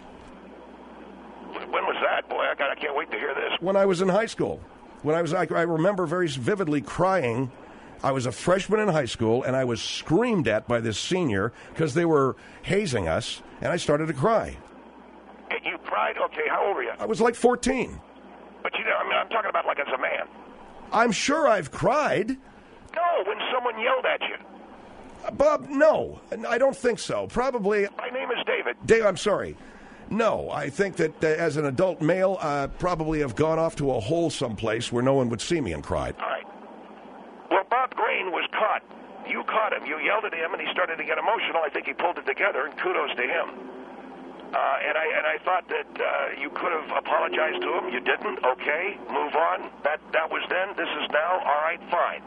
When was that? Boy, I, got, I can't wait to hear this. When I was in high school. When I was, I, I remember very vividly crying. I was a freshman in high school, and I was screamed at by this senior because they were hazing us, and I started to cry. And you cried? Okay, how old were you? I was like fourteen. But, you know, I mean, I'm talking about like as a man. I'm sure I've cried. No, when someone yelled at you. Uh, Bob, no. I don't think so. Probably... My name is David. Dave, I'm sorry. No, I think that uh, as an adult male, uh, probably have gone off to a hole someplace where no one would see me and cried. All right. Well, Bob Green was caught. You caught him. You yelled at him, and he started to get emotional. I think he pulled it together, and kudos to him. Uh, and I and I thought that uh, you could have apologized to him. You didn't. Okay, move on. That that was then. This is now. All right, fine.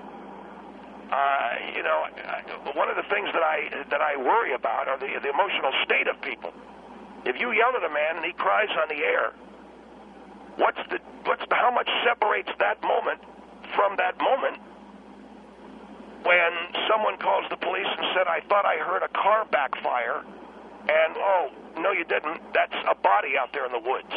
Uh, you know, one of the things that I that I worry about are the the emotional state of people. If you yell at a man and he cries on the air, what's the what's the, how much separates that moment from that moment when someone calls the police and said, "I thought I heard a car backfire," and oh no, you didn't. That's a body out there in the woods.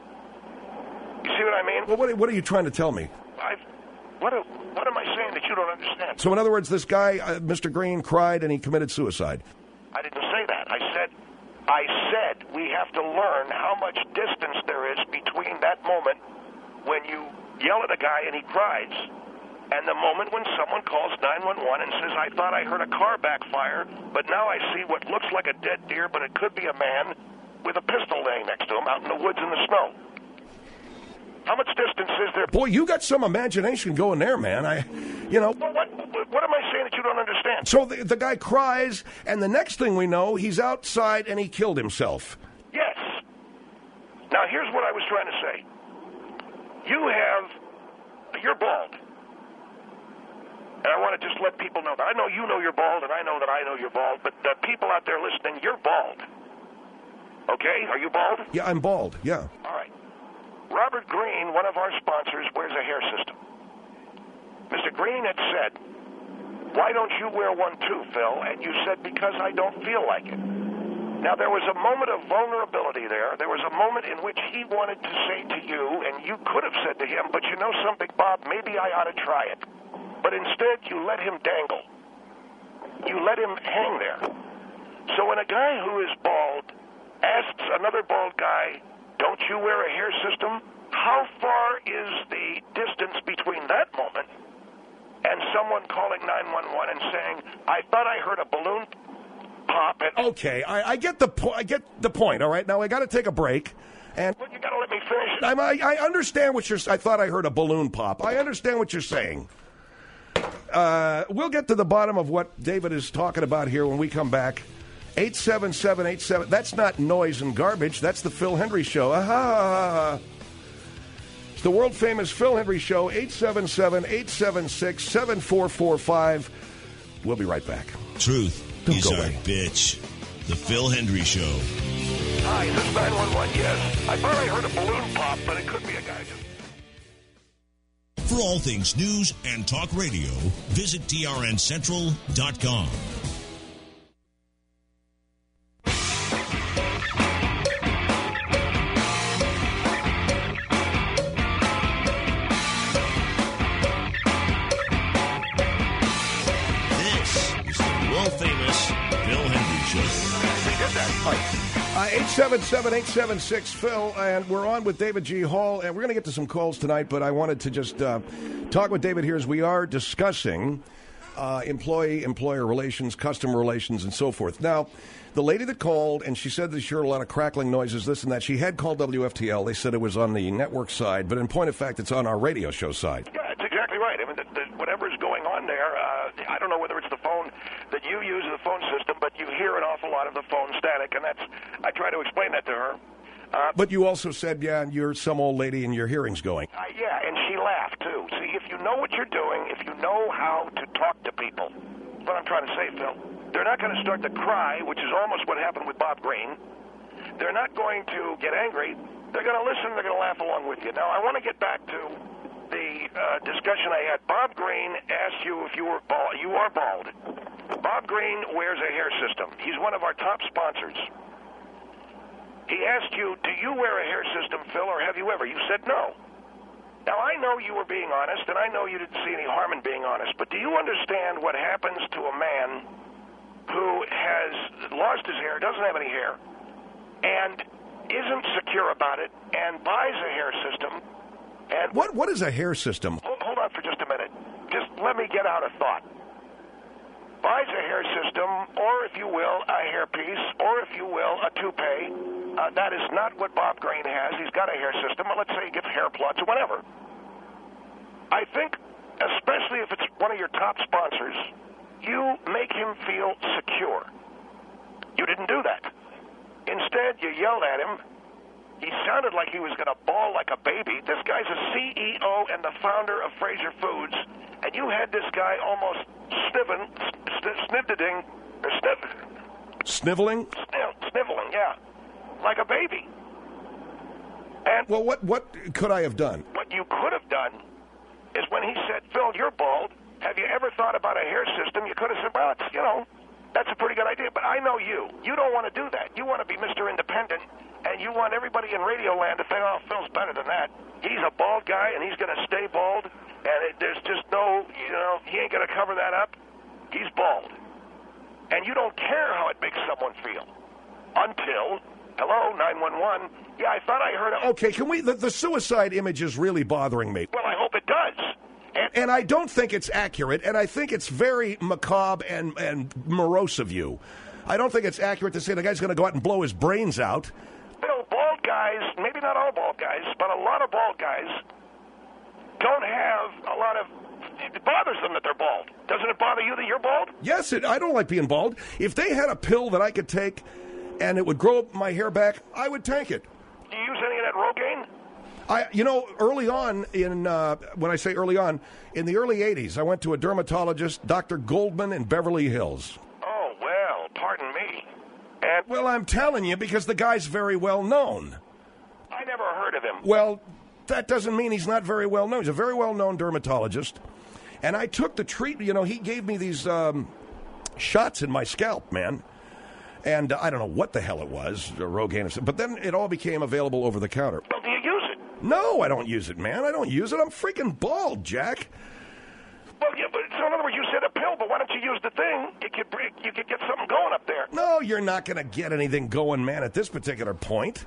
You see what I mean? Well, what, what are you trying to tell me? I've, what, a, what am I saying that you don't understand? So, in other words, this guy, uh, Mister Green, cried and he committed suicide. I didn't say that. I said, I said we have to learn how much distance there is between that moment when you yell at a guy and he cries and the moment when someone calls nine one one and says, "I thought I heard a car backfire, but now I see what looks like a dead deer, but it could be a man with a pistol laying next to him out in the woods in the snow." How much distance is there? Boy, you got some imagination going there, man. I, you know. Well, what, what am I saying that you don't understand? So the, the guy cries, and the next thing we know, he's outside and he killed himself. Yes. Now, here's what I was trying to say. You have, you're bald. And I want to just let people know that. I know you know you're bald, and I know that I know you're bald, but the people out there listening, you're bald. Okay? Are you bald? Yeah, I'm bald, yeah. All right. Robert Green, one of our sponsors, wears a hair system. Mister Green had said, "Why don't you wear one too, Phil?" And you said, "Because I don't feel like it." Now, there was a moment of vulnerability there. There was a moment in which he wanted to say to you, and you could have said to him, "But you know something, Bob, maybe I ought to try it." But instead, you let him dangle. You let him hang there. So when a guy who is bald asks another bald guy, "Don't you wear a hair system?" How far is the distance between that moment and someone calling nine one one and saying, "I thought I heard a balloon pop"? And okay, I, I get the po- I get the point. All right, now I got to take a break. And well, you got to let me finish. I'm, I, I understand what you're. I thought I heard a balloon pop. I understand what you're saying. Uh, we'll get to the bottom of what David is talking about here when we come back. eight seven seven eight seven. That's not noise and garbage. That's the Phil Hendry Show. Aha! It's the world famous Phil Hendry Show. eight seven seven eight seven six seven four four five. We'll be right back. Truth Don't is go our away. bitch. The Phil Hendry Show. Hi, this is nine one one. Yes, I thought I heard a balloon pop, but it could be a guy. For all things news and talk radio, visit T R N Central dot com. Uh, eight seven seven eight seven six Phil, and we're on with David G. Hall, and we're going to get to some calls tonight, but I wanted to just uh, talk with David here as we are discussing uh, employee-employer relations, customer relations, and so forth. Now, the lady that called, and she said that she heard a lot of crackling noises, this and that, she had called W F T L. They said it was on the network side, but in point of fact, it's on our radio show side. Yeah, that's exactly right. I mean, the, the, whatever is going on there, uh, I don't know whether it's the phone that you use, the phone system, but you hear an awful lot of the phone static, and that's, I try to explain that to her. Uh, but you also said, yeah, you're some old lady and your hearing's going. Uh, yeah, and she laughed, too. See, if you know what you're doing, if you know how to talk to people, that's what I'm trying to say, Phil, they're not going to start to cry, which is almost what happened with Bob Green. they're not going to get angry. They're going to listen. They're going to laugh along with you. Now, I want to get back to the uh, discussion I had. Bob Green asked you if you were bald. You are bald. Bob Green wears a hair system. He's one of our top sponsors. He asked you, do you wear a hair system, Phil, or have you ever? You said no. Now, I know you were being honest, and I know you didn't see any harm in being honest, but do you understand what happens to a man who has lost his hair, doesn't have any hair, and isn't secure about it, and buys a hair system? And What What is a hair system? Hold, hold on for just a minute. Just let me get out a thought. Buys a hair system, or if you will, a hairpiece, or if you will, a toupee. Uh, that is not what Bob Green has. He's got a hair system. Let's say he gets hair plugs or whatever. I think, especially if it's one of your top sponsors, you make him feel secure. You didn't do that. Instead, you yelled at him. He sounded like he was going to bawl like a baby. This guy's a C E O and the founder of Fraser Foods, and you had this guy almost sniffing, sn- sniffing, or sniff, Sniveling? sniv- sniveling, yeah, like a baby. And Well, what what could I have done? what you could have done is when he said, Phil, you're bald. Have you ever thought about a hair system? You could have said, well, it's, you know, that's a pretty good idea. But I know you. You don't want to do that. You want to be Mister Independent, and you want everybody in Radio Land to think, oh, Phil's better than that. He's a bald guy, and he's going to stay bald, and it, there's just no, you know, he ain't going to cover that up. He's bald. And you don't care how it makes someone feel. Until, hello, nine one one, yeah, I thought I heard a... Okay, can we... The, the suicide image is really bothering me. Well, I hope it does. And, And I don't think it's accurate, and I think it's very macabre and, and morose of you. I don't think it's accurate to say the guy's going to go out and blow his brains out. Bill, bald guys, maybe not all bald guys, but a lot of bald guys don't have a lot of... It bothers them that they're bald. Doesn't it bother you that you're bald? Yes, it, I don't like being bald. If they had a pill that I could take and it would grow my hair back, I would take it. Do you use any of that Rogaine? I, you know, early on in, uh, when I say early on, in the early eighties, I went to a dermatologist, Doctor Goldman in Beverly Hills. Oh, well, pardon me. And Well, I'm telling you, because the guy's very well known. I never heard of him. Well, that doesn't mean he's not very well known. He's a very well known dermatologist. And I took the treatment, you know, he gave me these um, shots in my scalp, man. And uh, I don't know what the hell it was, uh, Rogaine, or something, but then it all became available over the counter. Well, do you use it? No, I don't use it, man. I don't use it. I'm freaking bald, Jack. Well, yeah, but so in other words, you said a pill, but why don't you use the thing? It could, you could get something going up there. No, you're not going to get anything going, man, at this particular point.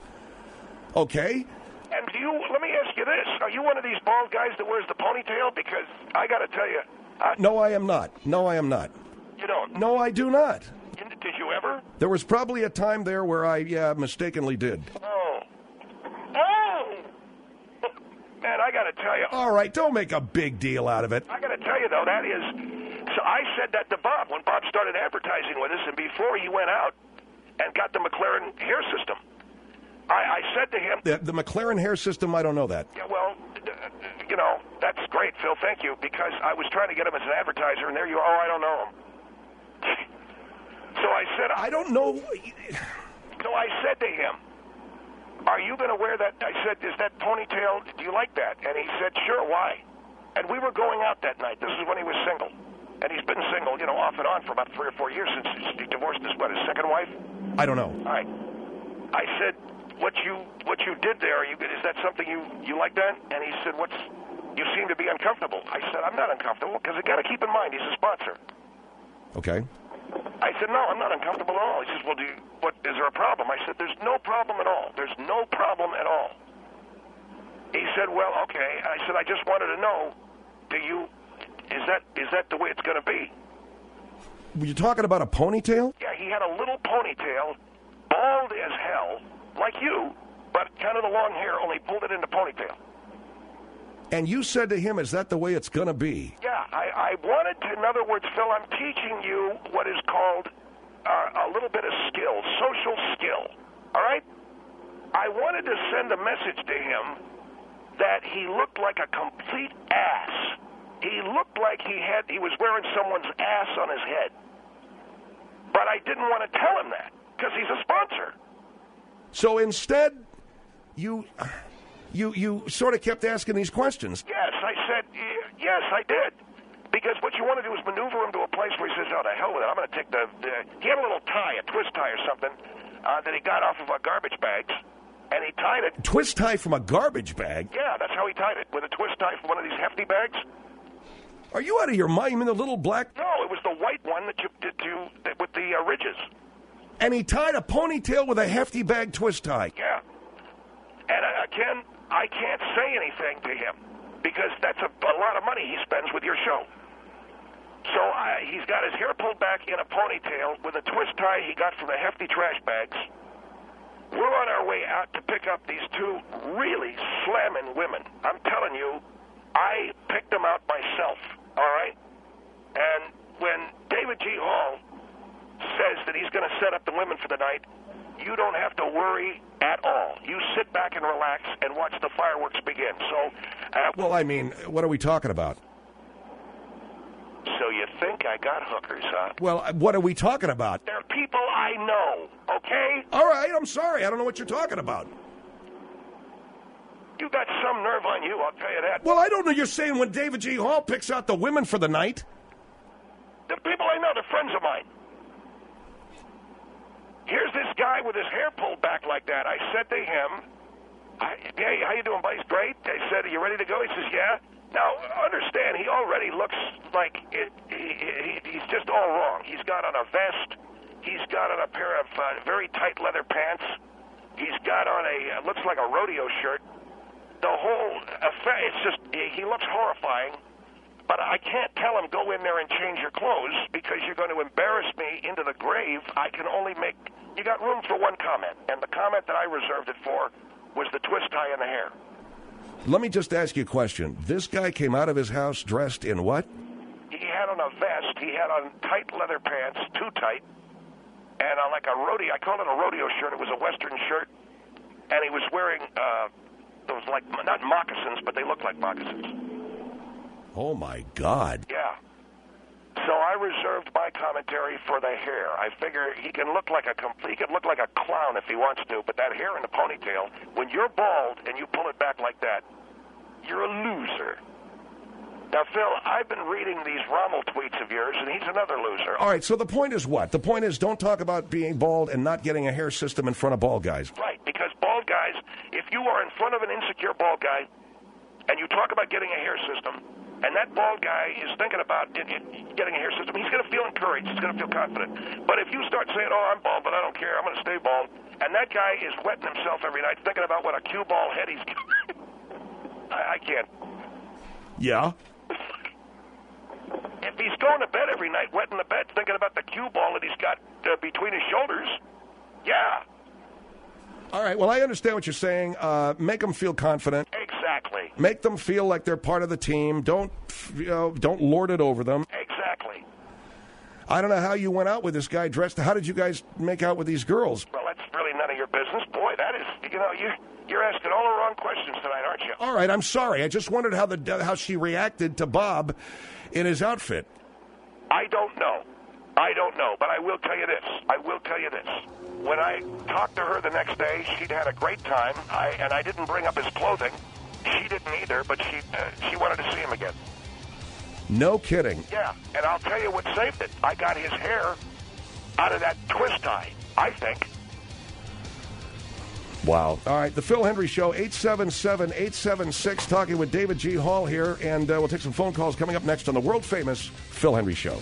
Okay? And do you, let me ask you this. Are you one of these bald guys that wears the ponytail? Because I got to tell you, I, No, I am not. No, I am not. you don't. No, I do not. Did you ever? There was probably a time there where I yeah, mistakenly did. Oh. Oh! Man, I got to tell you. All right, don't make a big deal out of it. I got to tell you, though, that is... So I said that to Bob when Bob started advertising with us, and before he went out and got the McLaren hair system, I, I said to him... The, the McLaren hair system, I don't know that. Yeah, well, uh, you know, that's great, Phil, thank you, because I was trying to get him as an advertiser, and there you are, oh, I don't know him. So I said... I don't know... So I said to him, are you going to wear that? I said, is that ponytail, do you like that? And he said, sure, why? And we were going out that night. This is when he was single. And he's been single, you know, off and on for about three or four years since he divorced his, what, his second wife? I don't know. All right. I said, what you what you did there, you, is that something you, you like that? And he said, what's, you seem to be uncomfortable. I said, I'm not uncomfortable, because you got to keep in mind, he's a sponsor. Okay. I said, no, I'm not uncomfortable at all. He says, well, do you, what, is there a problem? I said, there's no problem at all. There's no problem at all. He said, well, okay. I said, I just wanted to know, do you, is that is that the way it's going to be? Were you talking about a ponytail? Yeah, he had a little ponytail, bald as hell, like you, but kind of the long hair, only pulled it into ponytail. And you said to him, is that the way it's going to be? Yeah, I, I wanted to, in other words, Phil, I'm teaching you what is called uh, a little bit of skill, social skill, all right? I wanted to send a message to him that he looked like a complete ass. He looked like he had he was wearing someone's ass on his head. But I didn't want to tell him that, because he's a sponsor. So instead, you you you sort of kept asking these questions. Yes, I said, yes, I did. Because what you want to do is maneuver him to a place where he says, oh, the hell with it, I'm going to take the, the... He had a little tie, a twist tie or something, uh, that he got off of a garbage bags, and he tied it... Twist tie from a garbage bag? Yeah, that's how he tied it, with a twist tie from one of these hefty bags. Are you out of your mind? You mean the little black... No, it was the white one that you did you, that, with the uh, ridges. And he tied a ponytail with a hefty bag twist tie? Yeah. And uh, again, I can't say anything to him, because that's a, a lot of money he spends with your show. So uh, he's got his hair pulled back in a ponytail with a twist tie he got from the hefty trash bags. We're on our way out to pick up these two really slamming women. I'm telling you, I picked them out myself, all right? And when David G. Hall says that he's going to set up the women for the night, you don't have to worry at all. You sit back and relax and watch the fireworks begin. So, uh, well, I mean, what are we talking about? So you think I got hookers, huh? Well, what are we talking about? They're people I know, okay? All right, I'm sorry. I don't know what you're talking about. You got some nerve on you, I'll tell you that. Well, I don't know. You're saying when David G. Hall picks out the women for the night? The people I know, they're friends of mine. Here's this guy with his hair pulled back like that. I said to him, I, hey, how you doing, buddy? He's great. I said, are you ready to go? He says, yeah. Now, understand, he already looks like it, he, he, he's just all wrong. He's got on a vest. He's got on a pair of uh, very tight leather pants. He's got on a, uh, looks like a rodeo shirt. The whole affair, it's just, he looks horrifying. But I can't tell him, go in there and change your clothes, because you're going to embarrass me into the grave. I can only make, you got room for one comment. And the comment that I reserved it for was the twist tie in the hair. Let me just ask you a question. This guy came out of his house dressed in what? He had on a vest. He had on tight leather pants, too tight, and on like a rodeo. I call it a rodeo shirt. It was a Western shirt, and he was wearing uh, those like not moccasins, but they look like moccasins. Oh my God! Yeah. So I reserved my commentary for the hair. I figure he can look like a complete, he can look like a clown if he wants to, but that hair in the ponytail, when you're bald and you pull it back like that, you're a loser. Now, Phil, I've been reading these Rommel tweets of yours, and he's another loser. All right, so the point is what? The point is don't talk about being bald and not getting a hair system in front of bald guys. Right, because bald guys, if you are in front of an insecure bald guy, and you talk about getting a hair system, and that bald guy is thinking about it, it, getting a hair system, he's going to feel encouraged. He's going to feel confident. But if you start saying, oh, I'm bald, but I don't care, I'm going to stay bald, and that guy is wetting himself every night thinking about what a cue ball head he's I, I can't. Yeah? If he's going to bed every night wetting the bed thinking about the cue ball that he's got uh, between his shoulders, yeah. All right, well, I understand what you're saying. Uh, make them feel confident. Exactly. Make them feel like they're part of the team. Don't, you know, don't lord it over them. Exactly. I don't know how you went out with this guy dressed. How did you guys make out with these girls? Well, that's really none of your business. Boy, that is, you know, you, you're asking all the wrong questions tonight, aren't you? All right, I'm sorry. I just wondered how the how she reacted to Bob in his outfit. I don't know. I don't know, but I will tell you this. I will tell you this. When I talked to her the next day, she'd had a great time, I, and I didn't bring up his clothing. She didn't either, but she uh, she wanted to see him again. No kidding. Yeah, and I'll tell you what saved it. I got his hair out of that twist tie, I think. Wow. All right, the Phil Hendry Show, eight seven seven, eight seven six, talking with David G. Hall here, and uh, we'll take some phone calls coming up next on the world-famous Phil Hendry Show.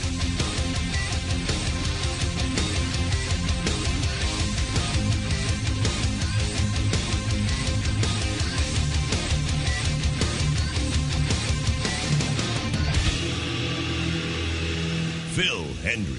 Phil Hendry.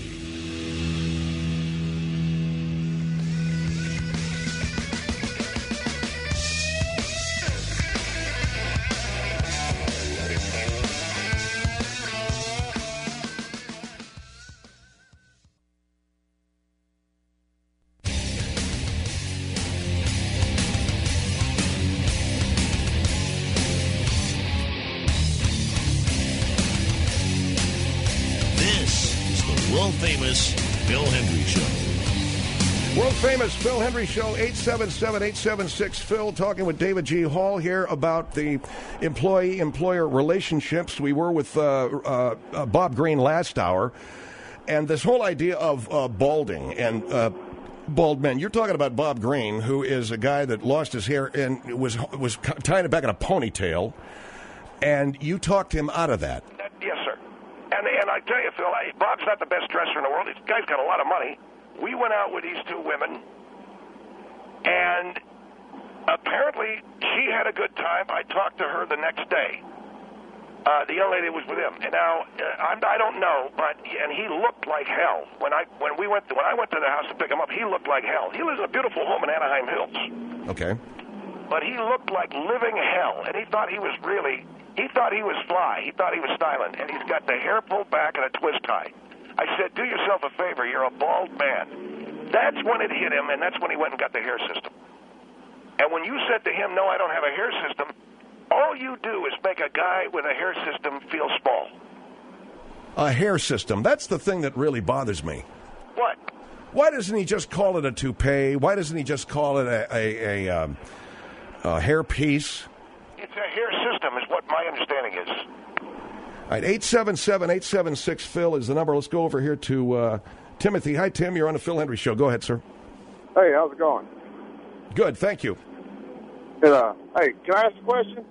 Famous Phil Hendry Show. World famous Phil Hendry Show, eight seven seven, eight seven six, Phil, talking with David G. Hall here about the employee-employer relationships. We were with uh, uh, uh, Bob Green last hour, and this whole idea of uh, balding and uh, bald men. You're talking about Bob Green, who is a guy that lost his hair and was was tying it back in a ponytail, and you talked him out of that. Uh, yes, sir. And, and I tell you, Phil, I, Bob's not the best dresser in the world. This guy's got a lot of money. We went out with these two women, and apparently she had a good time. I talked to her the next day. Uh, the young lady was with him. And now uh, I'm, I don't know, but and he looked like hell when I when we went to, when I went to the house to pick him up. He looked like hell. He lives in a beautiful home in Anaheim Hills. Okay. But he looked like living hell, and he thought he was really he thought he was fly. He thought he was styling, and he's got the hair pulled back and a twist tie. I said, do yourself a favor. You're a bald man. That's when it hit him, and that's when he went and got the hair system. And when you said to him, no, I don't have a hair system, all you do is make a guy with a hair system feel small. A hair system. That's the thing that really bothers me. What? Why doesn't he just call it a toupee? Why doesn't he just call it a, a, a, um, a hair piece? It's a hair system is what my understanding is. All right, eight seven seven, eight seven six, Phil is the number. Let's go over here to uh, Timothy. Hi, Tim. You're on the Phil Hendry Show. Go ahead, sir. Hey, how's it going? Good, thank you. Uh, hey, can I ask a question?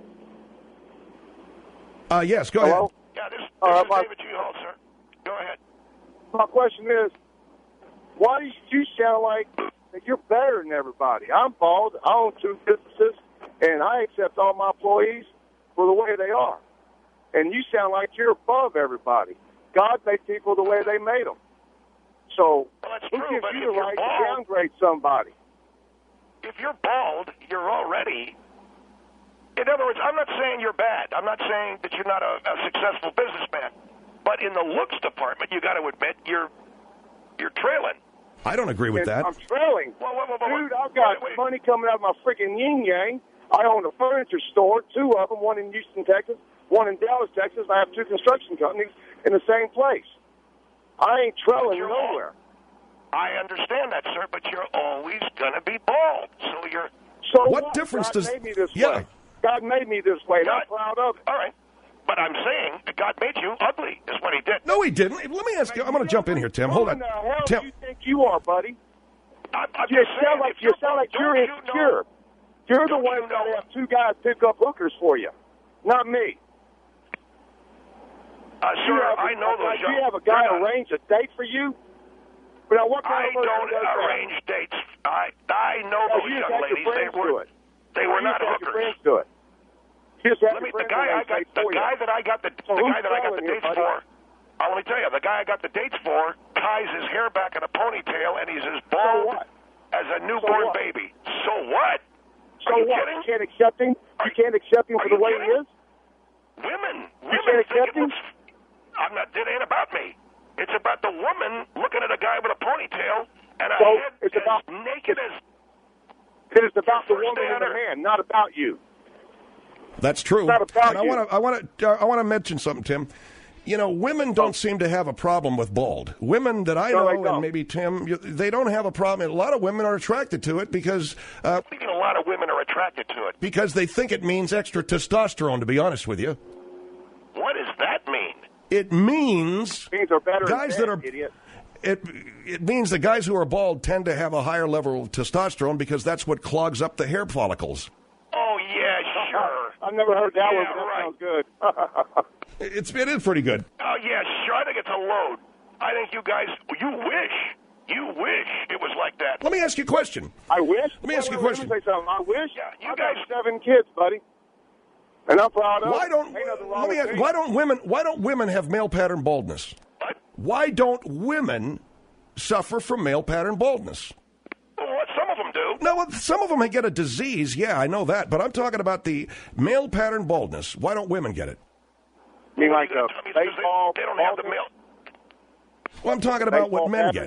Uh, yes, go Hello? ahead. Yeah, this, this Uh, is my- David G. Hall, sir. Go ahead. My question is, why do you sound like that you're better than everybody? I'm bald. I own two businesses, and I accept all my employees for the way they are. And you sound like you're above everybody. God made people the way they made them. So Well, that's who true, gives but you if the you're right to bald- downgrade somebody? If you're bald, you're already... In other words, I'm not saying you're bad. I'm not saying that you're not a, a successful businessman. But in the looks department, you got to admit, you're you're trailing. I don't agree with And that. I'm trailing. Whoa, whoa, whoa, whoa, Dude, whoa. I've got Wait, wait. money coming out of my freaking yin-yang. I own a furniture store, two of them, one in Houston, Texas, one in Dallas, Texas. I have two construction companies in the same place. I ain't trailing You're nowhere. I understand that, sir, but you're always going to be bald. So you're... So What difference God does- made me this Yeah. way. God made me this way, and I'm God- proud of it. All right. But I'm saying that God made you ugly is what he did. No, he didn't. Let me ask you. I'm going to jump in here, Tim. Hold Who on. in the hell Tim. do you think you are, buddy? I'm, I'm You just saying, sound like if you you're sound like bald, you're don't you insecure. know- You're the don't one you that's got to know- have two guys pick up hookers for you, not me. Uh, Do sir, you have, I know those Do you young... have a guy They're not- arrange a date for you? But now, what kind I of person don't does that? arrange dates. I I know No, those you just young had your ladies. They friends do were it. they were You not just had your hookers. friends do it. You just had Let me. your The friends guy I arrange got dates the for you. guy that I got the So the who's guy that I got the selling here, dates buddy? for. I want to tell you, the guy I got the dates for ties his hair back in a ponytail, and he's as So bald what? as a newborn what? baby. So what? So Are you what? kidding? You can't accept him? Are You can't accept him are for the you way kidding? he is? Women, You women can't think accept it him? looks. I'm not. It ain't about me. It's about the woman looking at a guy with a ponytail and a So head it's as about- naked as. It is about the First woman and the day man, not about you. That's true. It's not about and I you. want to I want to uh, I want to mention something, Tim. You know, women don't seem to have a problem with bald. Women that I No, know, they and don't. maybe Tim, you, they don't have a problem. A lot of women are attracted to it because uh, I think a lot of women are attracted to it. because they think it means extra testosterone. To be honest with you, What does that mean? it means Things are better guys than that are idiot. it it means the guys who are bald tend to have a higher level of testosterone because that's what clogs up the hair follicles. Oh yeah, sure. I've never heard that Yeah, one, but that right. sounds good. It's it is pretty good. Oh yeah, sure. I think it's a load. I think you guys, you wish, you wish it was like that. Let me ask you a question. I wish. Let me ask you a Wait, question. Let me say something. I wish. Yeah, you I guys- got seven kids, buddy, and I'm proud of Why it. don't Ain't nothing wrong let me with ask, me. why don't women why don't women have male pattern baldness? What? Why don't women suffer from male pattern baldness? Well, what some of them do. No, well, some of them may get a disease. Yeah, I know that, but I'm talking about the male pattern baldness. Why don't women get it? You mean What are like you gonna a tell me? It's 'cause baseball? They, they don't have the ball? male. Well, I'm talking about what Baseball men pattern?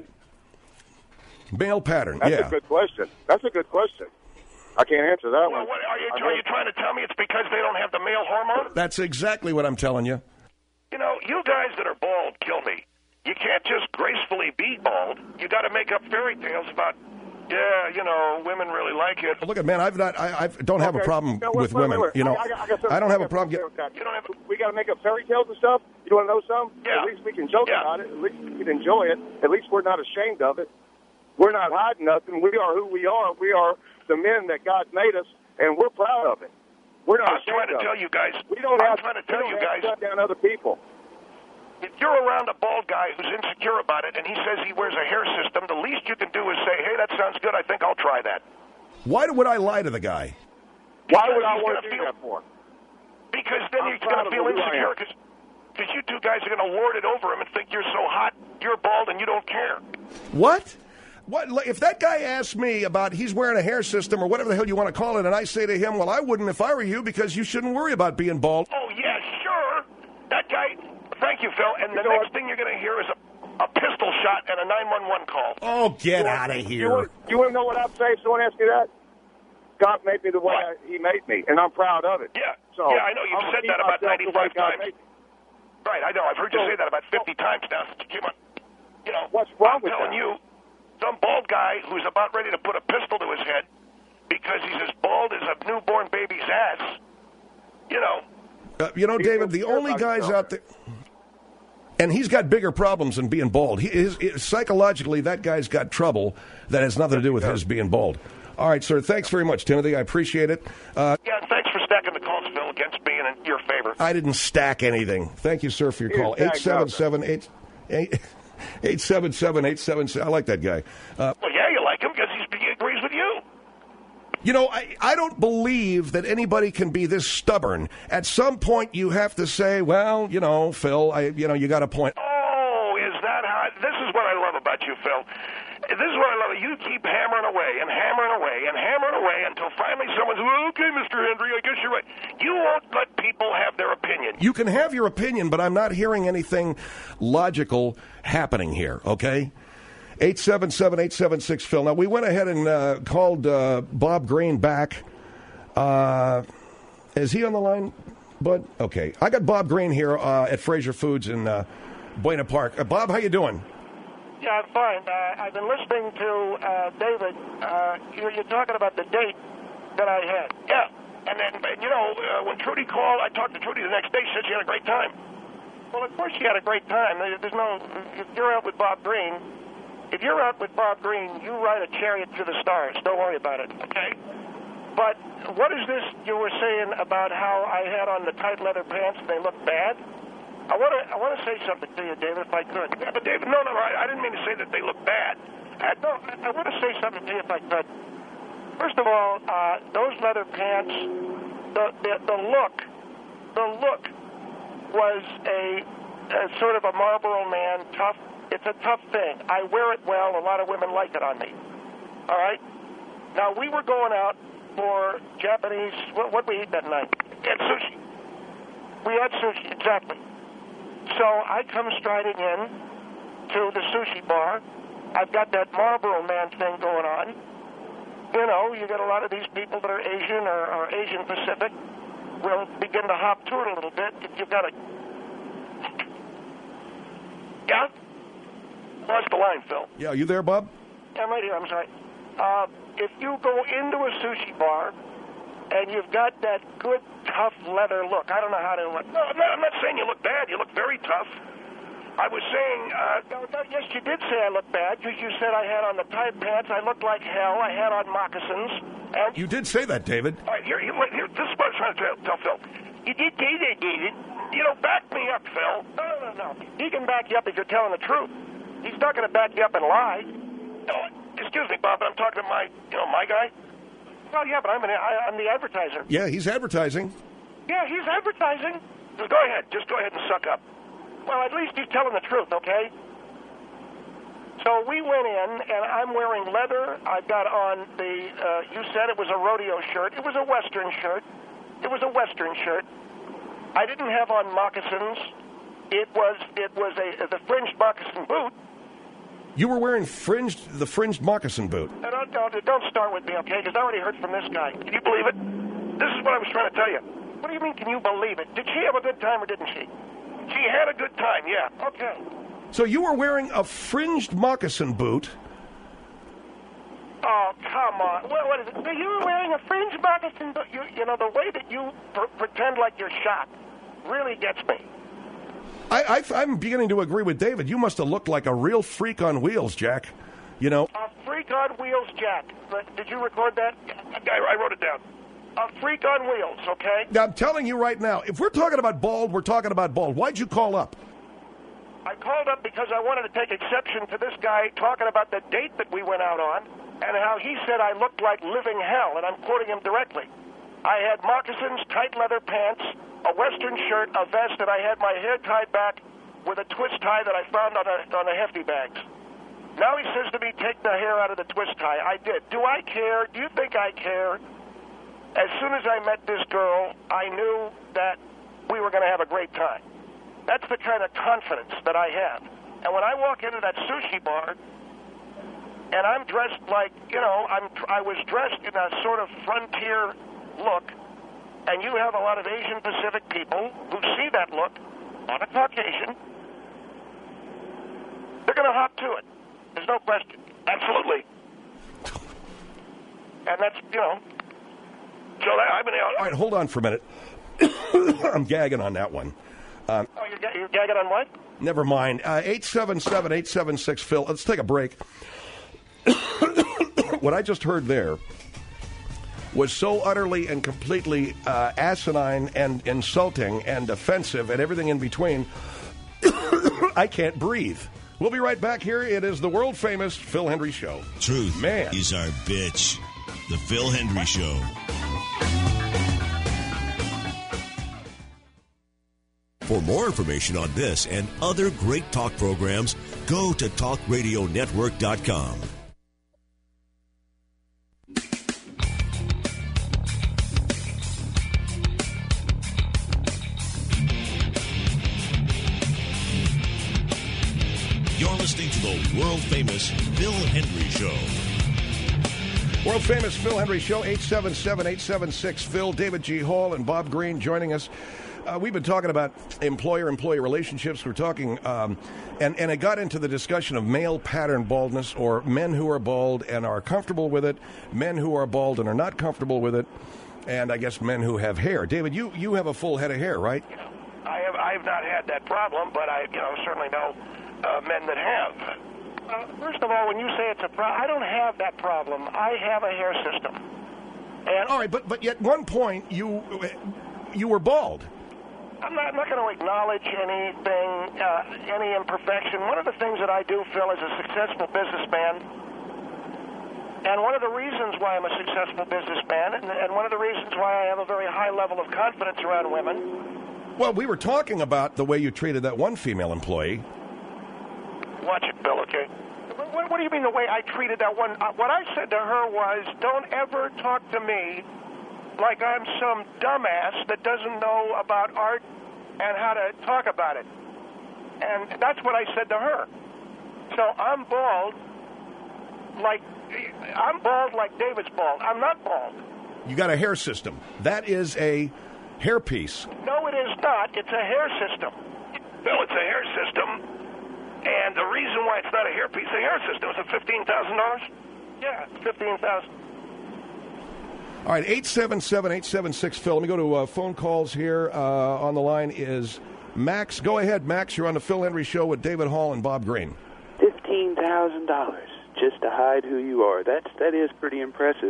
get. Male pattern. That's yeah. a good question. That's a good question. I can't answer that Well, one. what, are you I are you guess- trying to tell me it's because they don't have the male hormone? That's exactly what I'm telling you. You know, you guys that are bald kill me. You can't just gracefully be bald. You got to make up fairy tales about Yeah, you know, women really like it. Look at man, I've not, I I've, don't have Okay. a problem No, wait, with wait, women. wait, wait. You know, I, I, I, got I don't have a I got problem. something Get, to say with that. You don't have. We got to make up fairy tales and stuff. You want to know something? Yeah. At least we can joke Yeah. about it. At least we can enjoy it. At least we're not ashamed of it. We're not hiding nothing. We are who we are. We are the men that God made us, and we're proud of it. We're not I'm ashamed trying to of tell it. you guys. We don't I'm have trying to we tell don't you have guys. to shut down other people. If you're around a bald guy who's insecure about it and he says he wears a hair system, the least you can do is say, hey, that sounds good. I think I'll try that. why would I lie to the guy? Why would I He's want gonna to do feel- that for? Because then I'm you're proud going to of feel who I insecure am. because you two guys are going to lord it over him and think you're so hot, you're bald, and you don't care. What? What? like, If that guy asks me about he's wearing a hair system or whatever the hell you want to call it, and I say to him, well, I wouldn't if I were you because you shouldn't worry about being bald. Oh, yeah, sure. That guy, thank you, Phil. And the know next what? thing you're going to hear is a, a pistol shot and a nine one one call. Oh, get You out of want- You here. want, you want to know what I'd say if someone asked me that? God made me the way I, He made me, and I'm proud of it. Yeah, So yeah, I know. You've I'm said gonna that keep about myself the way ninety-five God times. made me. Right, I know. I've heard you So- say that about fifty times now since you came on. You know, What's wrong I'm with telling that? you, some bald guy who's about ready to put a pistol to his head because he's as bald as a newborn baby's ass, you know. Uh, you know, He David, feels the good only about guys himself. out there, and he's got bigger problems than being bald. He is psychologically, that guy's got trouble that has nothing to do with his being bald. All right, sir. Thanks very much, Timothy. I appreciate it. Uh, Yeah, and thanks for stacking the calls, Phil, against being in your favor. I didn't stack anything. Thank you, sir, for your You call. stacked eight seven seven eight eight seven seven eight seven seven. I like that guy. Uh, Well, yeah, you like him because he agrees with you. You know, I, I don't believe that anybody can be this stubborn. At some point, you have to say, well, you know, Phil, I, you know, you got a point. Oh, is that how? This is what I love about you, Phil. This is what I love. You keep hammering away and hammering away and hammering away until finally someone's, well, okay, Mister Hendry, I guess you're right. You won't let people have their opinion. You can have your opinion, but I'm not hearing anything logical happening here, okay? eight seven seven eight seven six Phil. Now, we went ahead and uh, called uh, Bob Green back. Uh, is he on the line, Bud? Okay. I got Bob Green here uh, at Fraser Foods in uh, Buena Park. Uh, Bob, how you doing? Yeah, I'm fine. Uh, I've been listening to uh, David. Uh, you're, you're talking about the date that I had. Yeah. And then, and, you know, uh, when Trudy called, I talked to Trudy the next day. She said she had a great time. Well, of course she had a great time. There's no, if you're out with Bob Green, if you're out with Bob Green, you ride a chariot to the stars. Don't worry about it, okay? But what is this you were saying about how I had on the tight leather pants and they look bad? I want to I want to say something to you, David, if I could. Yeah, but David, no, no, no, I, I didn't mean to say that they look bad. I, no, I, I want to say something to you if I could. First of all, uh, those leather pants, the, the the look, the look was a, a sort of a Marlboro Man, tough. It's a tough thing. I wear it well. A lot of women like it on me. All right. Now we were going out for Japanese. What what we eat that night? We had sushi. We had sushi, exactly. So I come striding in to the sushi bar. I've got that Marlboro Man thing going on. You know, you get a lot of these people that are Asian or, or Asian Pacific will begin to hop to it a little bit if you've got a... Yeah? Lost the line, Phil. Yeah, you there, Bob? Yeah, I'm right here. I'm sorry. Uh, if you go into a sushi bar and you've got that good, tough leather look, I don't know how to look. No, I'm not, I'm not saying you look bad. You look very tough. I was saying, uh, no, no, yes, you did say I looked bad. You, you said I had on the tight pants. I looked like hell. I had on moccasins. And You did say that, David. all right, here, here, here, this is what I was trying to tell, tell Phil. You did say that, David. You know, back me up, Phil. No, no, no, no. He can back you up if you're telling the truth. He's not going to back you up and lie. No, excuse me, Bob, but I'm talking to my, you know, my guy. Well, yeah, but I'm an, I, I'm the advertiser. Yeah, he's advertising. Yeah, he's advertising. Just go ahead. Just go ahead and suck up. Well, at least he's telling the truth, okay? So we went in, and I'm wearing leather. I've got on the, uh, you said it was a rodeo shirt. It was a Western shirt. It was a Western shirt. I didn't have on moccasins. It was it was a the fringed moccasin boot. You were wearing fringed, the fringed moccasin boot. And don't, don't, don't start with me, okay? Because I already heard from this guy. Can you believe it? This is what I was trying to tell you. What do you mean, can you believe it? Did she have a good time or didn't she? She had a good time, yeah. Okay. So you were wearing a fringed moccasin boot. Oh, come on. What, what is it? So you were wearing a fringe moccasin, but you, you know, the way that you pr- pretend like you're shocked really gets me. I, I, I'm beginning to agree with David. You must have looked like a real freak on wheels, Jack. You know. A freak on wheels, Jack. But did you record that? I, I wrote it down. A freak on wheels, okay? Now, I'm telling you right now, if we're talking about bald, we're talking about bald. Why'd you call up? I called up because I wanted to take exception to this guy talking about the date that we went out on and how he said I looked like living hell, and I'm quoting him directly. I had moccasins, tight leather pants, a western shirt, a vest, and I had my hair tied back with a twist tie that I found on a, on a hefty bags. Now he says to me, take the hair out of the twist tie. I did. Do I care? Do you think I care? As soon as I met this girl, I knew that we were going to have a great time. That's the kind of confidence that I have. And when I walk into that sushi bar, and I'm dressed like, you know, I'm, I was dressed in a sort of frontier look, and you have a lot of Asian Pacific people who see that look on a Caucasian, they're going to hop to it. There's no question. Absolutely. And that's, you know, so that, I've been out. All right, hold on for a minute. I'm gagging on that one. Um, oh, you're, you're gagging on what? Never mind. Uh, eight seven seven, eight seven six, Phil. Let's take a break. What I just heard there was so utterly and completely uh, asinine and insulting and offensive and everything in between, I can't breathe. We'll be right back here. It is the world-famous Phil Hendrie Show. Truth Man. is our bitch. The Phil Hendrie Show. For more information on this and other great talk programs, go to talk radio network dot com. You're listening to the world-famous Phil Hendrie Show. World-famous Phil Hendrie Show, eight seven seven, eight seven six, Phil. David G. Hall and Bob Green joining us. Uh, we've been talking about employer-employee relationships. We're talking, um, and, and it got into the discussion of male pattern baldness, or men who are bald and are comfortable with it, men who are bald and are not comfortable with it, and I guess men who have hair. David, you, you have a full head of hair, right? You know, I have I have not had that problem, but I you know certainly know uh, men that have. Uh, first of all, when you say it's a problem, I don't have that problem. I have a hair system. And all right, but but at one point you you were bald. I'm not, I'm not going to acknowledge anything, uh, any imperfection. One of the things that I do, Phil, is a successful businessman, and one of the reasons why I'm a successful businessman, and, and one of the reasons why I have a very high level of confidence around women. Well, we were talking about the way you treated that one female employee. Watch it, Bill, okay? What, what do you mean the way I treated that one? Uh, what I said to her was, don't ever talk to me like I'm some dumbass that doesn't know about art and how to talk about it. And that's what I said to her. So I'm bald like, I'm bald like David's bald. I'm not bald. You got a hair system. That is a hairpiece. No, it is not. It's a hair system. Bill, it's a hair system. And the reason why it's not a hairpiece, a hair system, is it fifteen thousand dollars? Yeah, fifteen thousand dollars. All right, eight seven seven, eight seven six, Phil. Let me go to uh, phone calls here. Uh, on the line is Max. Go ahead, Max. You're on the Phil Hendrie Show with David Hall and Bob Green. fifteen thousand dollars just to hide who you are. That's, that is pretty impressive.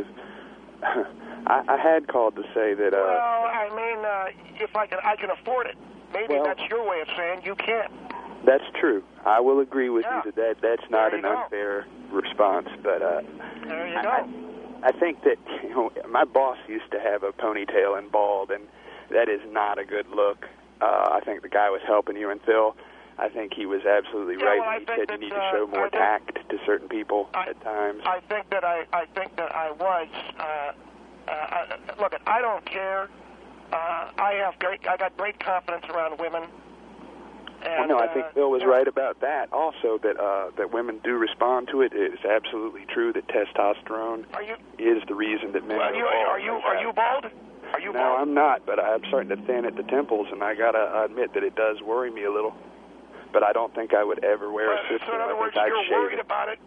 I, I had called to say that... Uh, well, I mean, uh, if I can, I can afford it. Maybe well, that's your way of saying you can't. That's true. I will agree with yeah. you that, that that's not an go. unfair response. But uh, there you I, go. I, I think that, you know, my boss used to have a ponytail and bald, and that is not a good look. Uh, I think the guy was helping you, and Phil, I think he was absolutely yeah, right well, when he said that, you need uh, to show more tact to certain people I, at times. I think that I, I think that I was. Uh, uh, I, look, I don't care. Uh, I have great. I got great confidence around women. And, well, no, I think uh, Phil was yeah. right about that. Also, that uh, that women do respond to it. It is absolutely true that testosterone are you, is the reason that men well, are you, bald. are you are you bald? Are you no, bald? I'm not, but I'm starting to thin at the temples, and I gotta admit that it does worry me a little. But I don't think I would ever wear Well, a system. so in other I words, think I'd you're shave worried it. about it.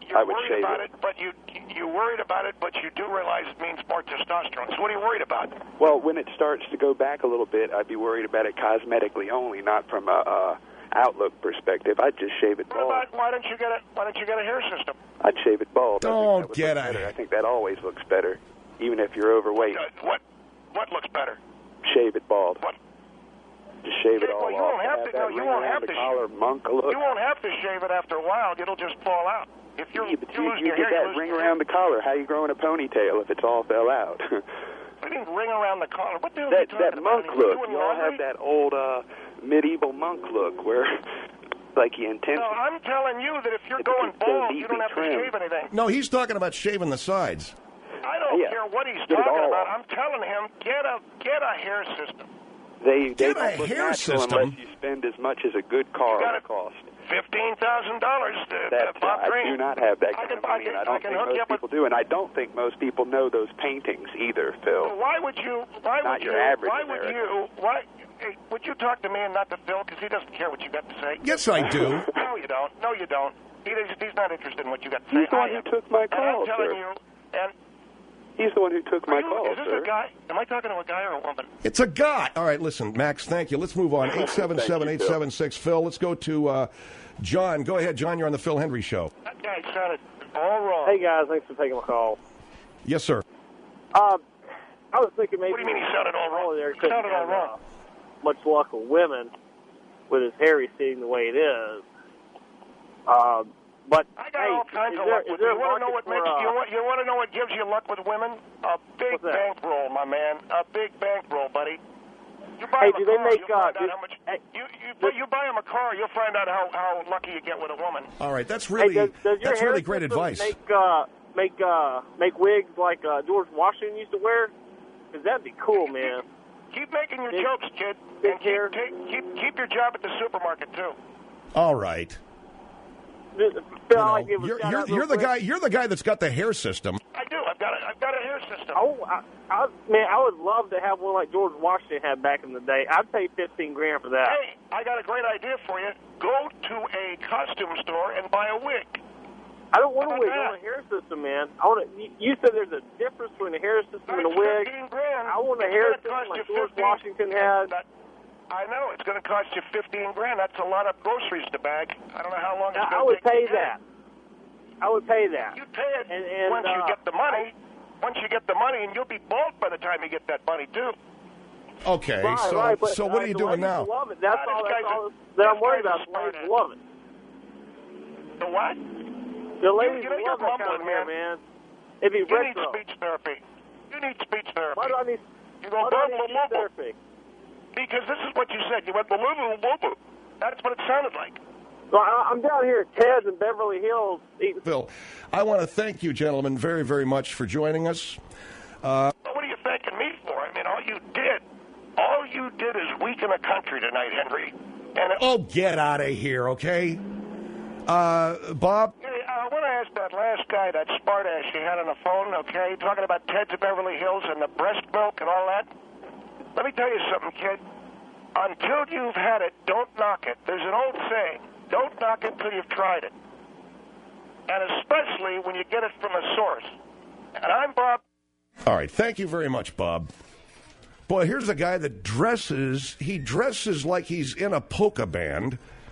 you're I would worried shave about it. it, but you you're worried about it, but you do realize it means more testosterone. So what are you worried about? Well, when it starts to go back a little bit, I'd be worried about it cosmetically only, not from a uh, outlook perspective. I'd just shave it What bald. about why don't you get a why don't you get a hair system? I'd shave it bald. I think Don't that would get look a- better. I think that always looks better, even if you're overweight. Uh, what what looks better? Shave it bald. What? Just shave it Yeah, all well, you off. won't have to- that no, you ring won't around have the to collar monk look. You won't have to shave it after a while. It'll just fall out. If you're, Yeah, but you're you, losing you your get hair, that you're ring losing around the collar. How you growing a ponytail if it's all fell out? I mean, ring around the collar. What the hell are you that talking that about? monk Are you look. doing You all laundry? have that old uh, medieval monk look where, like, you intentionally. No, I'm telling you that if you're It's going just so bald, you don't neatly have to trimmed. shave anything. No, he's talking about shaving the sides. I don't Yeah. care what he's Get it talking all about. off. I'm telling him, get a get a hair system. They they Get a don't look hair natural system? unless you spend as much as a good car You got will it. cost. Fifteen thousand dollars. That's, Bob I Green. do not have that I kind can- of money, I can- and I I don't can think hook you most up with- people do, and I don't think most people know those paintings either, Phil. Well, why would you? Why Not would your you? average Why would American. you? Why? Hey, would you talk to me and not to Phil? Because he doesn't care what you got to say. Yes, I do. No, you don't. No, you don't. He, he's not interested in what you got to say. He's the one I who am. took my And call, I'm telling sir. you. And He's the one who took my are you, call, is this sir. a guy? Am I talking to a guy or a woman? It's a guy. All right, listen, Max, thank you. Let's move on. eight seven seven, eight seven six, Phil. Let's go to uh, John. Go ahead, John. You're on the Phil Hendry Show. That guy sounded all wrong. Hey guys, thanks for taking my call. Yes, sir. Uh, I was thinking maybe What do you mean he sounded all wrong? there He couldn't sounded all have, wrong. uh, much luck with women with his hair sitting the way it is. Um, but I got hey, all kinds is of there, luck is with there you. Want to know what market makes for, uh, you want you want to know what gives you luck with women? A big What's that? bankroll, my man. A big bankroll, buddy. You buy Hey, him do a they car, make, you'll uh, find out do- how much. hey, you you but you buy him a car, you'll find out how, how lucky you get with a woman. All right, that's really hey, does, does your that's hair really great system advice. Make uh, make uh, make wigs like uh, George Washington used to wear? Because that'd be cool, man. Keep making your Big- jokes, kid, big and keep, hair. take, keep keep your job at the supermarket too. All right. Phil, You I'd know, like to give a you're shout you're, out you're real the quick. guy. You're the guy that's got the hair system. I do. I've got a I've got a hair system. Oh, I, I, man, I would love to have one like George Washington had back in the day. I'd pay fifteen grand for that. Hey, I got a great idea for you. Go to a costume store and buy a wig. I don't want a How wig. about I want a hair system, man. I want. To, you, you said there's a difference between a hair system and a It's wig. fifteen grand. I want a It's hair gonna system cost like you George fifteen Washington had. That, I know it's going to cost you fifteen grand. That's a lot of groceries to bag. I don't know how long it's I, going I to would take. pay to get. that. I would pay that. You pay it And- and, once you uh, get the money. Once you get the money, and you'll be bald by the time you get that money too. Okay, Right, so right, but, so what uh, are you the doing ladies now? will Love it. That's Ah, all. this That's guy's a- all that I'm this worried guy's a about. The ladies smart will love it. The what? The ladies you know, will you're love that kind of mumbling, hair, man. man. It'd be You need retro. speech therapy. You need speech therapy. Why do I need? You go Why do I blah need blah speech blah blah. therapy? Because this is what you said. You went blah blah blah blah blah. That's what it sounded like. Well, I- I'm down here at Ted's in Beverly Hills eating. Phil, I want to thank you, gentlemen, very very much for joining us. Uh, Well, what are you thanking me for? I mean, all you did, all you did is weaken the country tonight, Henry. And it, oh, get out of here, okay? Uh, Bob. Hey, I want to ask that last guy, that smartass you had on the phone, okay, talking about Ted's of Beverly Hills and the breast milk and all that. Let me tell you something, kid. Until you've had it, don't knock it. There's an old saying, don't knock it till you've tried it. And especially when you get it from a source. And I'm Bob. All right, thank you very much, Bob. Boy, here's a guy that dresses, he dresses like he's in a polka band,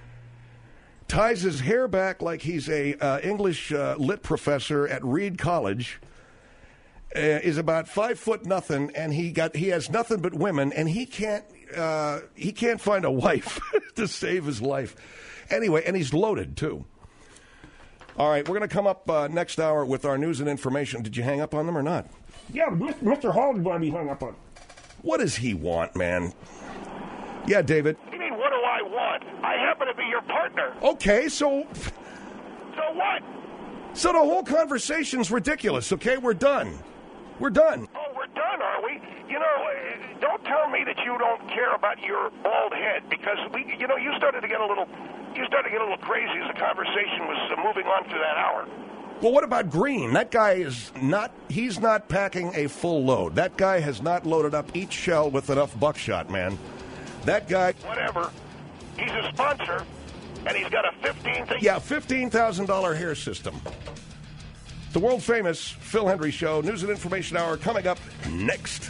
ties his hair back like he's a uh, English uh, lit professor at Reed College, uh, is about five foot nothing, and he got he has nothing but women, and he can't uh, he can't find a wife to save his life. Anyway, and he's loaded too. All right, we're going to come up uh, next hour with our news and information. Did you hang up on them or not? Yeah, but Mister Hall's going to be hung up on. What does he want, man? Yeah, David. You mean, what do I want? I happen to be your partner. Okay, so So what? so the whole conversation's ridiculous. Okay, we're done. We're done. Oh, we're done, are we? You know, uh, don't tell me that you don't care about your bald head, because we, you know, you started to get a little, you started to get a little crazy as the conversation was uh, moving on through that hour. Well, what about Green? That guy is not, he's not packing a full load. That guy has not loaded up each shell with enough buckshot, man. That guy. Whatever. He's a sponsor. And he's got a fifteen thousand. Yeah, fifteen thousand dollars hair system. The world famous Phil Hendrie Show, News and Information Hour coming up next.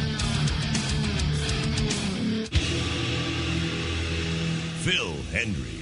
Phil Hendrie.